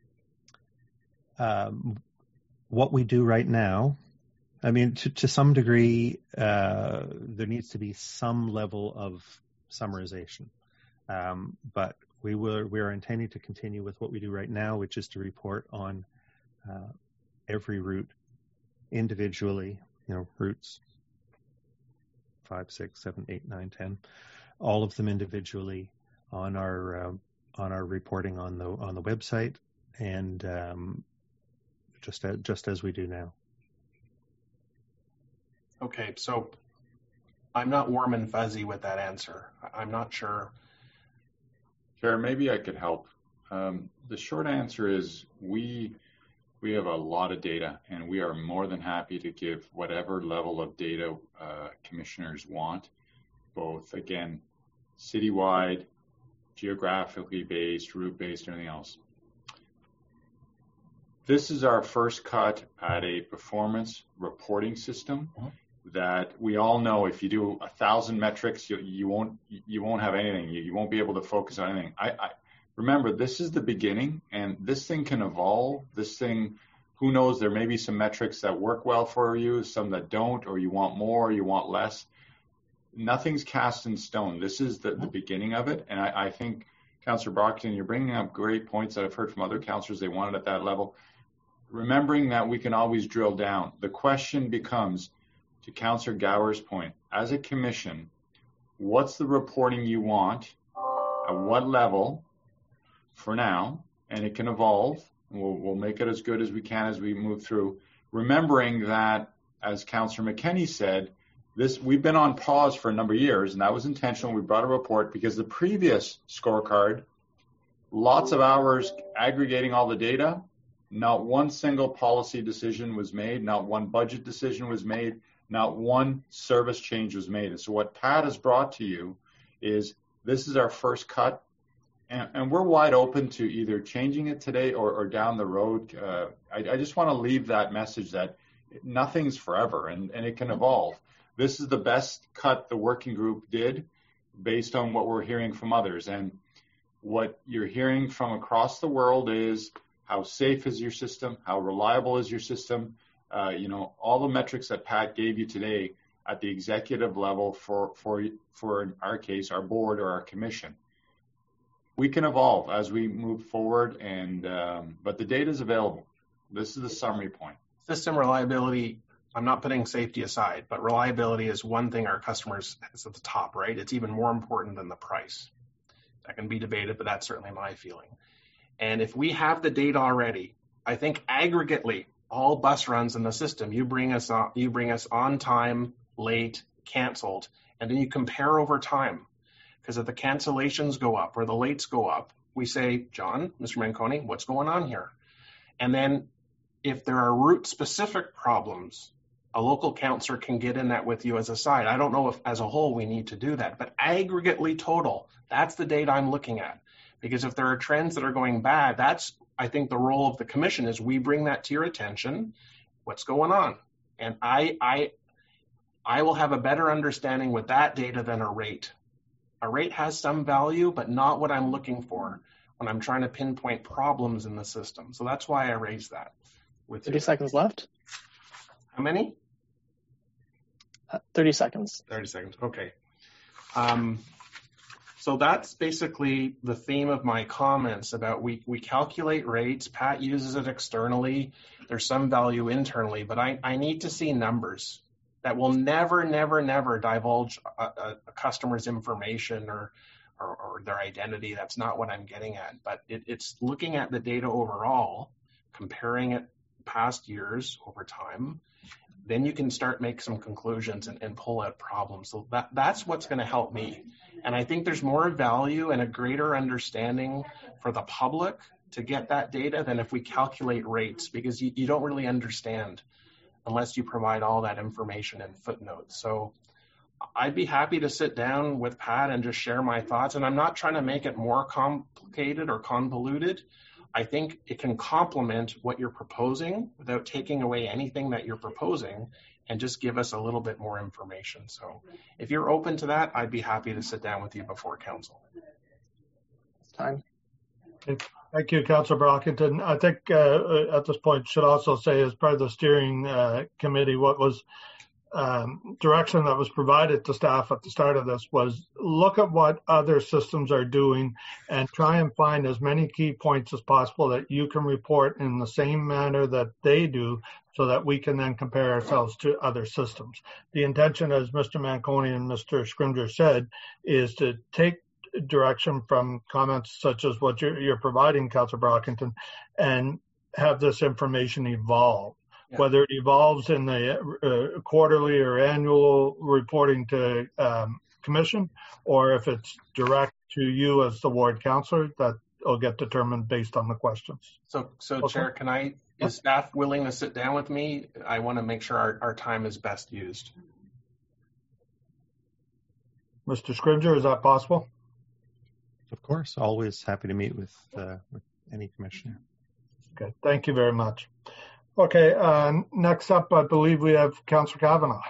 What we do right now, I mean, to some degree, there needs to be some level of summarization. But we are intending to continue with what we do right now, which is to report on every route individually, routes 5, 6, 7, 8, 9, 10, all of them individually on our reporting on the website, and just as we do now. Okay, so I'm not warm and fuzzy with that answer. I'm not sure. Chair, maybe I could help. The short answer is we have a lot of data, and we are more than happy to give whatever level of data commissioners want, both, again, citywide, geographically based, route based, everything else. This is our first cut at a performance reporting system that we all know if you do 1,000 metrics, you won't have anything. You won't be able to focus on anything. I remember, this is the beginning, and this thing can evolve. This thing, who knows, there may be some metrics that work well for you, some that don't, or you want more, or you want less. Nothing's cast in stone. This is the beginning of it, and I think, Councillor Brockton, you're bringing up great points that I've heard from other councillors they wanted at that level. Remembering that we can always drill down. The question becomes, to Councillor Gower's point, as a commission, what's the reporting you want, at what level, for now, and it can evolve. We'll make it as good as we can as we move through. Remembering that, as Councillor McKenney said, we've been on pause for a number of years, and that was intentional. We brought a report because the previous scorecard, lots of hours aggregating all the data, not one single policy decision was made, not one budget decision was made, not one service change was made. And so what Pat has brought to you is this is our first cut. And we're wide open to either changing it today or down the road. I just want to leave that message that nothing's forever and it can evolve. This is the best cut the working group did based on what we're hearing from others. And what you're hearing from across the world is how safe is your system, how reliable is your system. All the metrics that Pat gave you today at the executive level for in our case, our board or our commission. We can evolve as we move forward, but the data is available. This is the summary point. System reliability, I'm not putting safety aside, but reliability is one thing our customers is at the top, right? It's even more important than the price. That can be debated, but that's certainly my feeling. And if we have the data already, I think aggregately, all bus runs in the system, you bring us on time, late, canceled, and then you compare over time. Because if the cancellations go up or the lates go up, we say, John, Mr. Manconi, what's going on here? And then if there are route-specific problems, a local councillor can get in that with you as a side. I don't know if as a whole we need to do that, but aggregately total, that's the data I'm looking at. Because if there are trends that are going bad, that's, I think, the role of the commission is we bring that to your attention. What's going on? And I will have a better understanding with that data than a rate. A rate has some value, but not what I'm looking for when I'm trying to pinpoint problems in the system. So that's why I raised that. With 30 seconds left. How many? 30 seconds. 30 seconds. Okay. So that's basically the theme of my comments about we calculate rates. Pat uses it externally. There's some value internally, but I need to see numbers that will never divulge a customer's information or their identity. That's not what I'm getting at. But it's looking at the data overall, comparing it past years over time. Then you can start make some conclusions and pull out problems. So that's what's going to help me. And I think there's more value and a greater understanding for the public to get that data than if we calculate rates, because you don't really understand unless you provide all that information in footnotes. So I'd be happy to sit down with Pat and just share my thoughts. And I'm not trying to make it more complicated or convoluted. I think it can complement what you're proposing without taking away anything that you're proposing and just give us a little bit more information. So if you're open to that, I'd be happy to sit down with you before council. It's time. Thank you, Councillor Brockington. I think at this point should also say as part of the steering committee, what was direction that was provided to staff at the start of this was look at what other systems are doing and try and find as many key points as possible that you can report in the same manner that they do so that we can then compare ourselves to other systems. The intention, as Mr. Manconi and Mr. Scrimger said, is to take direction from comments such as what you're providing, Councillor Brockington, and have this information evolve. Yeah. Whether it evolves in the quarterly or annual reporting to commission, or if it's direct to you as the ward councillor, that will get determined based on the questions. So okay. Chair, is staff willing to sit down with me? I want to make sure our time is best used. Mr. Scrimger, is that possible? Of course, always happy to meet with any commissioner. Okay, thank you very much. Okay, next up, I believe we have Councillor Kavanagh.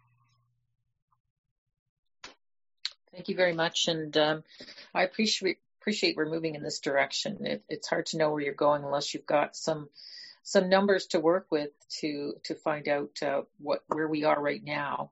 Thank you very much, and I appreciate we're moving in this direction. It's hard to know where you're going unless you've got some numbers to work with to find out where we are right now.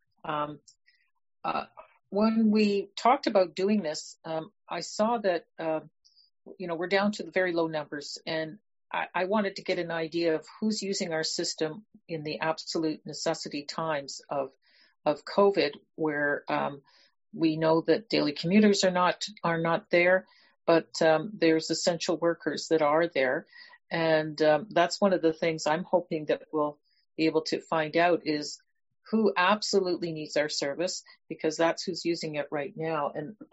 When we talked about doing this, I saw that we're down to the very low numbers, and I wanted to get an idea of who's using our system in the absolute necessity times of COVID, where we know that daily commuters are not there, but there's essential workers that are there. And that's one of the things I'm hoping that we'll be able to find out is who absolutely needs our service, because that's who's using it right now.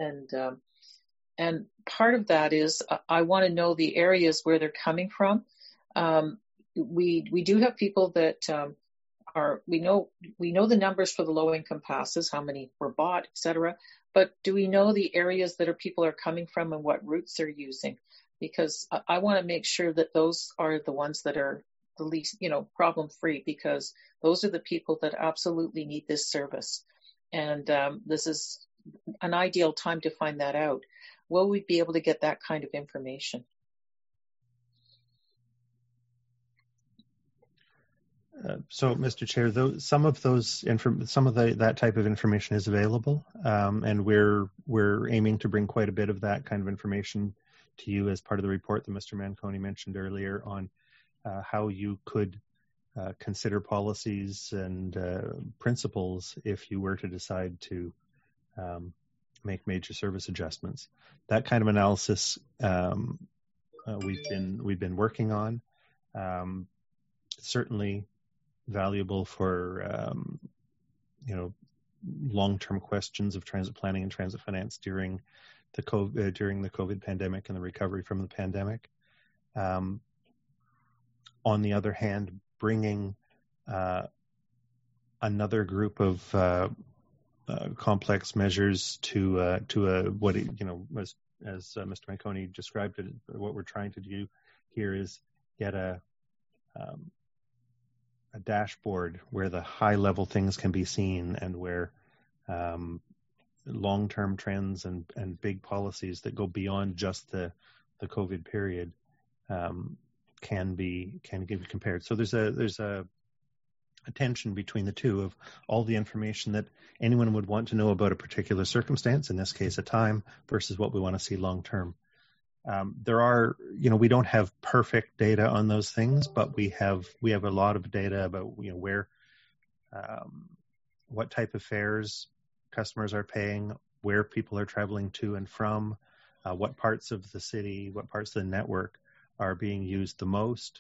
And part of that is I want to know the areas where they're coming from. We do have people that we know the numbers for the low income passes, how many were bought, et cetera. But do we know the areas that people are coming from and what routes they're using? Because I want to make sure that those are the ones that are the least, problem free, because those are the people that absolutely need this service. And this is an ideal time to find that out. Will we be able to get that kind of information? So, Mr. Chair, some of that type of information is available, and we're aiming to bring quite a bit of that kind of information to you as part of the report that Mr. Manconi mentioned earlier on how you could consider policies and principles if you were to decide to make major service adjustments. That kind of analysis we've been working on. Certainly valuable for long-term questions of transit planning and transit finance during the COVID pandemic and the recovery from the pandemic. On the other hand, bringing another group of complex measures to what as Mr. Manconi described it, what we're trying to do here is get a dashboard where the high-level things can be seen and where long-term trends and big policies that go beyond just the COVID period can be compared. So there's a tension between the two of all the information that anyone would want to know about a particular circumstance, in this case a time, versus what we want to see long-term. We don't have perfect data on those things, but we have a lot of data about where, what type of fares customers are paying, where people are traveling to and from, what parts of the city, what parts of the network are being used the most.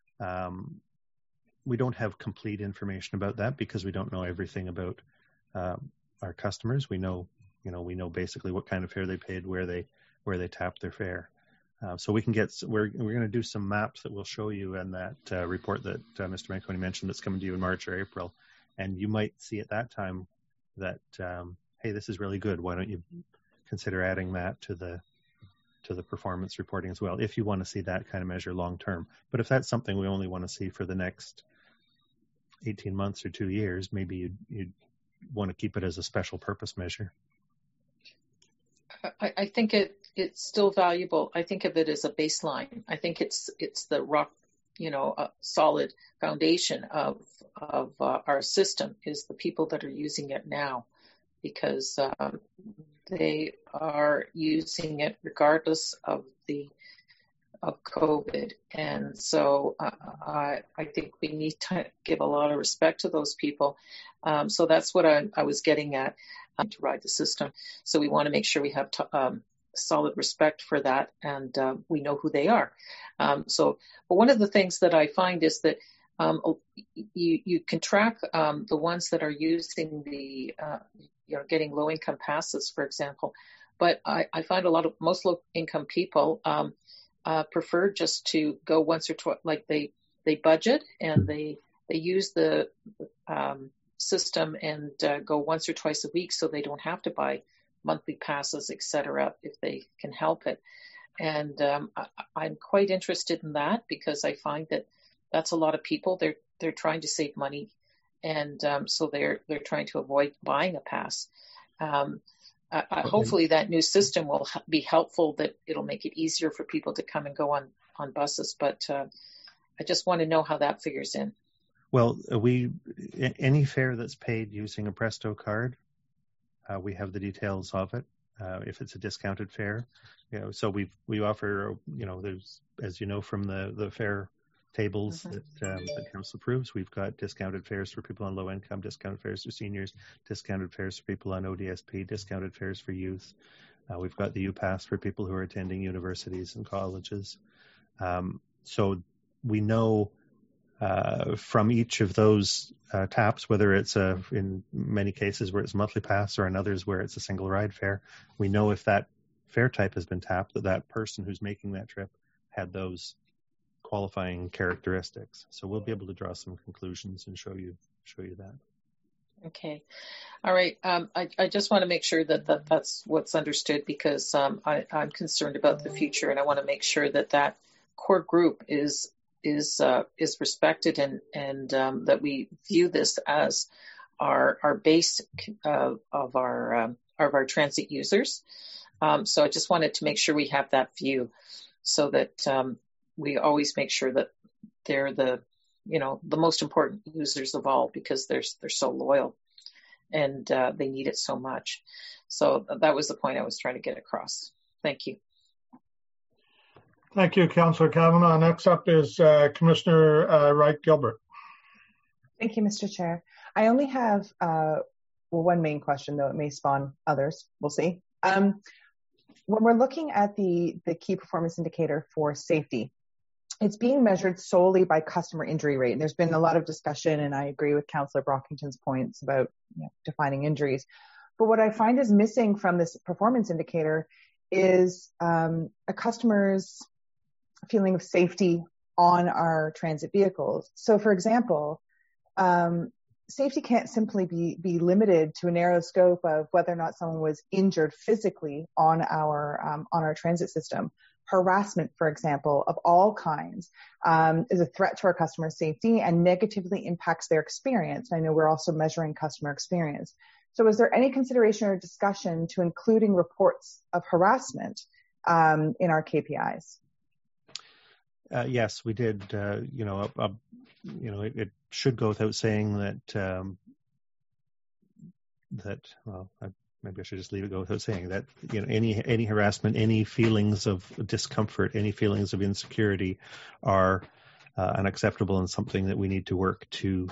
We don't have complete information about that because we don't know everything about our customers. We know basically what kind of fare they paid, where they tapped their fare. So we can we're going to do some maps that we'll show you in that report that Mr. Manconi mentioned that's coming to you in March or April. And you might see at that time that, hey, this is really good. Why don't you consider adding that to the performance reporting as well, if you want to see that kind of measure long term. But if that's something we only want to see for the next 18 months or 2 years, maybe you'd want to keep it as a special purpose measure. I think it's still valuable. I think of it as a baseline. I think it's the rock, a solid foundation of our system is the people that are using it now, because they are using it regardless of COVID. And so I think we need to give a lot of respect to those people. So that's what I was getting at, to ride the system. So we want to make sure we have solid respect for that, and we know who they are. But one of the things that I find is that you can track the ones that are using the getting low income passes, for example. But I find most low income people prefer just to go once or twice, like they budget and they use the system and go once or twice a week, so they don't have to buy monthly passes, etc., if they can help it. And I'm quite interested in that because I find that that's a lot of people. They're trying to save money, and so they're trying to avoid buying a pass. Hopefully that new system will be helpful, that it'll make it easier for people to come and go on buses. But I just want to know how that figures in. Well, any fare that's paid using a Presto card, we have the details of it. If it's a discounted fare, so we offer, there's, as you know from the fare tables that council approves, we've got discounted fares for people on low income, discounted fares for seniors, discounted fares for people on ODSP, discounted fares for youth. We've got the UPass for people who are attending universities and colleges. So we know from each of those taps, whether it's in many cases where it's monthly pass or in others where it's a single ride fare, we know if that fare type has been tapped, that person who's making that trip had those qualifying characteristics. So we'll be able to draw some conclusions and show you that. Okay. All right. I just want to make sure that's what's understood, because I'm concerned about the future, and I want to make sure that core group is respected, and that we view this as our base of our transit users. So I just wanted to make sure we have that view, so that we always make sure that they're the most important users of all, because they're so loyal and they need it so much. So that was the point I was trying to get across. Thank you. Thank you, Councillor Kavanagh. Next up is Commissioner Wright-Gilbert. Thank you, Mr. Chair. I only have one main question, though it may spawn others. We'll see. When we're looking at the key performance indicator for safety, it's being measured solely by customer injury rate. And there's been a lot of discussion, and I agree with Councillor Brockington's points about defining injuries. But what I find is missing from this performance indicator is a customer's feeling of safety on our transit vehicles. So, for example, safety can't simply be limited to a narrow scope of whether or not someone was injured physically on our transit system. Harassment, for example, of all kinds, is a threat to our customer safety and negatively impacts their experience. I know we're also measuring customer experience. So is there any consideration or discussion to including reports of harassment in our KPIs? Yes, we did. It should go without saying maybe I should just leave it go without saying that any harassment, any feelings of discomfort, any feelings of insecurity are unacceptable and something that we need to work to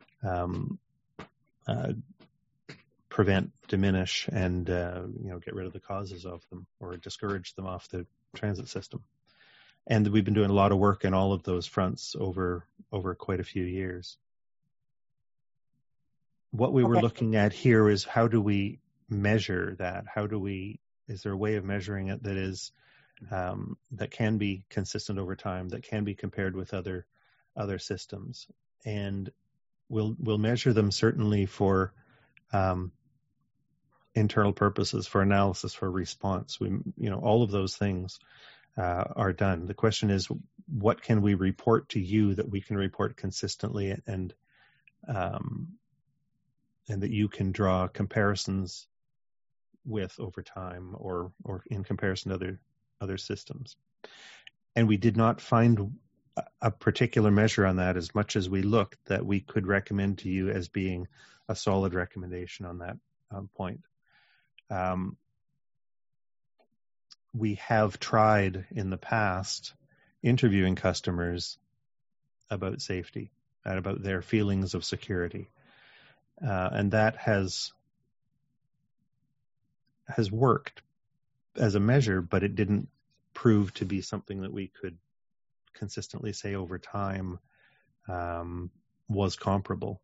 prevent, diminish, and get rid of the causes of them or discourage them off the transit system. And we've been doing a lot of work in all of those fronts over quite a few years. What we were looking at here is, how do we measure that? Is there a way of measuring it that is that can be consistent over time, that can be compared with other systems? And we'll measure them certainly for internal purposes, for analysis, for response. All of those things are done. The question is, what can we report to you that we can report consistently and that you can draw comparisons with over time or in comparison to other systems. And we did not find a particular measure on that, as much as we looked, that we could recommend to you as being a solid recommendation on that point. We have tried in the past interviewing customers about safety and about their feelings of security. And that has worked as a measure, but it didn't prove to be something that we could consistently say over time was comparable.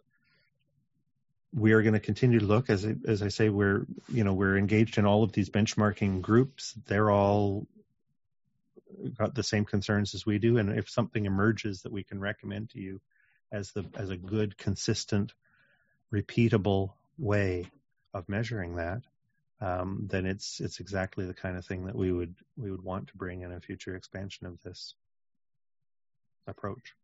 We are going to continue to look, as I say, we're engaged in all of these benchmarking groups. They're all got the same concerns as we do, and if something emerges that we can recommend to you as a good, consistent, repeatable way of measuring that, then it's exactly the kind of thing that we would want to bring in a future expansion of this approach.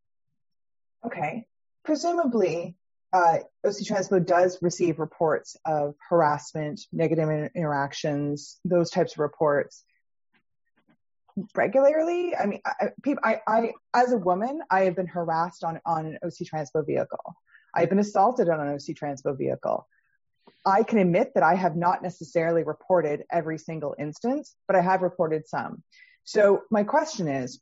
Okay. Presumably, OC Transpo does receive reports of harassment, negative interactions, those types of reports regularly. I mean, I as a woman, I have been harassed on an OC Transpo vehicle. I've been assaulted on an OC Transpo vehicle. I can admit that I have not necessarily reported every single instance, but I have reported some. So my question is,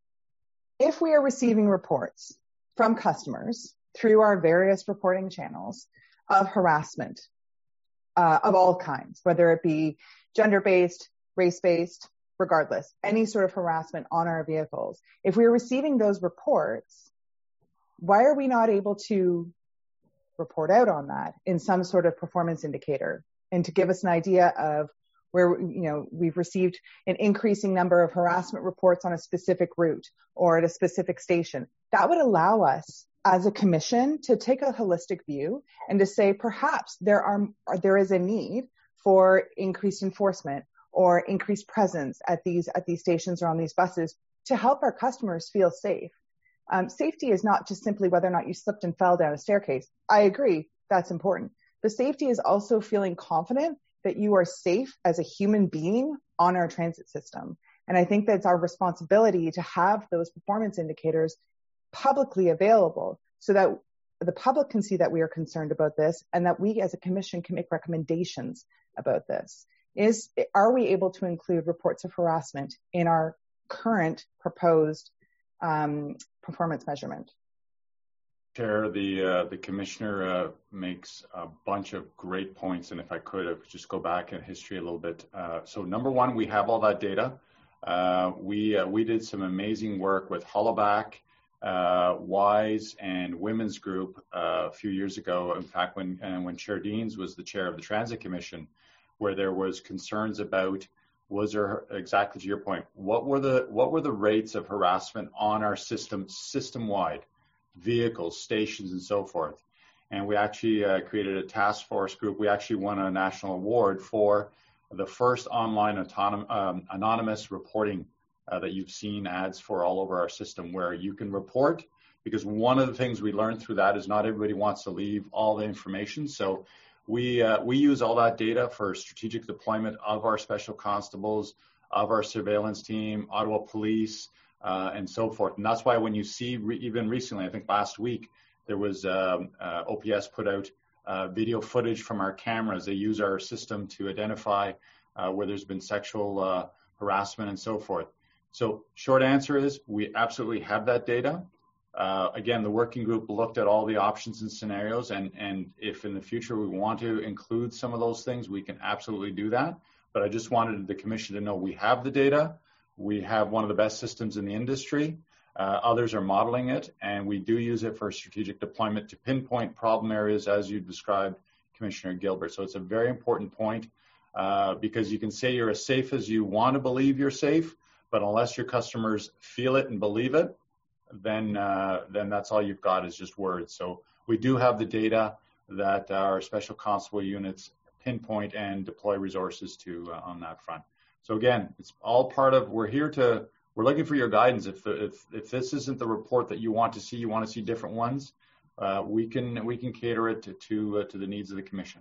if we are receiving reports from customers through our various reporting channels of harassment of all kinds, whether it be gender-based, race-based, regardless, any sort of harassment on our vehicles, if we're receiving those reports, why are we not able to report out on that in some sort of performance indicator, and to give us an idea of where, we've received an increasing number of harassment reports on a specific route or at a specific station? That would allow us as a commission to take a holistic view and to say, perhaps there is a need for increased enforcement or increased presence at these stations or on these buses to help our customers feel safe. Safety is not just simply whether or not you slipped and fell down a staircase. I agree, that's important. But safety is also feeling confident that you are safe as a human being on our transit system. And I think that's our responsibility to have those performance indicators publicly available so that the public can see that we are concerned about this and that we as a commission can make recommendations about this. Are we able to include reports of harassment in our current proposed performance measurement? Chair, the commissioner makes a bunch of great points, and if I could just go back in history a little bit. So number one, we have all that data. We did some amazing work with Hollaback, WISE, and Women's Group a few years ago. In fact, when Chair Deans was the chair of the Transit Commission, where there was concerns about, was there, exactly to your point, what were the rates of harassment on our system-wide, vehicles, stations, and so forth. And we actually created a task force group. We actually won a national award for the first online anonymous reporting that you've seen ads for all over our system, where you can report, because one of the things we learned through that is not everybody wants to leave all the information. So we use all that data for strategic deployment of our special constables, of our surveillance team, Ottawa Police, and so forth. And that's why when you see, even recently, I think last week, there was OPS put out video footage from our cameras. They use our system to identify where there's been sexual harassment and so forth. So short answer is we absolutely have that data. Again, the working group looked at all the options and scenarios, and if in the future we want to include some of those things, we can absolutely do that. But I just wanted the commission to know we have the data. We have one of the best systems in the industry. Others are modeling it, and we do use it for strategic deployment to pinpoint problem areas, as you described, Commissioner Gilbert. So it's a very important point, because you can say you're as safe as you want to believe you're safe, but unless your customers feel it and believe it, then that's all you've got is just words. So we do have the data that our special constable units pinpoint and deploy resources to on that front. So again, it's all part of, we're looking for your guidance. If this isn't the report that you want to see different ones, we can cater it to the needs of the commission.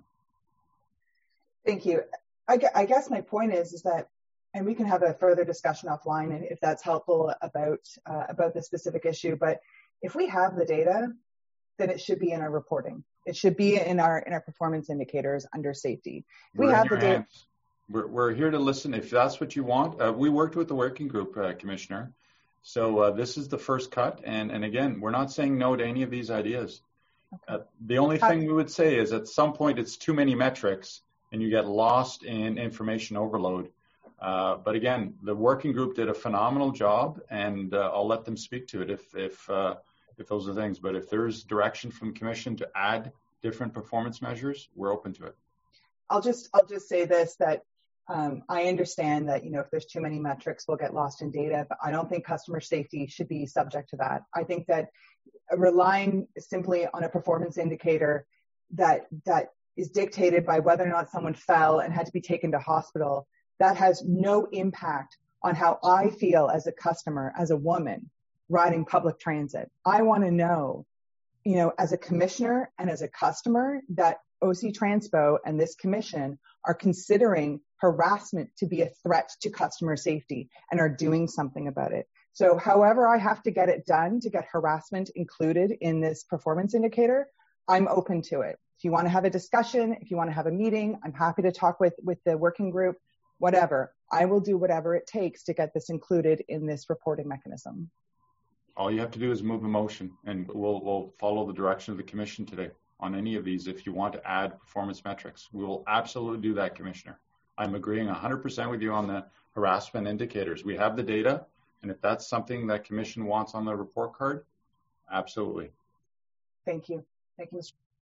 Thank you. I guess my point is that, and we can have a further discussion offline, and if that's helpful about this specific issue. But if we have the data, then it should be in our reporting. It should be in our performance indicators under safety. If we have the data. We're here to listen if that's what you want. We worked with the working group, Commissioner. So this is the first cut. And again, we're not saying no to any of these ideas. Okay. The only thing we would say is at some point it's too many metrics and you get lost in information overload. But again, the working group did a phenomenal job, and I'll let them speak to it if those are things. But if there's direction from Commission to add different performance measures, we're open to it. I'll just say this, that I understand that, if there's too many metrics, we'll get lost in data, but I don't think customer safety should be subject to that. I think that relying simply on a performance indicator that is dictated by whether or not someone fell and had to be taken to hospital, that has no impact on how I feel as a customer, as a woman riding public transit. I want to know, as a commissioner and as a customer, that OC Transpo and this commission are considering harassment to be a threat to customer safety and are doing something about it. So however I have to get it done to get harassment included in this performance indicator, I'm open to it. If you want to have a discussion, if you want to have a meeting, I'm happy to talk with the working group, whatever. I will do whatever it takes to get this included in this reporting mechanism. All you have to do is move a motion, and we'll follow the direction of the commission today on any of these. If you want to add performance metrics, we will absolutely do that, Commissioner. I'm agreeing 100% with you on the harassment indicators. We have the data, and if that's something that commission wants on the report card, absolutely. Thank you. Thank you, Mr.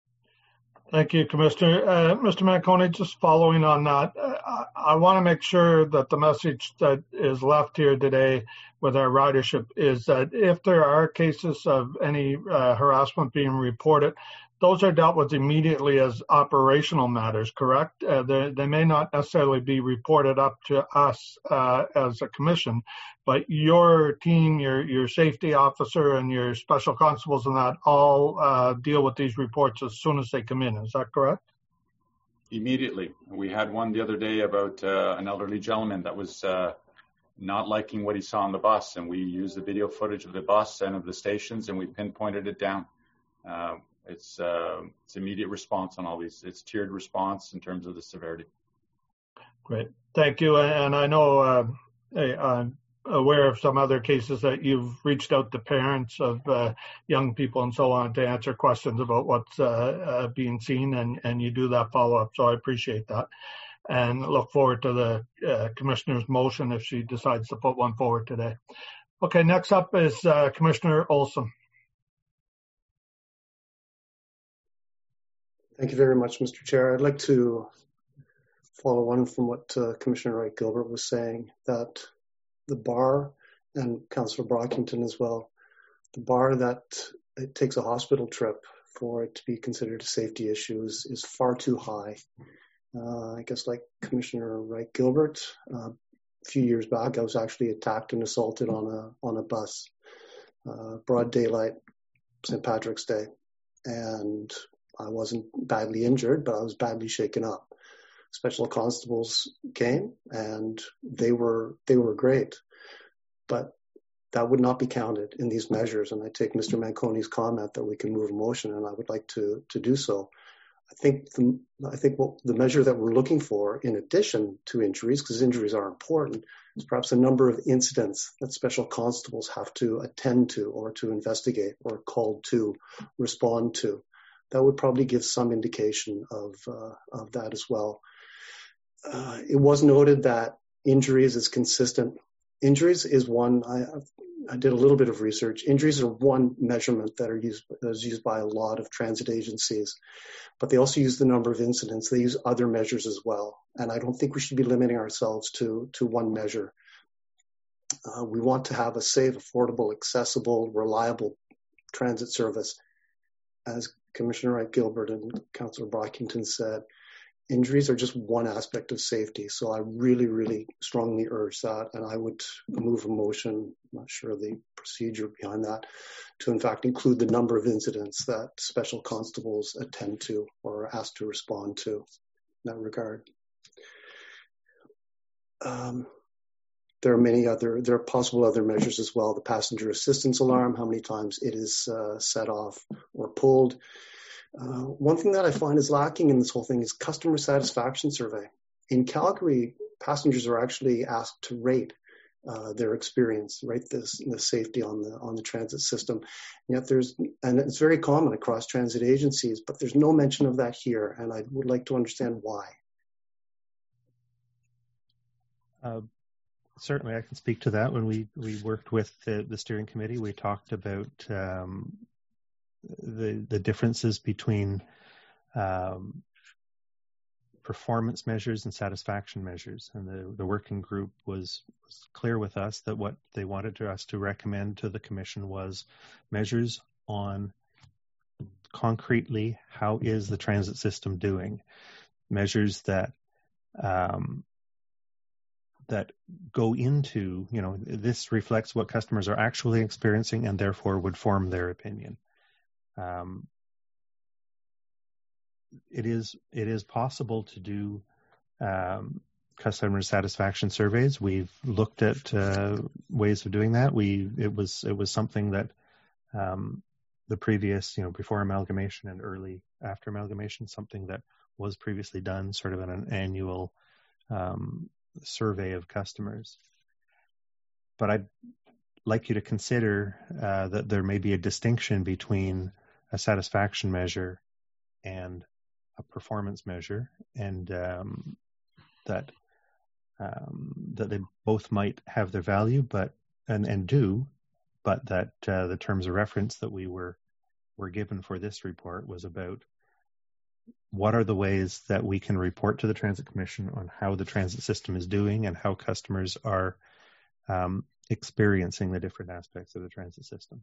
Thank you, Commissioner. Mr. Manconi, just following on that, I want to make sure that the message that is left here today with our ridership is that if there are cases of any harassment being reported, those are dealt with immediately as operational matters, correct? They may not necessarily be reported up to us as a commission, but your team, your safety officer and your special constables and that all deal with these reports as soon as they come in. Is that correct? Immediately. We had one the other day about an elderly gentleman that was not liking what he saw on the bus, and we used the video footage of the bus and of the stations, and we pinpointed it down. It's immediate response on all these. It's tiered response in terms of the severity. Great. Thank you. And I know I'm aware of some other cases that you've reached out to parents of young people and so on to answer questions about what's being seen, and you do that follow-up. So I appreciate that and look forward to the Commissioner's motion if she decides to put one forward today. Okay, next up is Commissioner Olson. Thank you very much, Mr. Chair. I'd like to follow on from what Commissioner Wright-Gilbert was saying, that the bar, and Councillor Brockington as well, the bar that it takes a hospital trip for it to be considered a safety issue is far too high. I guess like Commissioner Wright-Gilbert, a few years back, I was actually attacked and assaulted on a bus, broad daylight, St. Patrick's Day, and I wasn't badly injured, but I was badly shaken up. Special constables came and they were great, but that would not be counted in these measures. And I take Mr. Manconi's comment that we can move a motion, and I would like to do so. I think what the measure that we're looking for, in addition to injuries, because injuries are important, is perhaps a number of incidents that special constables have to attend to or to investigate or called to respond to. That would probably give some indication of that as well. It was noted that injuries is consistent. Injuries is one, I did a little bit of research. Injuries are one measurement that is used by a lot of transit agencies, but they also use the number of incidents. They use other measures as well. And I don't think we should be limiting ourselves to one measure. We want to have a safe, affordable, accessible, reliable transit service. As Commissioner Wright-Gilbert and Councillor Brockington said, injuries are just one aspect of safety. So I really, really strongly urge that. And I would move a motion, I'm not sure the procedure behind that, to in fact include the number of incidents that special constables attend to or are asked to respond to in that regard. There are possible other measures as well. The passenger assistance alarm, how many times it is set off or pulled. One thing that I find is lacking in this whole thing is customer satisfaction survey. In Calgary, passengers are actually asked to rate their experience, rate the safety on the transit system. And yet and it's very common across transit agencies, but there's no mention of that here, and I would like to understand why. Certainly, I can speak to that. When we worked with the steering committee, we talked about the differences between performance measures and satisfaction measures. And the working group was clear with us that what they wanted us to recommend to the commission was measures on concretely, how is the transit system doing? Measures that that go into, this reflects what customers are actually experiencing and therefore would form their opinion. It is possible to do customer satisfaction surveys. We've looked at ways of doing that. It was something that the previous, before amalgamation and early after amalgamation, something that was previously done sort of in an annual survey of customers. But I'd like you to consider that there may be a distinction between a satisfaction measure and a performance measure, and that they both might have their value, but that the terms of reference that we were given for this report was about what are the ways that we can report to the Transit Commission on how the transit system is doing and how customers are experiencing the different aspects of the transit system.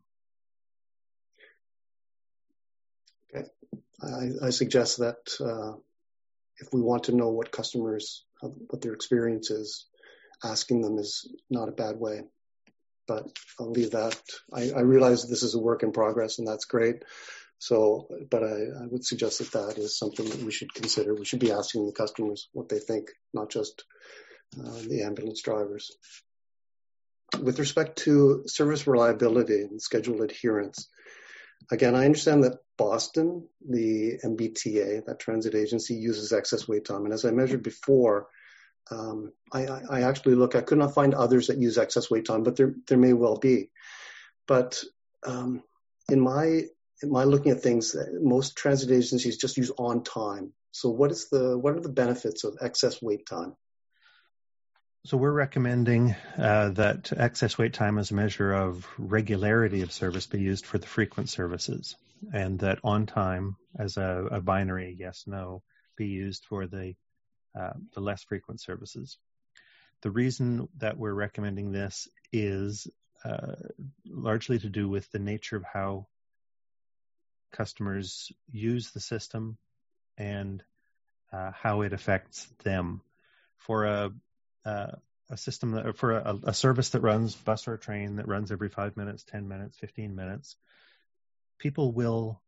Okay. I suggest that if we want to know what customers, what their experience is, asking them is not a bad way. But I'll leave that. I realize this is a work in progress, and that's great. So, but I would suggest that is something that we should consider. We should be asking the customers what they think, not just the ambulance drivers. With respect to service reliability and schedule adherence, again, I understand that Boston, the MBTA, that transit agency, uses excess wait time. And as I measured before, I actually I could not find others that use excess wait time, but there may well be. But in my looking at things, most transit agencies just use on time. So what are the benefits of excess wait time? So we're recommending that excess wait time as a measure of regularity of service be used for the frequent services, and that on time as a binary yes, no be used for the less frequent services. The reason that we're recommending this is largely to do with the nature of how customers use the system and how it affects them. For a system for a service that runs, bus or train that runs every 5 minutes, 10 minutes, 15 minutes, people will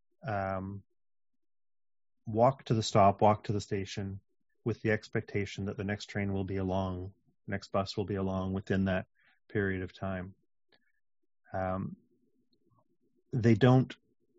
walk to the stop, walk to the station with the expectation that the next train will be along, next bus will be along within that period of time. They don't,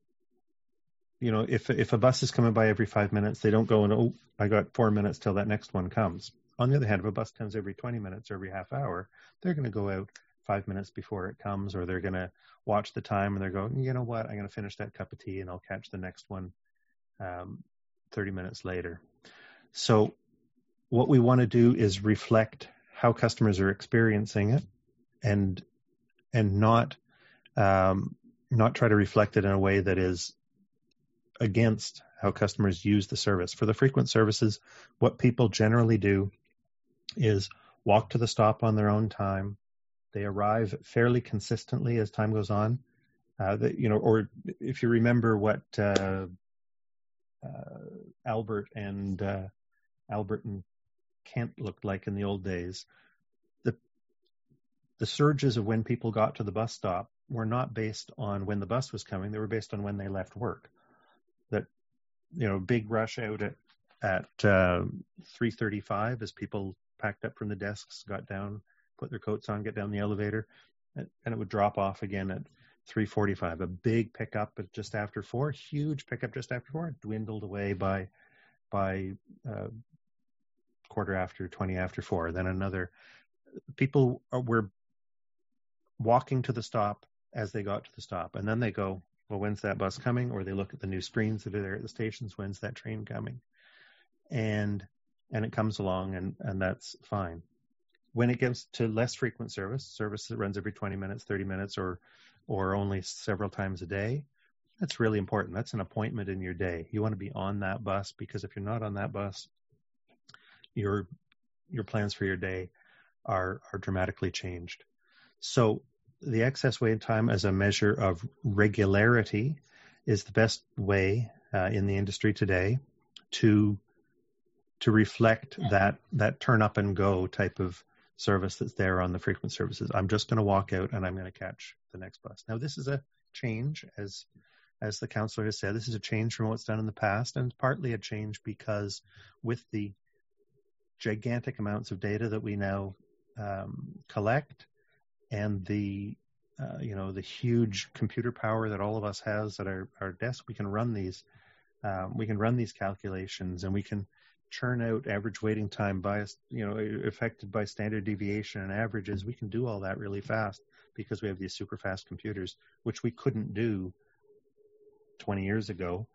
if a bus is coming by every 5 minutes, they don't go and, I got 4 minutes till that next one comes. On the other hand, if a bus comes every 20 minutes or every half hour, they're going to go out 5 minutes before it comes, or they're going to watch the time and they're going, you know what, I'm going to finish that cup of tea and I'll catch the next one 30 minutes later. So what we want to do is reflect how customers are experiencing it and not try to reflect it in a way that is against how customers use the service. For the frequent services, what people generally do is walk to the stop on their own time. They arrive fairly consistently as time goes on. Or if you remember what Albert and Kent looked like in the old days, the surges of when people got to the bus stop were not based on when the bus was coming. They were based on when they left work. That, big rush out at 3:35 as people packed up from the desks, got down, put their coats on, get down the elevator, and it would drop off again at 3:45. A big pickup at just after 4, huge pickup just after 4, dwindled away by quarter after, 20 after 4. Then another. People were walking to the stop as they got to the stop, and then they go, well, when's that bus coming? Or they look at the new screens that are there at the stations, when's that train coming? And it comes along, and that's fine. When it gets to less frequent service that runs every 20 minutes, 30 minutes, or only several times a day, that's really important. That's an appointment in your day. You want to be on that bus, because if you're not on that bus, your plans for your day are dramatically changed. So the excess wait time as a measure of regularity is the best way in the industry today to reflect that turn up and go type of service that's there on the frequent services. I'm just going to walk out and I'm going to catch the next bus. Now, this is a change, as the councillor has said. This is a change from what's done in the past, and partly a change because with the gigantic amounts of data that we now collect, and the huge computer power that all of us has at our desk, we can run these calculations, and we can churn out average waiting time affected by standard deviation and averages. We can do all that really fast because we have these super fast computers, which we couldn't do 20 years ago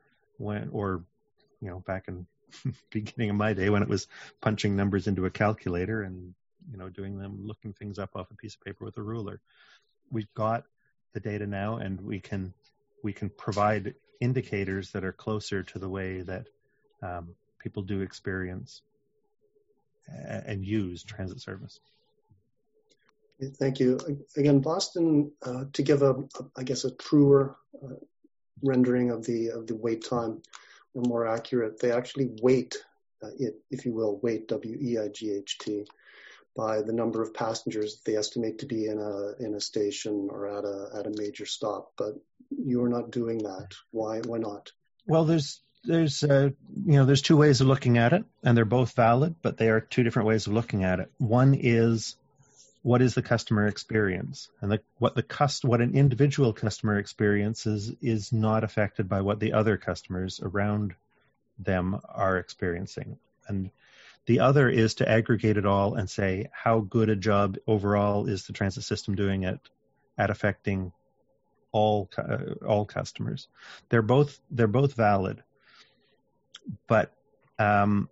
back in beginning of my day when it was punching numbers into a calculator and looking things up off a piece of paper with a ruler. We've got the data now, and we can provide indicators that are closer to the way that people do experience and use transit service. Thank you. Again, Boston, to give a truer rendering of the wait time, or more accurate, they actually weight it, if you will, weight, W-E-I-G-H-T, by the number of passengers they estimate to be in a station or at a major stop. But you're not doing that. Why not? Well, there's two ways of looking at it, and they're both valid, but they are two different ways of looking at it. One is, what is the customer experience? And what an individual customer experiences is not affected by what the other customers around them are experiencing. And the other is to aggregate it all and say, how good a job overall is the transit system doing at affecting all customers? They're both valid, but I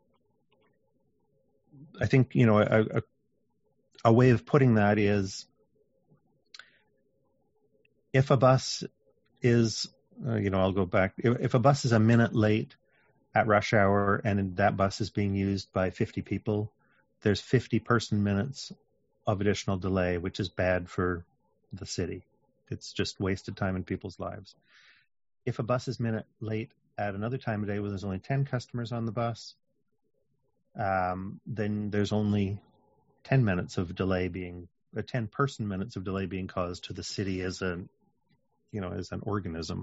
think a way of putting that is, if a bus is, I'll go back. If a bus is a minute late at rush hour and that bus is being used by 50 people, there's 50 person minutes of additional delay, which is bad for the city. It's just wasted time in people's lives. If a bus is minute late at another time of day where there's only 10 customers on the bus, then there's only 10 minutes of delay 10 person minutes of delay being caused to the city as an organism.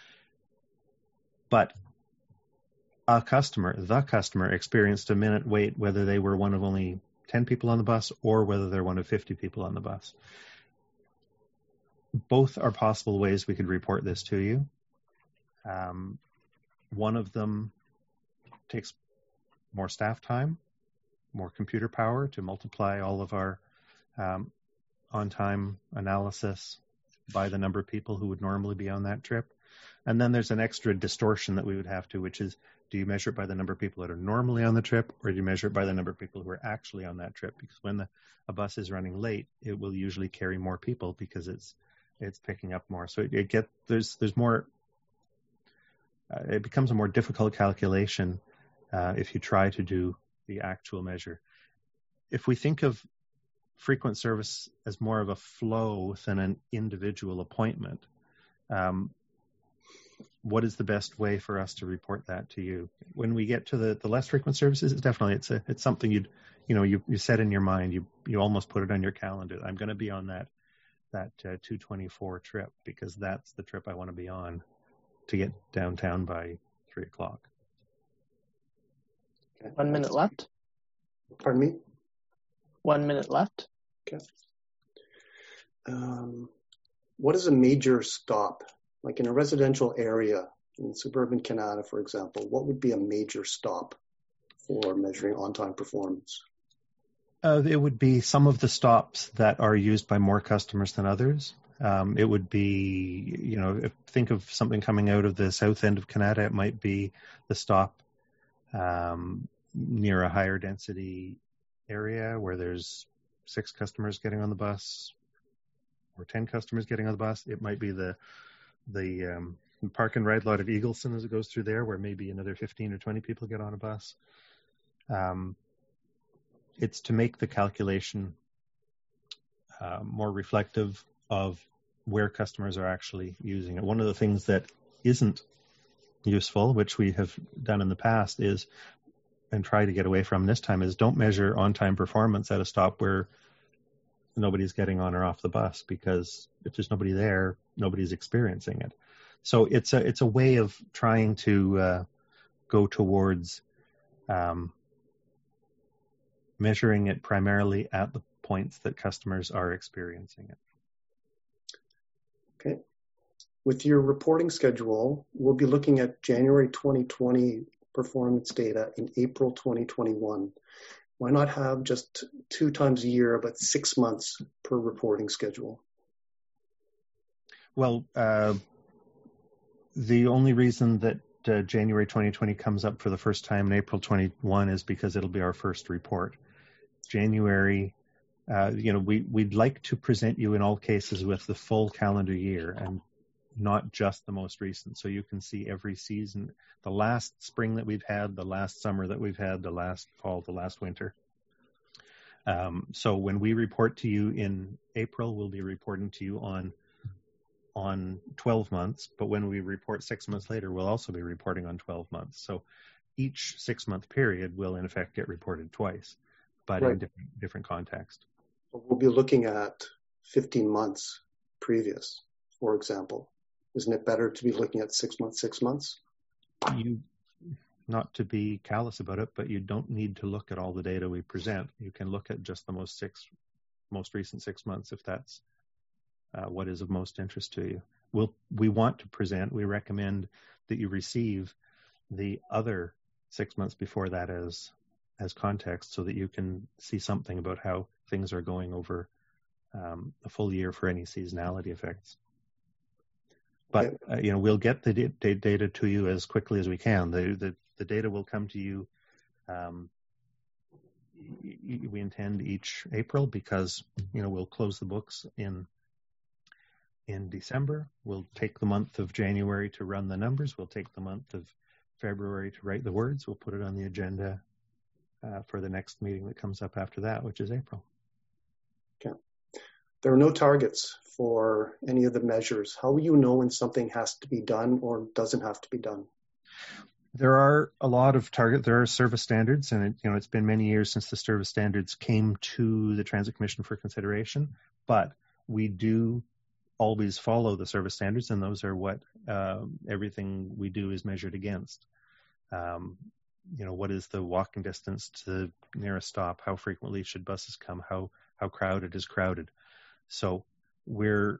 But the customer experienced a minute wait, whether they were one of only 10 people on the bus or whether they're one of 50 people on the bus. Both are possible ways we could report this to you. One of them takes more staff time, more computer power to multiply all of our on-time analysis by the number of people who would normally be on that trip. And then there's an extra distortion that we would have to, which is, do you measure it by the number of people that are normally on the trip, or do you measure it by the number of people who are actually on that trip? Because when a bus is running late, it will usually carry more people because it's picking up more. So there's more. It becomes a more difficult calculation if you try to do the actual measure. If we think of frequent service as more of a flow than an individual appointment, what is the best way for us to report that to you? When we get to the less frequent services, it's something you set in your mind. You almost put it on your calendar. I'm going to be on that 224 trip because that's the trip I want to be on to get downtown by 3:00. Okay. 1 minute left. Pardon me? 1 minute left. Okay. What is a major stop? Like in a residential area in suburban Canada, for example, what would be a major stop for measuring on-time performance? It would be some of the stops that are used by more customers than others. It would be, think of something coming out of the south end of Canada, it might be the stop near a higher density area where there's 6 customers getting on the bus or 10 customers getting on the bus. It might be the park and ride lot of Eagleson as it goes through there, where maybe another 15 or 20 people get on a bus. It's to make the calculation more reflective of where customers are actually using it. One of the things that isn't useful, which we have done in the past, is, and try to get away from this time, is don't measure on-time performance at a stop where nobody's getting on or off the bus, because if there's nobody there, nobody's experiencing it. So it's a way of trying to go towards measuring it primarily at the points that customers are experiencing it. Okay. With your reporting schedule, we'll be looking at January 2020 performance data in April 2021. Why not have just 2 times a year, but 6 months per reporting schedule? Well, the only reason that January 2020 comes up for the first time in April 21 is because it'll be our first report. January, we'd like to present you in all cases with the full calendar year and not just the most recent. So you can see every season, the last spring that we've had, the last summer that we've had, the last fall, the last winter. So when we report to you in April, we'll be reporting to you on 12 months, but when we report 6 months later, we'll also be reporting on 12 months. So each 6-month period will in effect get reported twice, but right, in different context. We'll be looking at 15 months previous, for example. Isn't it better to be looking at 6 months, 6 months? Not to be callous about it, but you don't need to look at all the data we present. You can look at just the most recent 6 months if that's what is of most interest to you. We want to present, we recommend that you receive the other 6 months before that as context, so that you can see something about how things are going over a full year for any seasonality effects. But we'll get the data to you as quickly as we can. The data will come to you. We intend each April, because we'll close the books in December. We'll take the month of January to run the numbers. We'll take the month of February to write the words. We'll put it on the agenda for the next meeting that comes up after that, which is April. Okay. There are no targets for any of the measures. How will you know when something has to be done or doesn't have to be done? There are a lot of targets. There are service standards, and it's been many years since the service standards came to the Transit Commission for consideration, but we do always follow the service standards, and those are what everything we do is measured against. What is the walking distance to the nearest stop? How frequently should buses come? How crowded is crowded? So we're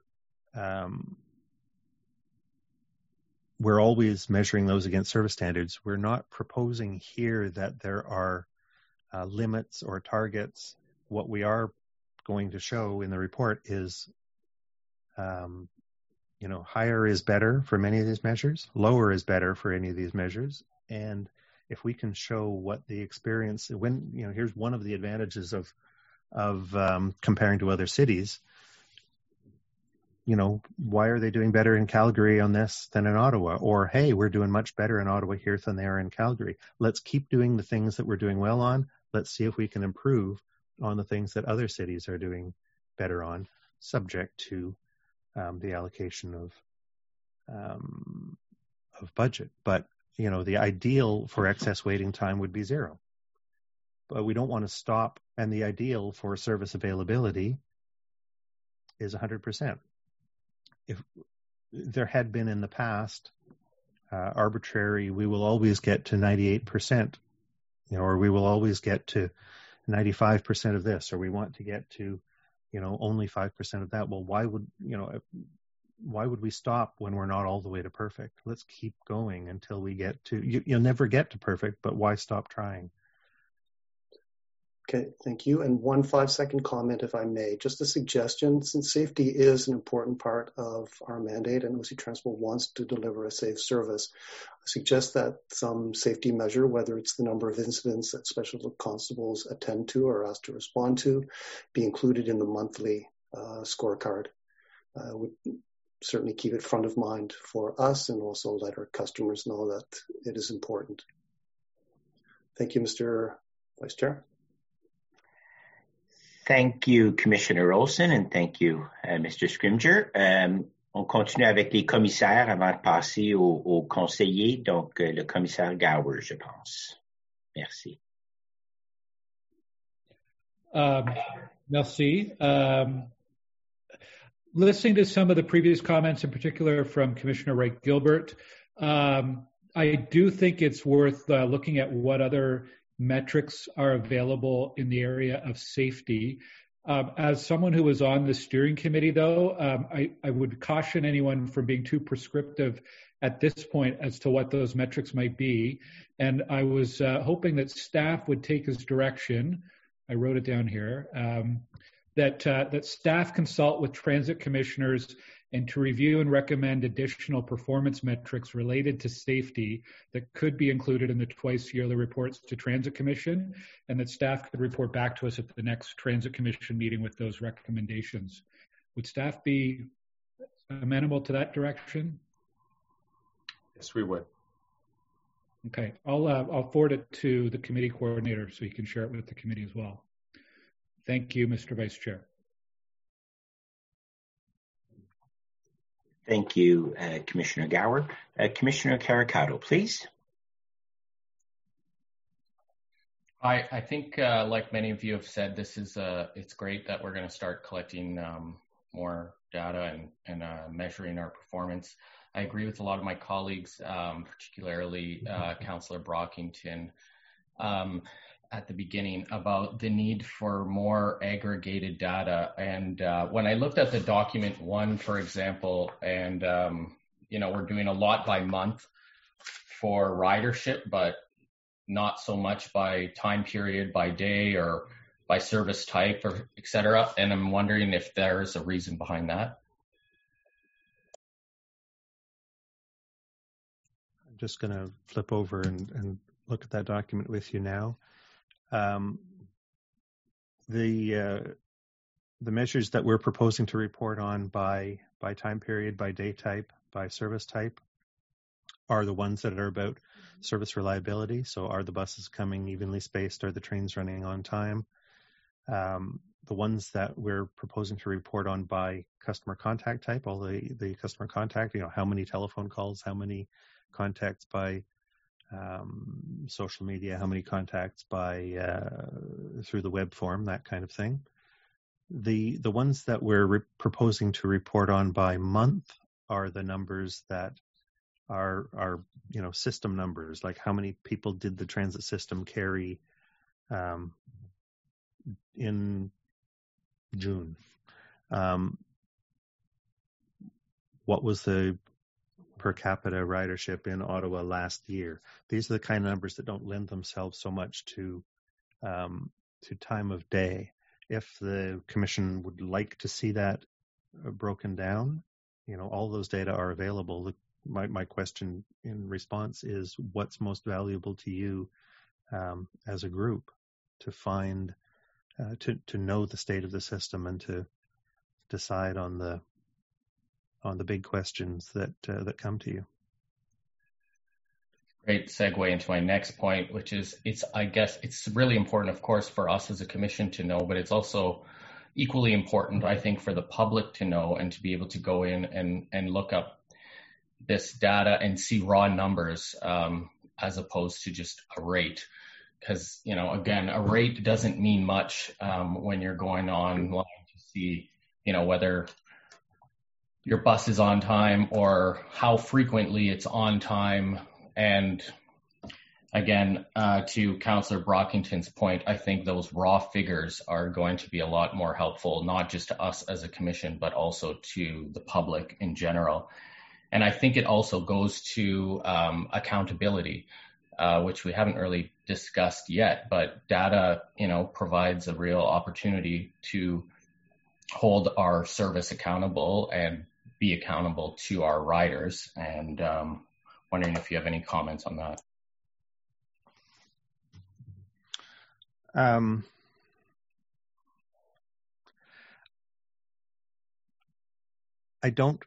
always measuring those against service standards. We're not proposing here that there are limits or targets. What we are going to show in the report is, higher is better for many of these measures, lower is better for any of these measures. And if we can show what the experience, here's one of the advantages of comparing to other cities. Why are they doing better in Calgary on this than in Ottawa? Or, hey, we're doing much better in Ottawa here than they are in Calgary. Let's keep doing the things that we're doing well on. Let's see if we can improve on the things that other cities are doing better on, subject to the allocation of budget. But, the ideal for excess waiting time would be 0. But we don't want to stop. And the ideal for service availability is 100%. If there had been in the past arbitrary, we will always get to 98%, or we will always get to 95% of this, or we want to get to, only 5% of that. Well, why would we stop when we're not all the way to perfect? Let's keep going until we get to, you'll never get to perfect, but why stop trying? Okay, thank you. And one 5-second comment, if I may. Just a suggestion, since safety is an important part of our mandate and OC Transport wants to deliver a safe service, I suggest that some safety measure, whether it's the number of incidents that special constables attend to or asked to respond to, be included in the monthly scorecard. Would certainly keep it front of mind for us and also let our customers know that it is important. Thank you, Mr. Vice Chair. Thank you, Commissioner Olson, and thank you, Mr. Scrimgeour. On continue avec les commissaires avant de passer aux conseillers. Donc, le commissaire Gower, je pense. Merci. Merci. Listening to some of the previous comments, in particular from Commissioner Wright-Gilbert, I do think it's worth looking at what other metrics are available in the area of safety. As someone who was on the steering committee, though, I would caution anyone from being too prescriptive at this point as to what those metrics might be. And I was hoping that staff would take as direction, I wrote it down here, that staff consult with transit commissioners and to review and recommend additional performance metrics related to safety that could be included in the twice yearly reports to Transit Commission, and that staff could report back to us at the next Transit Commission meeting with those recommendations. Would staff be amenable to that direction? Yes, we would. Okay, I'll forward it to the committee coordinator so you can share it with the committee as well. Thank you, Mr. Vice Chair. Thank you, Commissioner Gower. Commissioner Caricato, please. I think, like many of you have said, this is it's great that we're going to start collecting more data and measuring our performance. I agree with a lot of my colleagues, particularly Councillor Brockington, at the beginning about the need for more aggregated data. And when I looked at the document 1, for example, and, we're doing a lot by month for ridership, but not so much by time period, by day, or by service type, or et cetera. And I'm wondering if there's a reason behind that. I'm just going to flip over and look at that document with you now. The measures that we're proposing to report on by time period, by day type, by service type are the ones that are about service reliability. So are the buses coming evenly spaced? Are the trains running on time? The ones that we're proposing to report on by customer contact type, all the customer contact, how many telephone calls, how many contacts by social media, how many contacts by through the web form, that kind of thing. The ones that we're proposing to report on by month are the numbers that are system numbers, like how many people did the transit system carry in June. What was the per capita ridership in Ottawa last year? These are the kind of numbers that don't lend themselves so much to time of day. If the Commission would like to see that broken down, all those data are available. My question in response is, what's most valuable to you as a group to find, to know the state of the system and to decide on the big questions that come to you? Great segue into my next point, which is I guess it's really important, of course, for us as a commission to know, but it's also equally important, I think, for the public to know and to be able to go in and look up this data and see raw numbers as opposed to just a rate. Because, again, a rate doesn't mean much when you're going online to see, whether your bus is on time or how frequently it's on time. And again, to Councillor Brockington's point, I think those raw figures are going to be a lot more helpful, not just to us as a commission, but also to the public in general. And I think it also goes to accountability, which we haven't really discussed yet, but data, provides a real opportunity to hold our service accountable and be accountable to our riders. And wondering if you have any comments on that. I don't,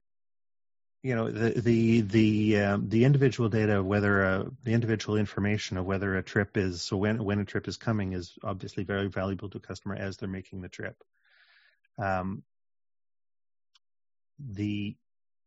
the individual data, whether the individual information of whether a trip is, so when a trip is coming is obviously very valuable to a customer as they're making the trip.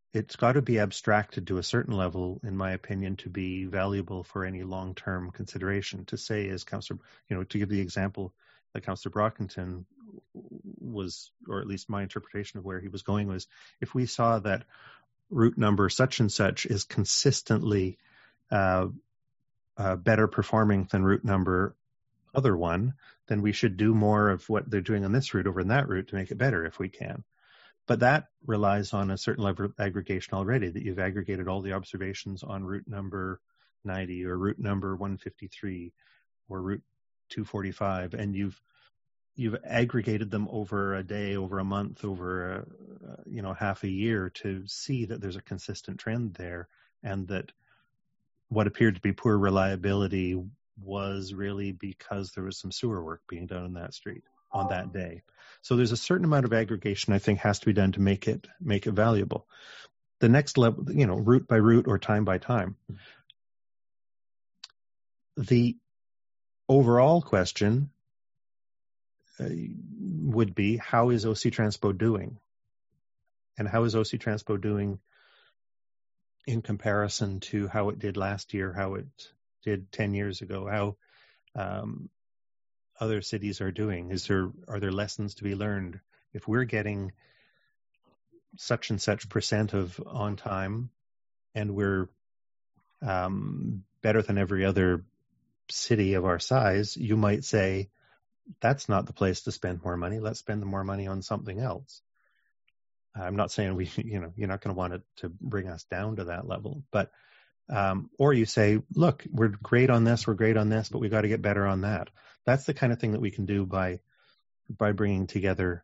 it's got to be abstracted to a certain level, in my opinion, to be valuable for any long-term consideration. To say, as Councillor, to give the example that Councillor Brockington was, or at least my interpretation of where he was going was, if we saw that route number such and such is consistently better performing than route number other one, then we should do more of what they're doing on this route over in that route to make it better if we can. But that relies on a certain level of aggregation already, that you've aggregated all the observations on route number 90 or route number 153 or route 245, and you've aggregated them over a day, over a month, over half a year to see that there's a consistent trend there, and that what appeared to be poor reliability was really because there was some sewer work being done on that street on that day. So there's a certain amount of aggregation I think has to be done to make it valuable. The next level, route by route or time by time. The overall question would be, how is OC Transpo doing? And how is OC Transpo doing in comparison to how it did last year, how it did 10 years ago, how other cities are doing? Are there lessons to be learned? If we're getting such and such percent of on time and we're better than every other city of our size, you might say, that's not the place to spend more money. Let's spend more money on something else. I'm not saying you're not going to want it to bring us down to that level, but or you say, look, we're great on this, but we got to get better on that. That's the kind of thing that we can do by bringing together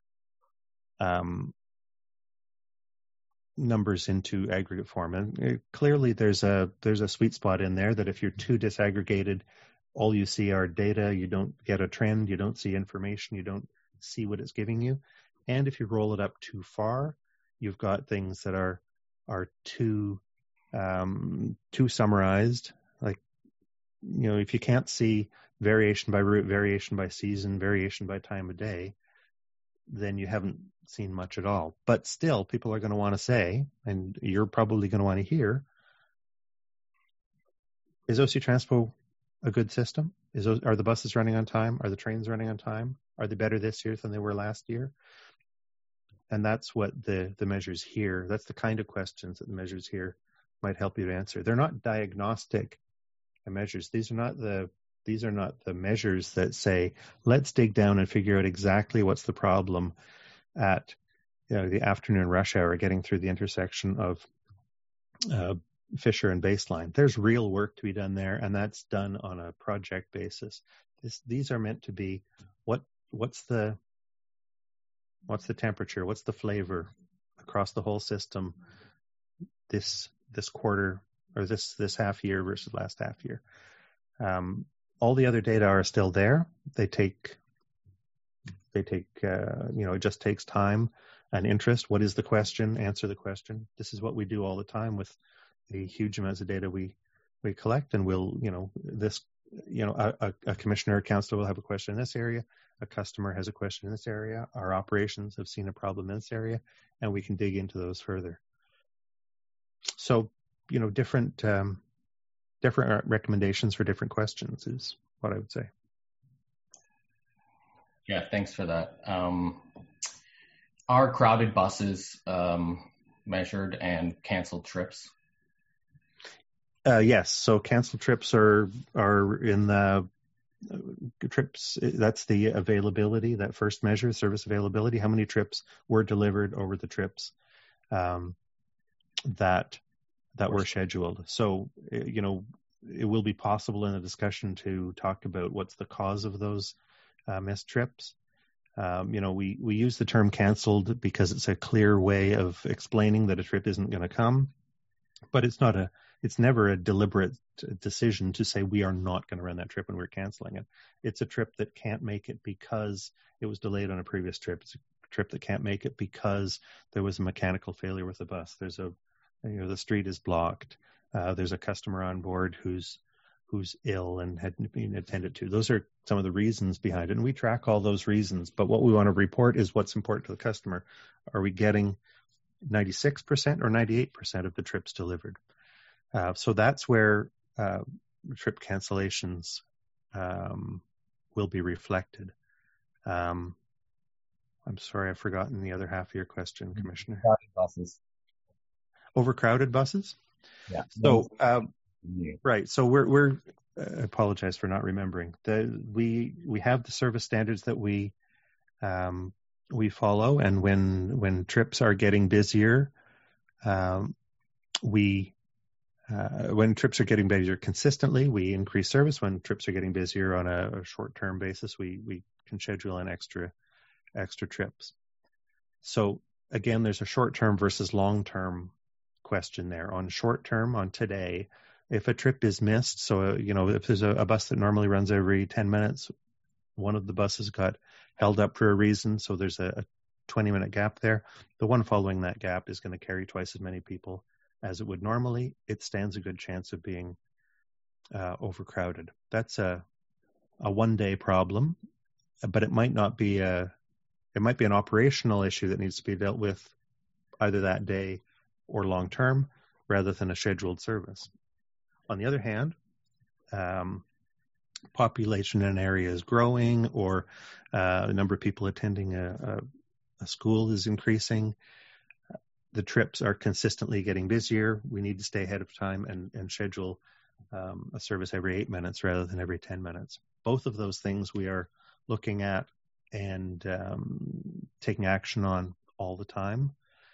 numbers into aggregate form. And clearly there's a sweet spot in there that if you're too disaggregated, all you see are data, you don't get a trend, you don't see information, you don't see what it's giving you. And if you roll it up too far, you've got things that are too summarized. Like, if you can't see variation by route, variation by season, variation by time of day, then you haven't seen much at all. But still, people are going to want to say, and you're probably going to want to hear, is OC Transpo a good system? Are the buses running on time? Are the trains running on time? Are they better this year than they were last year? And that's what the measures here, that's the kind of questions that the measures here might help you to answer. They're not diagnostic measures. These are not the measures that say, let's dig down and figure out exactly what's the problem at the afternoon rush hour getting through the intersection of Fisher and Baseline. There's real work to be done there, and that's done on a project basis. These are meant to be what's the temperature, what's the flavor across the whole system this quarter or this half year versus last half year. All the other data are still there. They take it just takes time and interest. What is the question? Answer the question. This is what we do all the time with the huge amounts of data we collect, and a commissioner or council will have a question in this area, a customer has a question in this area, our operations have seen a problem in this area, and we can dig into those further. So, different recommendations for different questions is what I would say. Yeah, thanks for that. Are crowded buses measured and canceled trips? Yes. So canceled trips are in the trips. That's the availability, that first measure, service availability. How many trips were delivered over the trips that were scheduled? So, it will be possible in the discussion to talk about what's the cause of those missed trips. We use the term canceled because it's a clear way of explaining that a trip isn't going to come, but it's never a deliberate decision to say we are not going to run that trip and we're canceling it. It's a trip that can't make it because it was delayed on a previous trip. It's a trip that can't make it because there was a mechanical failure with the bus. There's the street is blocked. There's a customer on board who's ill and hadn't been attended to. Those are some of the reasons behind it, and we track all those reasons. But what we want to report is what's important to the customer. Are we getting 96% or 98% of the trips delivered. So that's where trip cancellations will be reflected. I'm sorry, I've forgotten the other half of your question, Commissioner. Overcrowded buses. Overcrowded buses? Yeah. So, right. So we're I apologize for not remembering. We have the service standards that we follow, and when trips are getting busier, when trips are getting busier consistently, we increase service. When trips are getting busier on a short-term basis, we can schedule in extra trips. So again, there's a short-term versus long-term question there. On short-term, on today, if a trip is missed, so if there's a bus that normally runs every 10 minutes, one of the buses got held up for a reason, so there's a 20-minute gap there. The one following that gap is going to carry twice as many people as it would normally. It stands a good chance of being overcrowded. That's a one-day problem, but it might not be it might be an operational issue that needs to be dealt with either that day or long-term rather than a scheduled service. On the other hand, population in an area is growing, or the number of people attending a school is increasing. The trips are consistently getting busier. We need to stay ahead of time and schedule a service every 8 minutes rather than every 10 minutes. Both of those things we are looking at and taking action on all the time.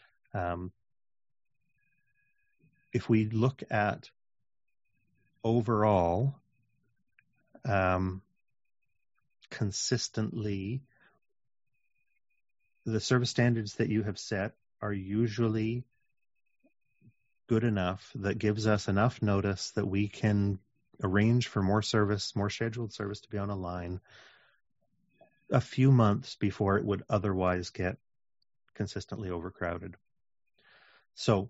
If we look at overall, consistently, the service standards that you have set are usually good enough that gives us enough notice that we can arrange for more service, more scheduled service to be on a line a few months before it would otherwise get consistently overcrowded. So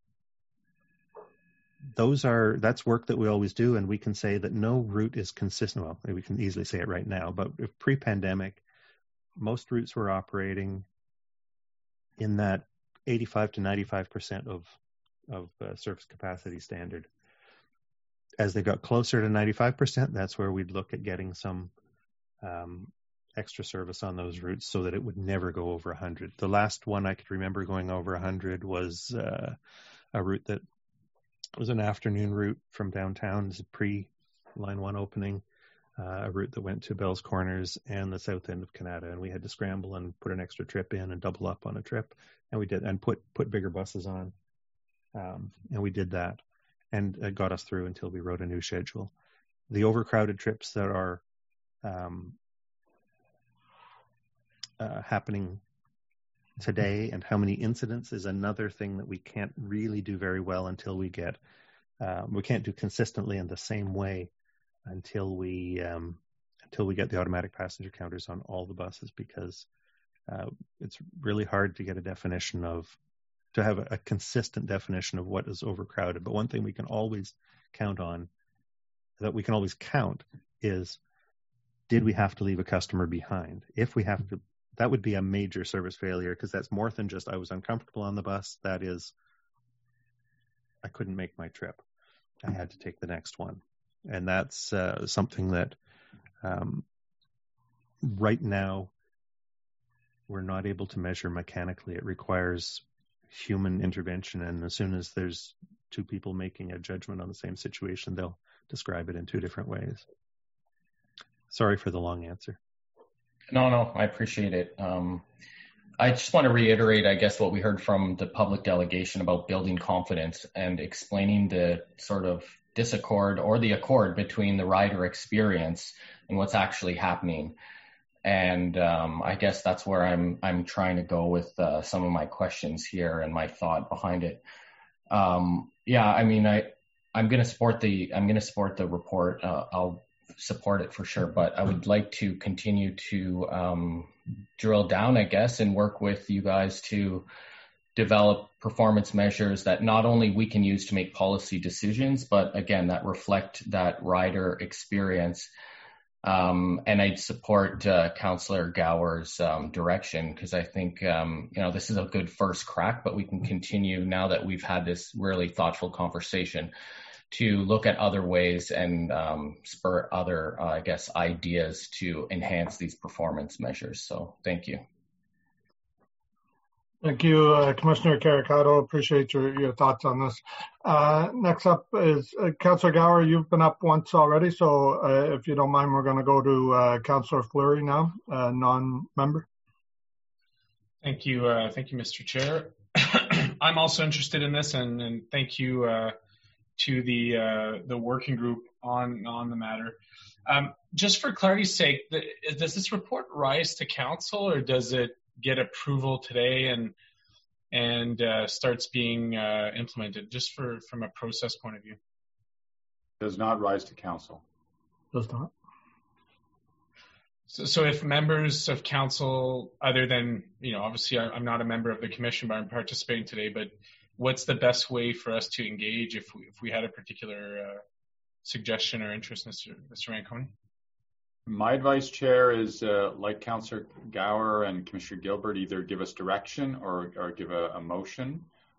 that's work that we always do, and we can say that no route is consistent. Well, we can easily say it right now, but if pre-pandemic, most routes were operating in that 85 to 95% of service capacity standard. As they got closer to 95%, that's where we'd look at getting some extra service on those routes so that it would never go over 100. The last one I could remember going over 100 was a route that was an afternoon route from downtown. It's a pre-Line 1 opening, a route that went to Bell's Corners and the south end of Canada, and we had to scramble and put an extra trip in and double up on a trip, and we did, and put bigger buses on, and we did that, and it got us through until we wrote a new schedule. The overcrowded trips that are happening today and how many incidents is another thing that we can't really do very well until we get we can't do consistently in the same way until we get the automatic passenger counters on all the buses, because it's really hard to get to have a consistent definition of what is overcrowded. But one thing we can always count on, that we can always count, is did we have to leave a customer behind? If we have to, that would be a major service failure, because that's more than just I was uncomfortable on the bus. That is, I couldn't make my trip. I had to take the next one. And that's something that right now we're not able to measure mechanically. It requires human intervention. And as soon as there's two people making a judgment on the same situation, they'll describe it in two different ways. Sorry for the long answer. No, I appreciate it. I just want to reiterate, I guess, what we heard from the public delegation about building confidence and explaining the sort of disaccord or the accord between the rider experience and what's actually happening. And I guess that's where I'm trying to go with some of my questions here and my thought behind it. Yeah, I mean, I'm going to support the report. I'll support it for sure, but I would like to continue to drill down, I guess, and work with you guys to develop performance measures that not only we can use to make policy decisions, but again, that reflect that rider experience. And I'd support Councillor Gower's direction, because I think, this is a good first crack, but we can continue now that we've had this really thoughtful conversation to look at other ways and spur other, ideas to enhance these performance measures. So thank you. Thank you, Commissioner Carricato. Appreciate your thoughts on this. Next up is Councillor Gower. You've been up once already, so if you don't mind, we're going to go to Councillor Fleury now, non-member. Thank you, Mr. Chair. I'm also interested in this, and thank you to the working group on the matter. Just for clarity's sake, does this report rise to council, or does it get approval today and starts being implemented, just from a process point of view? Does not rise to council. Does not. So if members of council, other than, obviously I'm not a member of the commission, but I'm participating today, but what's the best way for us to engage if we had a particular suggestion or interest, Mr. Manconi? My advice, Chair, is like Councillor Gower and Commissioner Gilbert, either give us direction or give a motion.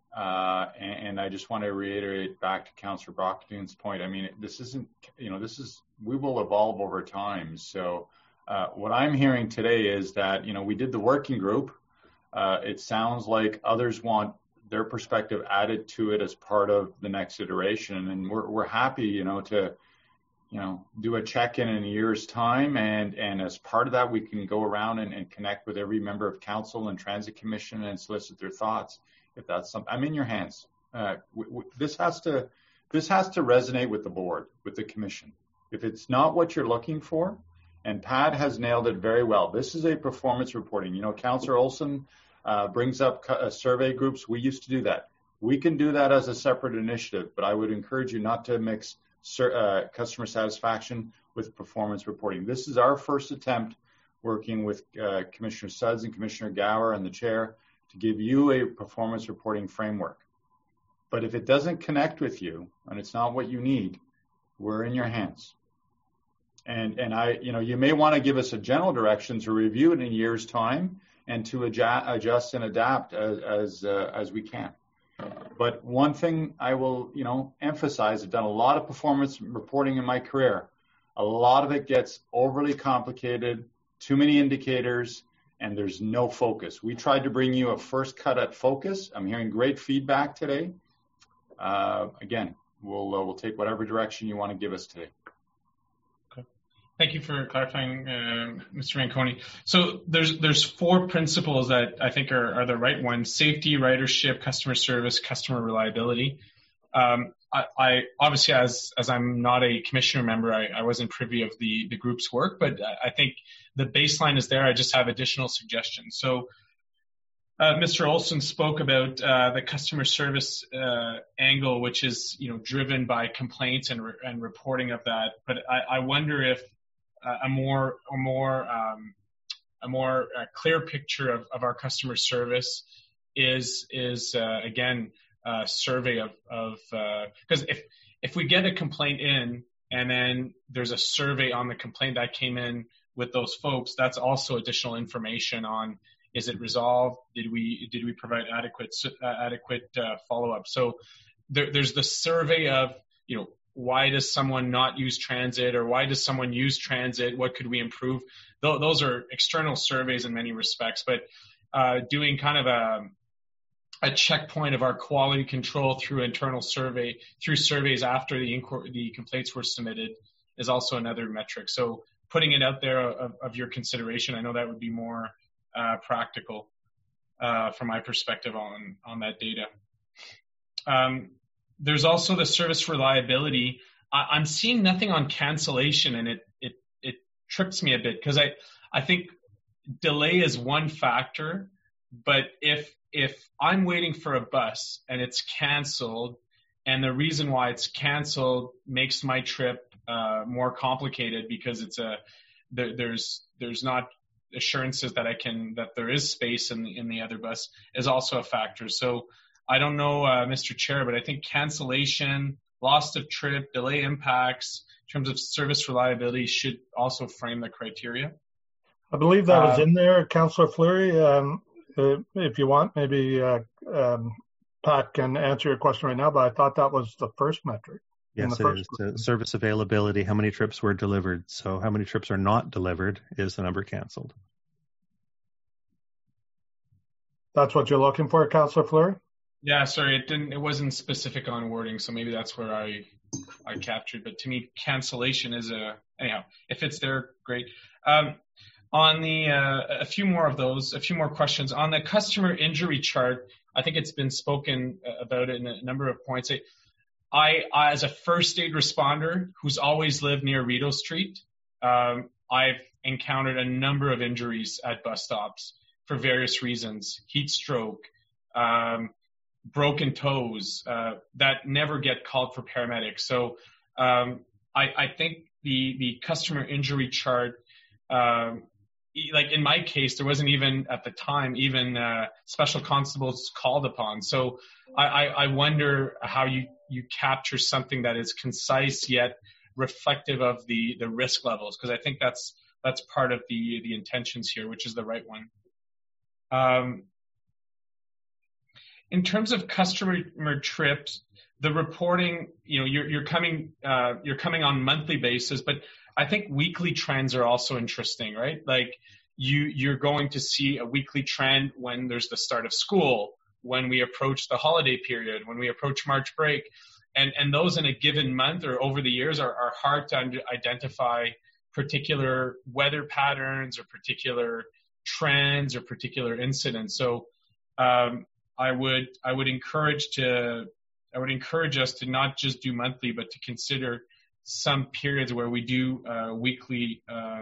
And I just want to reiterate back to Councillor Brockton's point. I mean, this isn't, we will evolve over time. So what I'm hearing today is that, we did the working group. It sounds like others want their perspective added to it as part of the next iteration. And we're happy, to do a check-in in a year's time. And as part of that, we can go around and connect with every member of council and transit commission and solicit their thoughts. If that's something, I'm in your hands. This has to resonate with the board, with the commission. If it's not what you're looking for, and Pat has nailed it very well. This is a performance reporting. Councillor Olson brings up survey groups. We used to do that. We can do that as a separate initiative, but I would encourage you not to mix customer satisfaction with performance reporting. This is our first attempt working with Commissioner Suds and Commissioner Gower and the chair to give you a performance reporting framework. But if it doesn't connect with you and it's not what you need, we're in your hands. And you may want to give us a general direction to review it in a year's time and to adjust and adapt as we can. But one thing I will, emphasize, I've done a lot of performance reporting in my career. A lot of it gets overly complicated, too many indicators, and there's no focus. We tried to bring you a first cut at focus. I'm hearing great feedback today. Again, we'll take whatever direction you want to give us today. Thank you for clarifying, Mr. Manconi. So there's four principles that I think are the right ones: safety, ridership, customer service, customer reliability. I obviously, as I'm not a commissioner member, I wasn't privy of the group's work, but I think the baseline is there. I just have additional suggestions. So Mr. Olson spoke about the customer service angle, which is driven by complaints and reporting of that. But I wonder if a more clear picture of our customer service is again a survey of because if we get a complaint in and then there's a survey on the complaint that came in with those folks, that's also additional information on, is it resolved? Did we provide adequate follow-up? So there's the survey of why does someone not use transit, or why does someone use transit? What could we improve? Those are external surveys in many respects, but doing kind of a checkpoint of our quality control through internal surveys after the complaints were submitted is also another metric. So putting it out there of your consideration, I know that would be more practical from my perspective on that data. There's also the service reliability. I'm seeing nothing on cancellation, and it trips me a bit, because I think delay is one factor, but if I'm waiting for a bus and it's canceled, and the reason why it's canceled makes my trip more complicated because there's not assurances that there is space in the other bus, is also a factor. So I don't know, Mr. Chair, but I think cancellation loss of trip, delay impacts, in terms of service reliability should also frame the criteria. I believe that was in there, Councillor Fleury. If you want, maybe Pat can answer your question right now, but I thought that was the first metric. Yes, it is. Service availability, how many trips were delivered. So how many trips are not delivered is the number canceled. That's what you're looking for, Councillor Fleury? Yeah, sorry, it wasn't specific on wording, so maybe that's where I captured. But to me, cancellation is anyhow, if it's there, great. On the a few more questions on the customer injury chart. I think it's been spoken about it in a number of points. I as a first aid responder who's always lived near Rideau Street, I've encountered a number of injuries at bus stops for various reasons: heat stroke, broken toes, that never get called for paramedics. So I think the customer injury chart, like in my case, there wasn't even at the time special constables called upon. So I wonder how you capture something that is concise yet reflective of the risk levels, because I think that's part of the intentions here, which is the right one. In terms of customer trips, the reporting, you're coming on monthly basis, but I think weekly trends are also interesting, right? Like you're going to see a weekly trend when there's the start of school, when we approach the holiday period, when we approach March break, and those in a given month or over the years are hard to identify particular weather patterns or particular trends or particular incidents. So I would encourage us to not just do monthly, but to consider some periods where we do weekly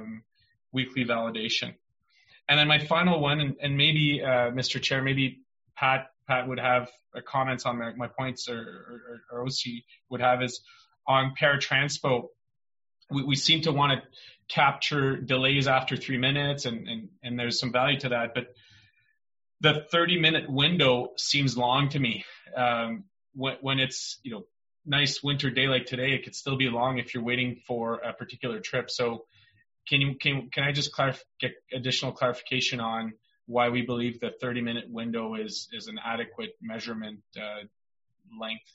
validation. And then my final one, and maybe Mr. Chair, maybe Pat would have comments on my points, or OC would have, is on paratranspo. We seem to want to capture delays after 3 minutes, and there's some value to that, but the 30-minute window seems long to me. When it's nice winter day like today, it could still be long if you're waiting for a particular trip. So can I just get additional clarification on why we believe the 30-minute window is an adequate measurement length?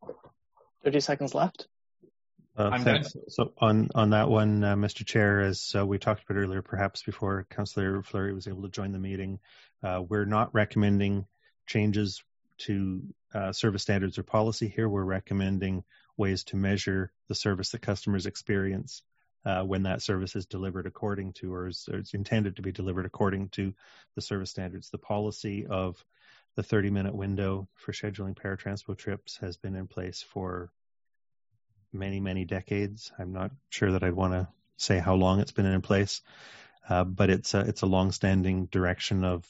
30 seconds left. I'm done. So on that one, Mr. Chair, as we talked about earlier, perhaps before Councillor Fleury was able to join the meeting, we're not recommending changes to service standards or policy here. We're recommending ways to measure the service that customers experience when that service is delivered according to, or it's intended to be delivered according to the service standards. The policy of the 30-minute window for scheduling paratransport trips has been in place for many, many decades. I'm not sure that I'd want to say how long it's been in place, but it's a long-standing direction of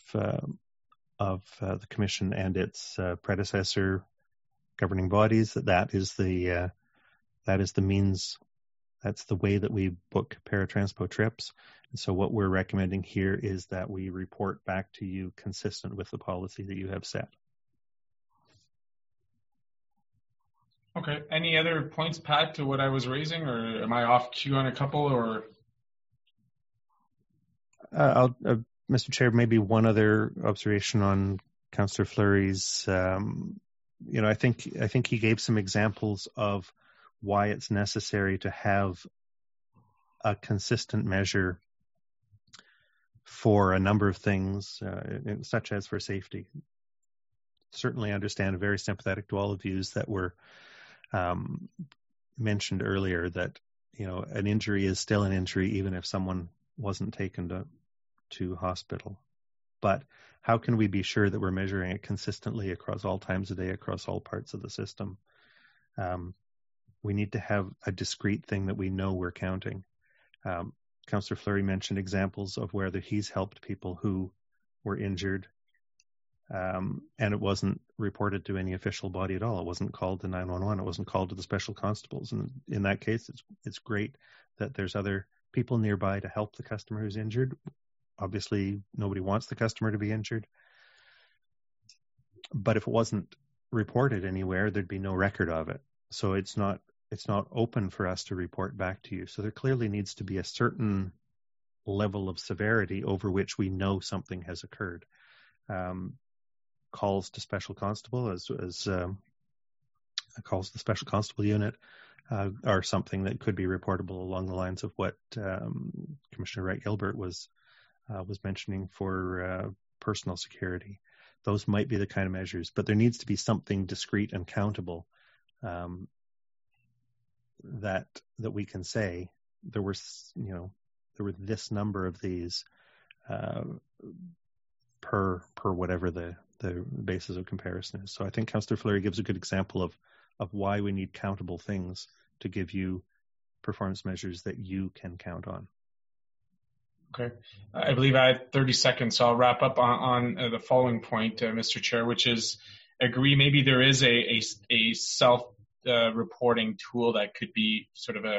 the Commission and its predecessor governing bodies. That is the means. That's the way that we book paratransport trips. And so what we're recommending here is that we report back to you consistent with the policy that you have set. Okay. Any other points, Pat, to what I was raising, or am I off cue on a couple? Or Mr. Chair, maybe one other observation on Councillor Fleury's. I think he gave some examples of why it's necessary to have a consistent measure for a number of things, such as for safety. Certainly understand, very sympathetic to all the views that were mentioned earlier, that an injury is still an injury even if someone wasn't taken to hospital. But how can we be sure that we're measuring it consistently across all times of day, across all parts of the system? We need to have a discrete thing that we know we're counting. Councillor Fleury mentioned examples of where he's helped people who were injured, and it wasn't reported to any official body at all. It wasn't called to 911. It wasn't called to the special constables. And in that case, it's great that there's other people nearby to help the customer who's injured. Obviously, nobody wants the customer to be injured. But if it wasn't reported anywhere, there'd be no record of it. So it's not open for us to report back to you. So there clearly needs to be a certain level of severity over which we know something has occurred. Calls to special constable as calls to the special constable unit are something that could be reportable along the lines of what Commissioner Wright-Gilbert was mentioning for personal security. Those might be the kind of measures, but there needs to be something discrete and countable that we can say there were this number of these per whatever the basis of comparison is. So I think Councillor Fleury gives a good example of why we need countable things to give you performance measures that you can count on. Okay. I believe I had 30 seconds, so I'll wrap up on the following point, Mr. Chair, which is agree maybe there is a self-reporting tool that could be sort of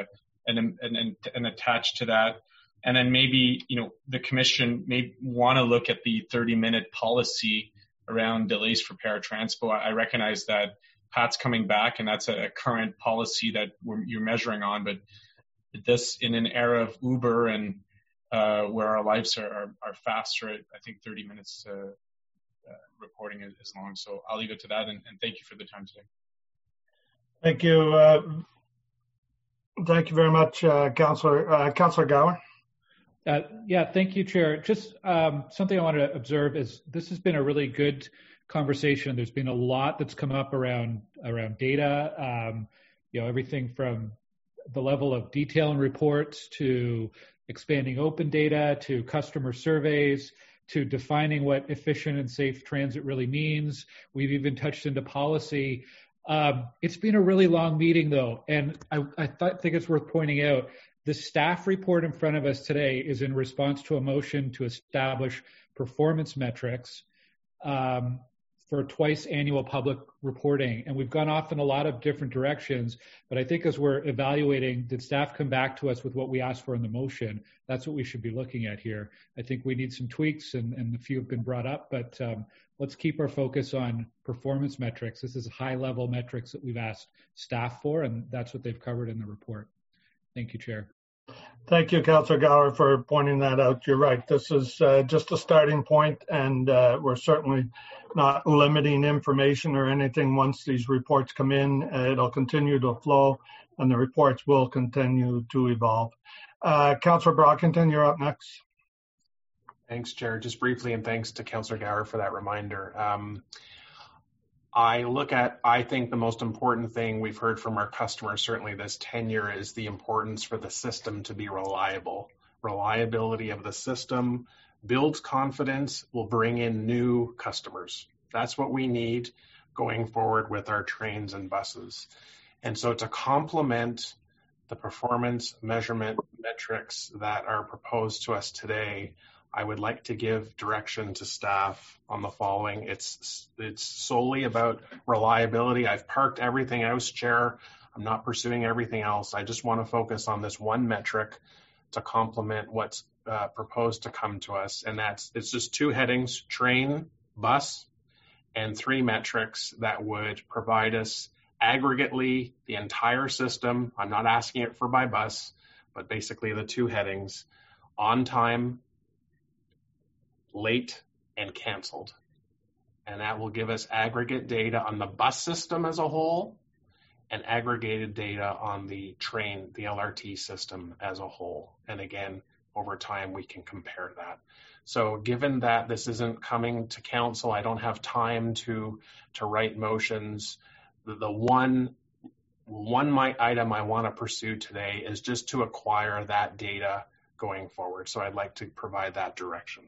an attached to that. And then maybe, the commission may want to look at the 30-minute policy around delays for paratranspo. I recognize that Pat's coming back, and that's a current policy that you're measuring on. But this, in an era of Uber and where our lives are faster, I think 30 minutes reporting is long. So I'll leave it to that, and thank you for the time today. Thank you. Thank you very much, Councillor Gower. Thank you, Chair. Just something I want to observe is this has been a really good conversation. There's been a lot that's come up around data, everything from the level of detail in reports to expanding open data to customer surveys to defining what efficient and safe transit really means. We've even touched into policy. It's been a really long meeting, though, and I think it's worth pointing out the staff report in front of us today is in response to a motion to establish performance metrics for twice annual public reporting. And we've gone off in a lot of different directions, but I think as we're evaluating, did staff come back to us with what we asked for in the motion? That's what we should be looking at here. I think we need some tweaks, and a few have been brought up, but let's keep our focus on performance metrics. This is high-level metrics that we've asked staff for, and that's what they've covered in the report. Thank you, Chair. Thank you, Councillor Gower, for pointing that out. You're right. This is just a starting point, and we're certainly not limiting information or anything. Once these reports come in, it'll continue to flow, and the reports will continue to evolve. Councillor Brockington, you're up next. Thanks, Chair. Just briefly, and thanks to Councillor Gower for that reminder. I think the most important thing we've heard from our customers, certainly this tenure, is the importance for the system to be reliable. Reliability of the system builds confidence, will bring in new customers. That's what we need going forward with our trains and buses. And so to complement the performance measurement metrics that are proposed to us today, I would like to give direction to staff on the following. It's solely about reliability. I've parked everything else, Chair. I'm not pursuing everything else. I just want to focus on this one metric to complement what's proposed to come to us. And it's just two headings, train, bus, and three metrics that would provide us aggregately the entire system. I'm not asking it for by bus, but basically the two headings, on time, late, and canceled. And that will give us aggregate data on the bus system as a whole and aggregated data on the train, the LRT system as a whole. And again, over time, we can compare that. So given that this isn't coming to council, I don't have time to write motions. The one item I want to pursue today is just to acquire that data going forward. So I'd like to provide that direction.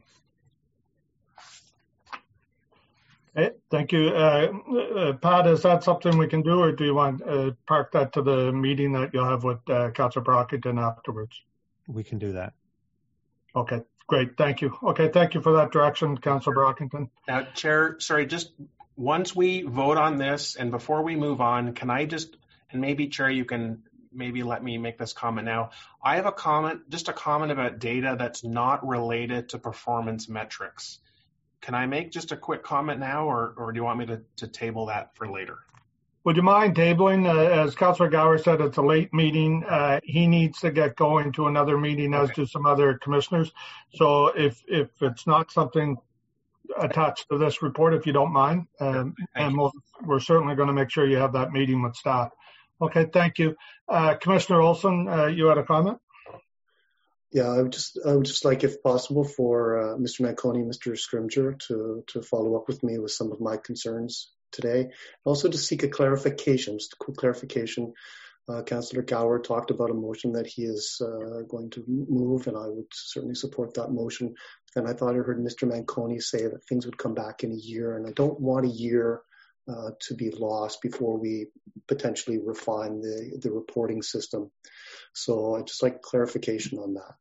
Okay, thank you. Pat, is that something we can do, or do you want to park that to the meeting that you'll have with Councillor Brockington afterwards? We can do that. Okay, great. Thank you. Okay, thank you for that direction, Councillor Brockington. Chair, sorry, just once we vote on this and before we move on, can I just, and maybe Chair, you can maybe let me make this comment now. I have a comment about data that's not related to performance metrics. Can I make just a quick comment now, or do you want me to table that for later? would you mind tabling, as Councillor Gower said, it's a late meeting. He needs to get going to another meeting, as do some other commissioners. So if it's not something attached to this report, if you don't mind, and we're certainly going to make sure you have that meeting with staff. Okay, thank you. Commissioner Olson, you had a comment? Yeah, I would just like, if possible, for Mr. Manconi, Mr. Scrimgeour to follow up with me with some of my concerns today. Also to seek a clarification, just a quick clarification. Councillor Gower talked about a motion that he is going to move, and I would certainly support that motion. And I thought I heard Mr. Manconi say that things would come back in a year, and I don't want a year to be lost before we potentially refine the reporting system. So I'd just like clarification on that.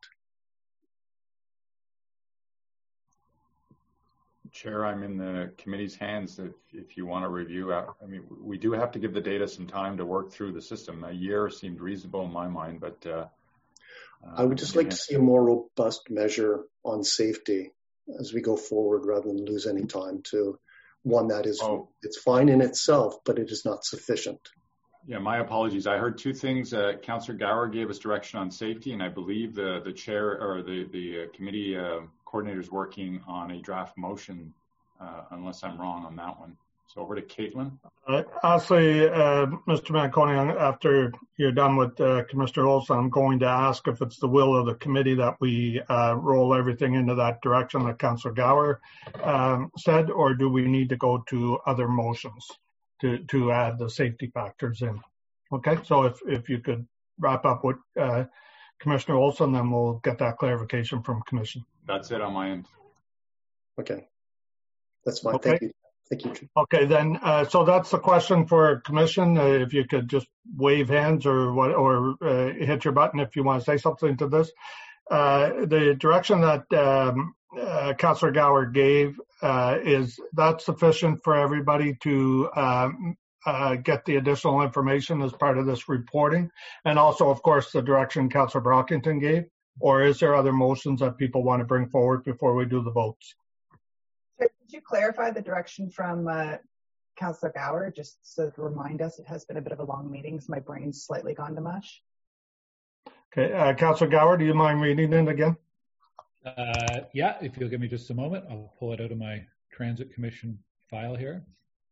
Chair, I'm in the committee's hands if you want to review. I mean, we do have to give the data some time to work through the system. A year seemed reasonable in my mind, but I would just like to see a more robust measure on safety as we go forward, rather than lose any time to one that is, it's fine in itself, but it is not sufficient. Yeah, my apologies. I heard two things. Councillor Gower gave us direction on safety, and I believe the chair or the committee coordinator is working on a draft motion, unless I'm wrong on that one. So over to Caitlin. Actually, Mr. Manconi, after you're done with Commissioner Olson, I'm going to ask if it's the will of the committee that we roll everything into that direction that Councillor Gower said, or do we need to go to other motions to add the safety factors in? Okay, so if you could wrap up with Commissioner Olson, then we'll get that clarification from Commission. That's it on my end. Okay, that's fine. Okay. Thank you. Thank you. Okay, then, so that's the question for Commission. If you could just wave hands or what, or hit your button if you want to say something to this. The direction that Councillor Gower gave, is that sufficient for everybody to get the additional information as part of this reporting? And also, of course, the direction Councillor Brockington gave, or is there other motions that people want to bring forward before we do the votes? Could you clarify the direction from Councillor Gower, just so to remind us? It has been a bit of a long meeting, so my brain's slightly gone to mush. Okay, Councillor Gower, do you mind reading it again? Yeah, if you'll give me just a moment, I'll pull it out of my Transit Commission file here.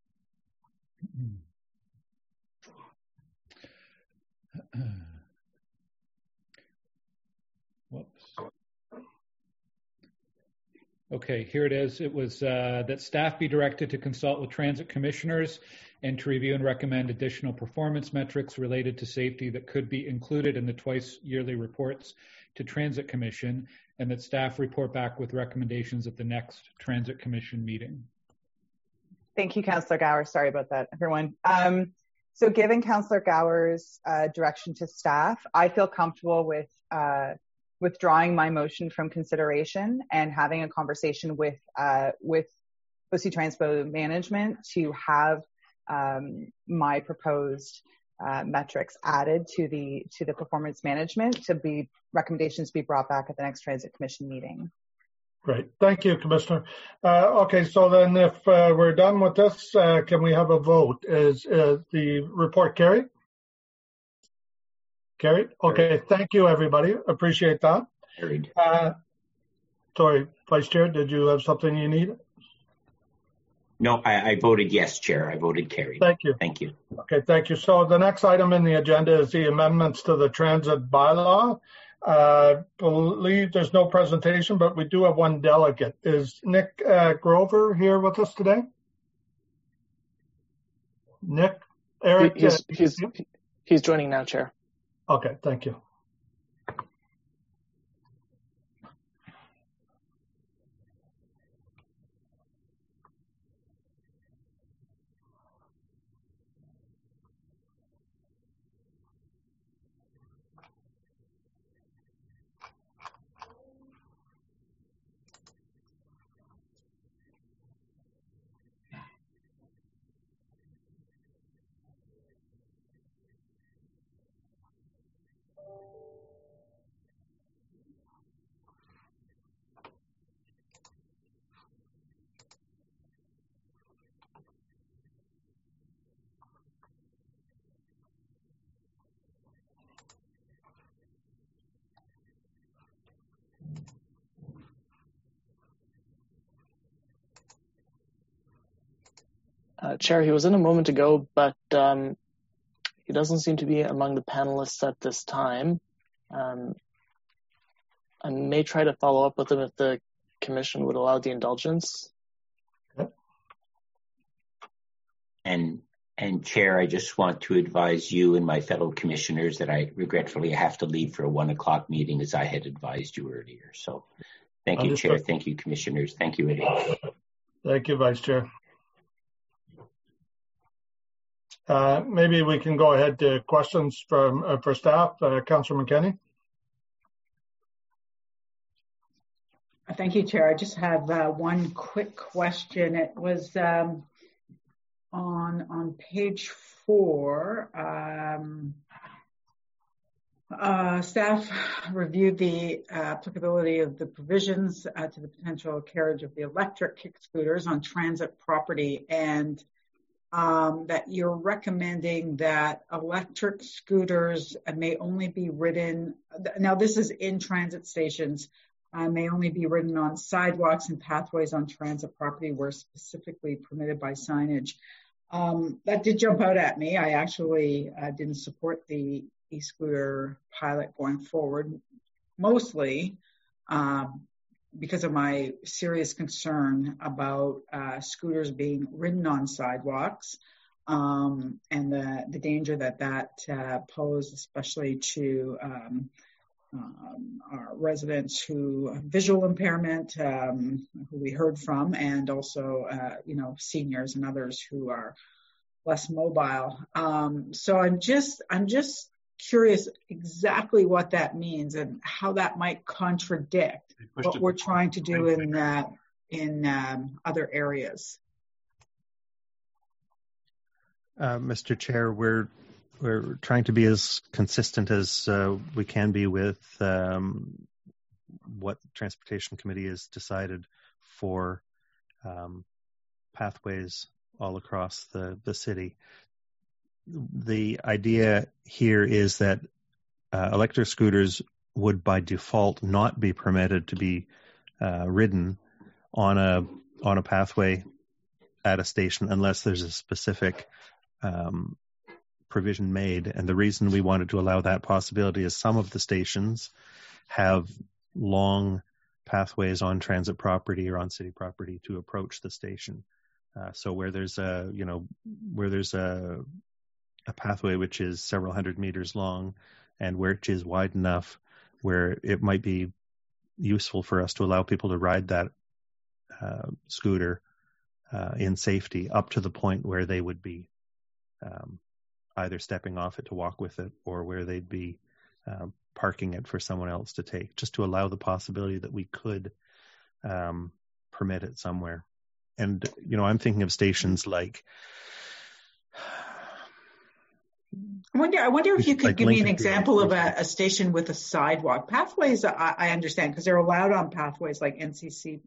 Whoops. Okay, here it is. It was that staff be directed to consult with transit commissioners and to review and recommend additional performance metrics related to safety that could be included in the twice yearly reports to Transit Commission, and that staff report back with recommendations at the next Transit Commission meeting. Thank you, Councillor Gower. Sorry about that, everyone. So given Councillor Gower's direction to staff, I feel comfortable with withdrawing my motion from consideration and having a conversation with OC Transpo management to have my proposed metrics added to the performance management to be recommendations be brought back at the next Transit Commission meeting. Great. Thank you, Commissioner. Okay, so then if we're done with this, can we have a vote? Is the report carried? Carried? Okay, thank you, everybody. Appreciate that. Carried. Sorry, Vice Chair, did you have something you need? No, I voted yes, Chair. I voted carried. Thank you. Thank you. Okay, thank you. So the next item in the agenda is the amendments to the transit bylaw. Believe there's no presentation, but we do have one delegate. Is Nick Grover here with us today? Nick? Eric? He's joining now, Chair. Okay, thank you. Chair, he was in a moment ago, but he doesn't seem to be among the panelists at this time. I may try to follow up with him if the Commission would allow the indulgence. Okay. And Chair, I just want to advise you and my fellow commissioners that I regretfully have to leave for a 1 o'clock meeting as I had advised you earlier. So thank you, Chair. Thank you, commissioners. Thank you, Eddie. Thank you, Vice Chair. Maybe we can go ahead to questions from for staff. Councillor McKenney. Thank you, Chair. I just have one quick question. It was on page 4. Staff reviewed the applicability of the provisions to the potential carriage of the electric kick scooters on transit property, and that you're recommending that electric scooters may only be ridden, now this is in transit stations, may only be ridden on sidewalks and pathways on transit property where specifically permitted by signage. That did jump out at me. I actually didn't support the e-scooter pilot going forward, mostly because of my serious concern about scooters being ridden on sidewalks and the danger that posed, especially to our residents who have visual impairment, who we heard from, and also, seniors and others who are less mobile. So I'm just curious exactly what that means and how that might contradict what we're trying to do in other areas. Mr. Chair, we're trying to be as consistent as we can be with what the Transportation Committee has decided for pathways all across the city. The idea here is that electric scooters would by default not be permitted to be ridden on a pathway at a station unless there's a specific provision made. And the reason we wanted to allow that possibility is some of the stations have long pathways on transit property or on city property to approach the station. So where there's a pathway which is several hundred meters long and which is wide enough where it might be useful for us to allow people to ride that scooter in safety up to the point where they would be either stepping off it to walk with it or where they'd be parking it for someone else to take, just to allow the possibility that we could permit it somewhere. And, I'm thinking of stations like... I wonder if you could give me an example of a station with a sidewalk. Pathways, I understand, because they're allowed on pathways like NCC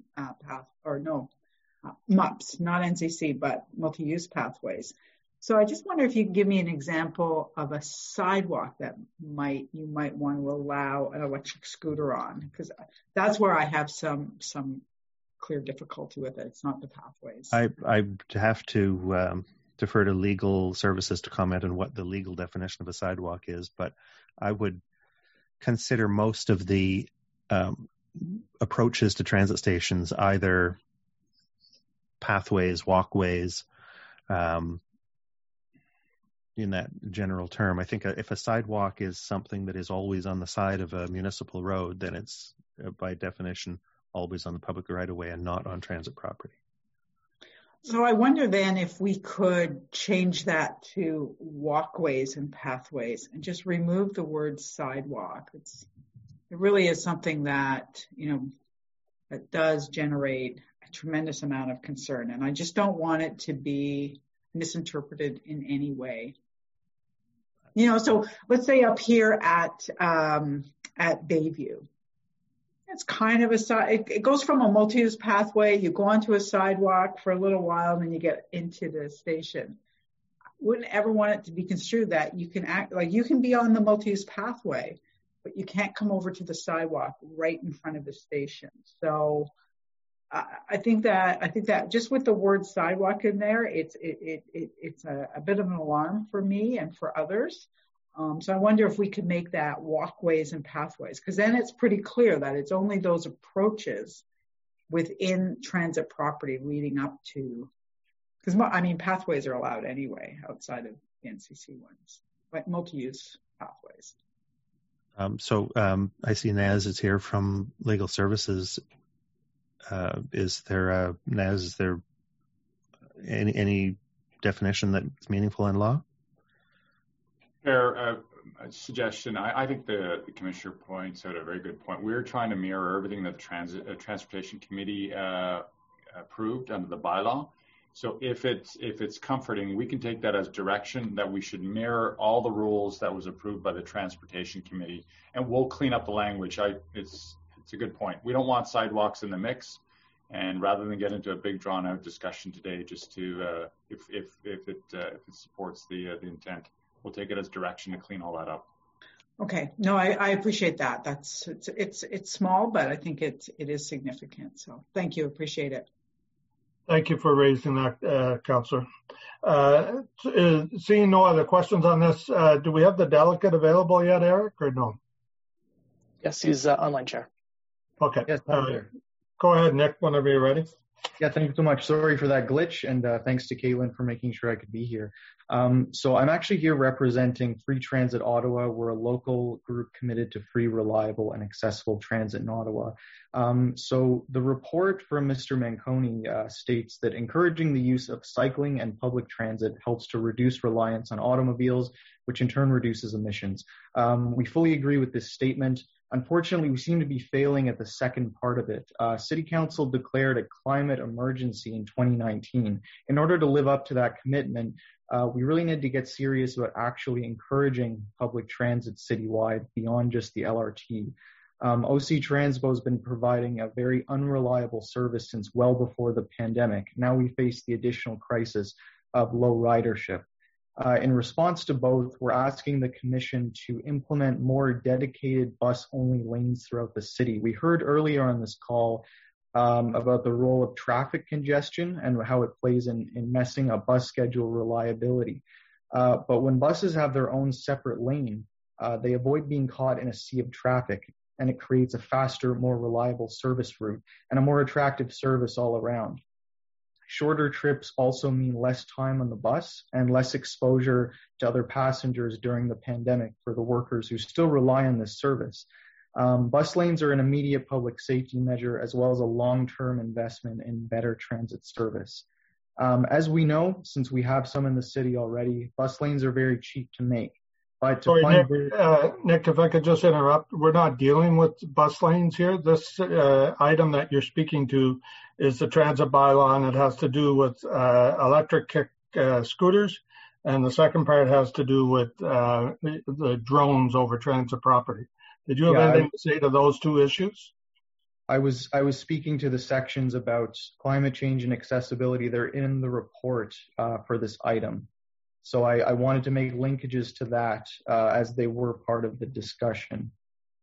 MUPs, not NCC, but multi-use pathways. So I just wonder if you could give me an example of a sidewalk that you might want to allow an electric scooter on, because that's where I have some clear difficulty with it. It's not the pathways. I have to defer to legal services to comment on what the legal definition of a sidewalk is, but I would consider most of the approaches to transit stations either pathways, walkways, in that general term. I think if a sidewalk is something that is always on the side of a municipal road, then it's by definition always on the public right-of-way and not on transit property. So I wonder then if we could change that to walkways and pathways and just remove the word sidewalk. It really is something that, that does generate a tremendous amount of concern. And I just don't want it to be misinterpreted in any way. So let's say up here at Bayview, it's kind of it goes from a multi-use pathway. You go onto a sidewalk for a little while, and then you get into the station. Wouldn't ever want it to be construed that you can act like you can be on the multi-use pathway, but you can't come over to the sidewalk right in front of the station. So I think that just with the word sidewalk in there, it's a bit of an alarm for me and for others. So I wonder if we could make that walkways and pathways, because then it's pretty clear that it's only those approaches within transit property leading up to, because pathways are allowed anyway outside of the NCC ones, like multi-use pathways. I see Naz is here from Legal Services. Is there any definition that's meaningful in law? Chair, a suggestion. I think the Commissioner points out a very good point. We're trying to mirror everything that the Transportation Committee approved under the bylaw. So if it's comforting, we can take that as direction that we should mirror all the rules that was approved by the Transportation Committee, and we'll clean up the language. It's a good point. We don't want sidewalks in the mix, and rather than get into a big drawn-out discussion today, just to if it supports the intent, we'll take it as direction to clean all that up. Okay. No, I appreciate that. It's small, but I think it is significant. So thank you. Appreciate it. Thank you for raising that, Councillor. Seeing no other questions on this, do we have the delegate available yet, Eric, or no? Yes, he's online, Chair. Okay. Yes, go ahead, Nick, whenever you're ready. Yeah, thank you so much. Sorry for that glitch, and thanks to Caitlin for making sure I could be here. So I'm actually here representing Free Transit Ottawa. We're a local group committed to free, reliable, and accessible transit in Ottawa. So the report from Mr. Manconi states that encouraging the use of cycling and public transit helps to reduce reliance on automobiles, which in turn reduces emissions. We fully agree with this statement. Unfortunately, we seem to be failing at the second part of it. City Council declared a climate emergency in 2019. In order to live up to that commitment, we really need to get serious about actually encouraging public transit citywide beyond just the LRT. OC Transpo has been providing a very unreliable service since well before the pandemic. Now we face the additional crisis of low ridership. In response to both, we're asking the Commission to implement more dedicated bus-only lanes throughout the city. We heard earlier on this call about the role of traffic congestion and how it plays in messing up bus schedule reliability. But when buses have their own separate lane, they avoid being caught in a sea of traffic, and it creates a faster, more reliable service route and a more attractive service all around. Shorter trips also mean less time on the bus and less exposure to other passengers during the pandemic for the workers who still rely on this service. Bus lanes are an immediate public safety measure as well as a long-term investment in better transit service. As we know, since we have some in the city already, bus lanes are very cheap to make. But Sorry, Nick, if I could just interrupt, we're not dealing with bus lanes here. This item that you're speaking to is the transit bylaw, and it has to do with electric kick scooters, and the second part has to do with the drones over transit property. Did you have anything to say to those two issues? I was speaking to the sections about climate change and accessibility. They're in the report for this item. So I wanted to make linkages to that as they were part of the discussion.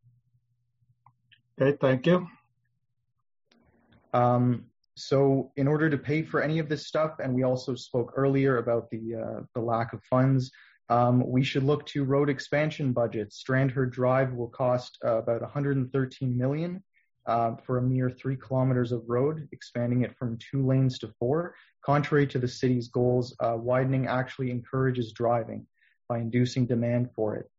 Okay, thank you. So in order to pay for any of this stuff, and we also spoke earlier about the lack of funds, we should look to road expansion budgets. Strandherd Drive will cost about $113 million for a mere 3 kilometers of road, expanding it from 2 lanes to 4. Contrary to the city's goals, widening actually encourages driving by inducing demand for it.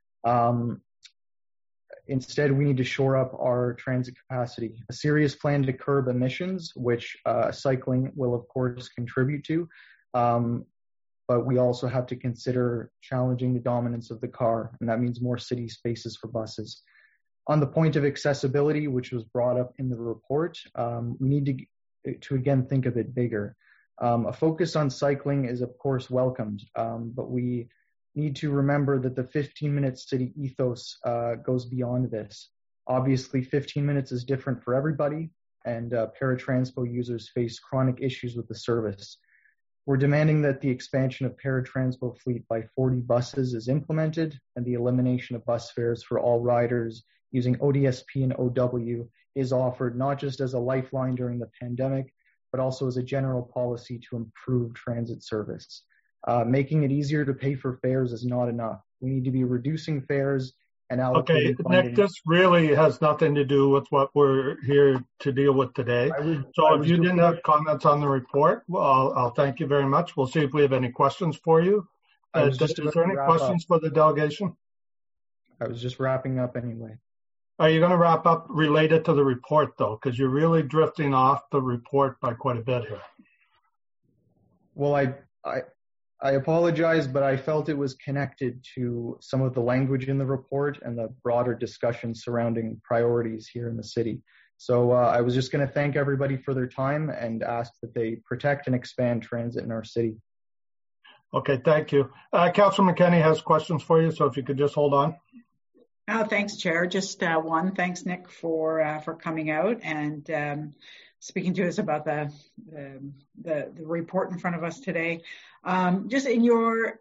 Instead, we need to shore up our transit capacity. A serious plan to curb emissions, which cycling will, of course, contribute to. But we also have to consider challenging the dominance of the car, and that means more city spaces for buses. On the point of accessibility, which was brought up in the report, we need to again think of it bigger. A focus on cycling is, of course, welcomed, but we need to remember that the 15-minute city ethos goes beyond this. Obviously, 15 minutes is different for everybody, and paratranspo users face chronic issues with the service. We're demanding that the expansion of paratranspo fleet by 40 buses is implemented and the elimination of bus fares for all riders using ODSP and OW is offered not just as a lifeline during the pandemic, but also as a general policy to improve transit service. Making it easier to pay for fares is not enough. We need to be reducing fares and allocating funding. Nick, this really has nothing to do with what we're here to deal with today. So if you didn't have comments on the report, well, I'll thank you very much. We'll see if we have any questions for you. Is there any questions for the delegation? I was just wrapping up anyway. Are you going to wrap up related to the report, though? Because you're really drifting off the report by quite a bit here. Well, I apologize, but I felt it was connected to some of the language in the report and the broader discussion surrounding priorities here in the city. So I was just going to thank everybody for their time and ask that they protect and expand transit in our city. Okay, thank you. Councillor McKenney has questions for you, so if you could just hold on. Oh, thanks, Chair. Just one. Thanks, Nick, for coming out and speaking to us about the report in front of us today. Just in your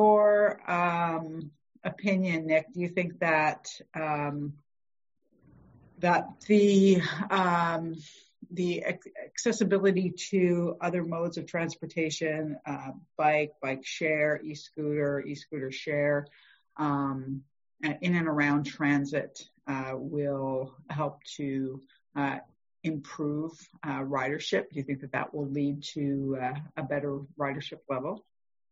opinion, Nick, do you think that that the accessibility to other modes of transportation, bike share, e-scooter share, in and around transit will help to improve ridership? Do you think that will lead to a better ridership level?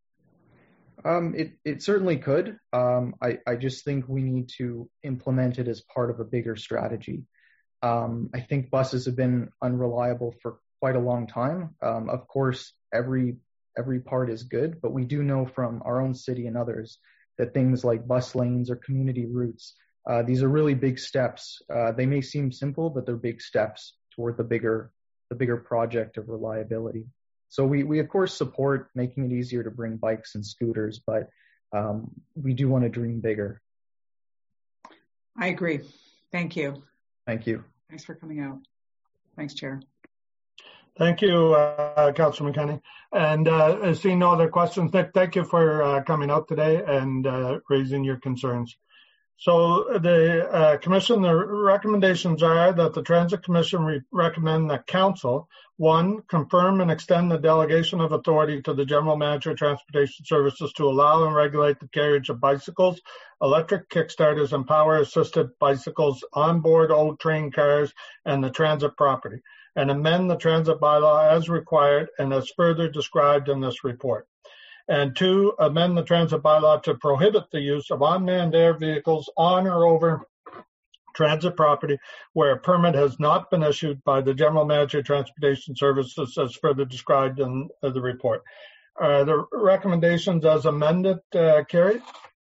It certainly could. I just think we need to implement it as part of a bigger strategy. I think buses have been unreliable for quite a long time. Of course, every part is good, but we do know from our own city and others that things like bus lanes or community routes, these are really big steps. They may seem simple, but they're big steps toward the bigger project of reliability. So we of course support making it easier to bring bikes and scooters, but we do want to dream bigger. I agree. Thank you. Thank you. Thanks for coming out. Thanks, Chair. Thank you, Councillor McKenney. And seeing no other questions, Nick, thank you for coming out today and raising your concerns. So the Commission, the recommendations are that the Transit Commission recommend that Council, 1, confirm and extend the delegation of authority to the General Manager of Transportation Services to allow and regulate the carriage of bicycles, electric kickstarters, and power-assisted bicycles, onboard old train cars, and the transit property, and amend the transit bylaw as required and as further described in this report. And 2, amend the transit bylaw to prohibit the use of unmanned air vehicles on or over transit property where a permit has not been issued by the General Manager of Transportation Services as further described in the report. The recommendations as amended, carried?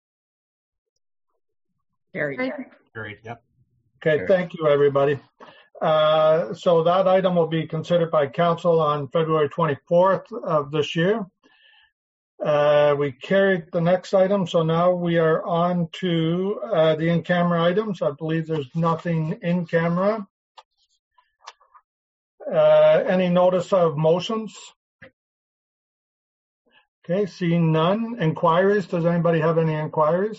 Carried, yep. Okay, thank you, everybody. So that item will be considered by Council on February 24th of this year. We carried the next item, so now we are on to the in-camera items. I believe there's nothing in camera. Any notice of motions? Okay, seeing none. Inquiries, does anybody have any inquiries?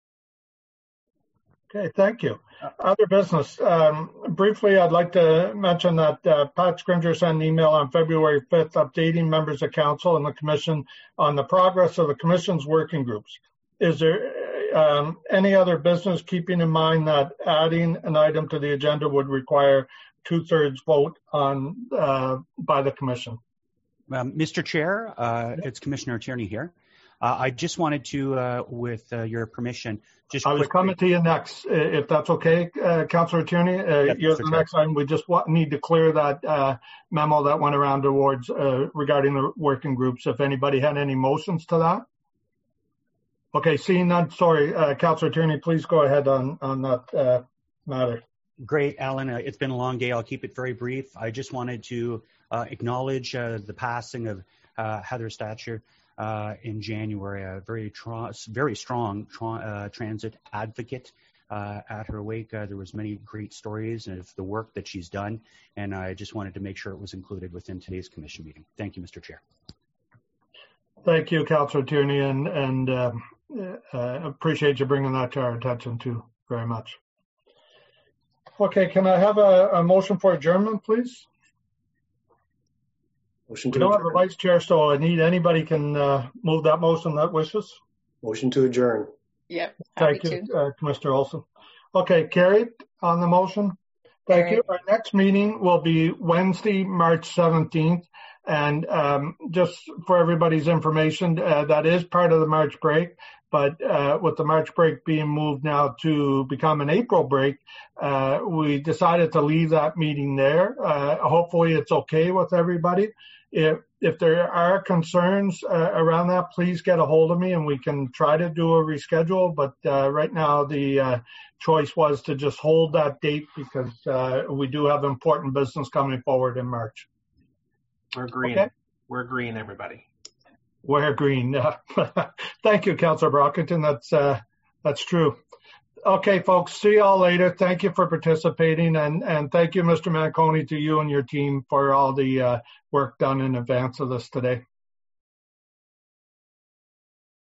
Okay, thank you. Other business. Briefly, I'd like to mention that Pat Scrimger sent an email on February 5th updating members of Council and the Commission on the progress of the Commission's working groups. Is there any other business, keeping in mind that adding an item to the agenda would require 2/3 vote on by the Commission? Mr. Chair, it's Commissioner Tierney here. I just wanted to, with your permission, I was coming to you next, if that's okay, Councillor Tierney. You're the next item. We just need to clear that memo that went around towards regarding the working groups. If anybody had any motions to that. Okay, seeing none, sorry, Councillor Tierney, please go ahead on that matter. Great, Alan. It's been a long day. I'll keep it very brief. I just wanted to acknowledge the passing of Heather Stacher in January, a very strong transit advocate. At her wake, there was many great stories of the work that she's done, and I just wanted to make sure it was included within today's Commission meeting. Thank you, Mr. Chair. Thank you, Councillor Tierney, and appreciate you bringing that to our attention too very much. Okay, can I have a motion for adjournment, please? Motion We to don't have adjourn. a vice chair, so anybody can move that motion that wishes. Motion to adjourn. Yep. Happy Thank you, to. Commissioner Olson. Okay, carried on the motion. Thank you. Our next meeting will be Wednesday, March 17th. And just for everybody's information, that is part of the March break. But with the March break being moved now to become an April break, we decided to leave that meeting there. Hopefully it's okay with everybody. If there are concerns around that, please get a hold of me and we can try to do a reschedule. But right now the choice was to just hold that date because we do have important business coming forward in March. We're green. Okay. We're green, everybody. We're green. Thank you, Councillor Brockington. That's true. Okay, folks, see you all later. Thank you for participating, and thank you, Mr. Manconi, to you and your team for all the work done in advance of this today.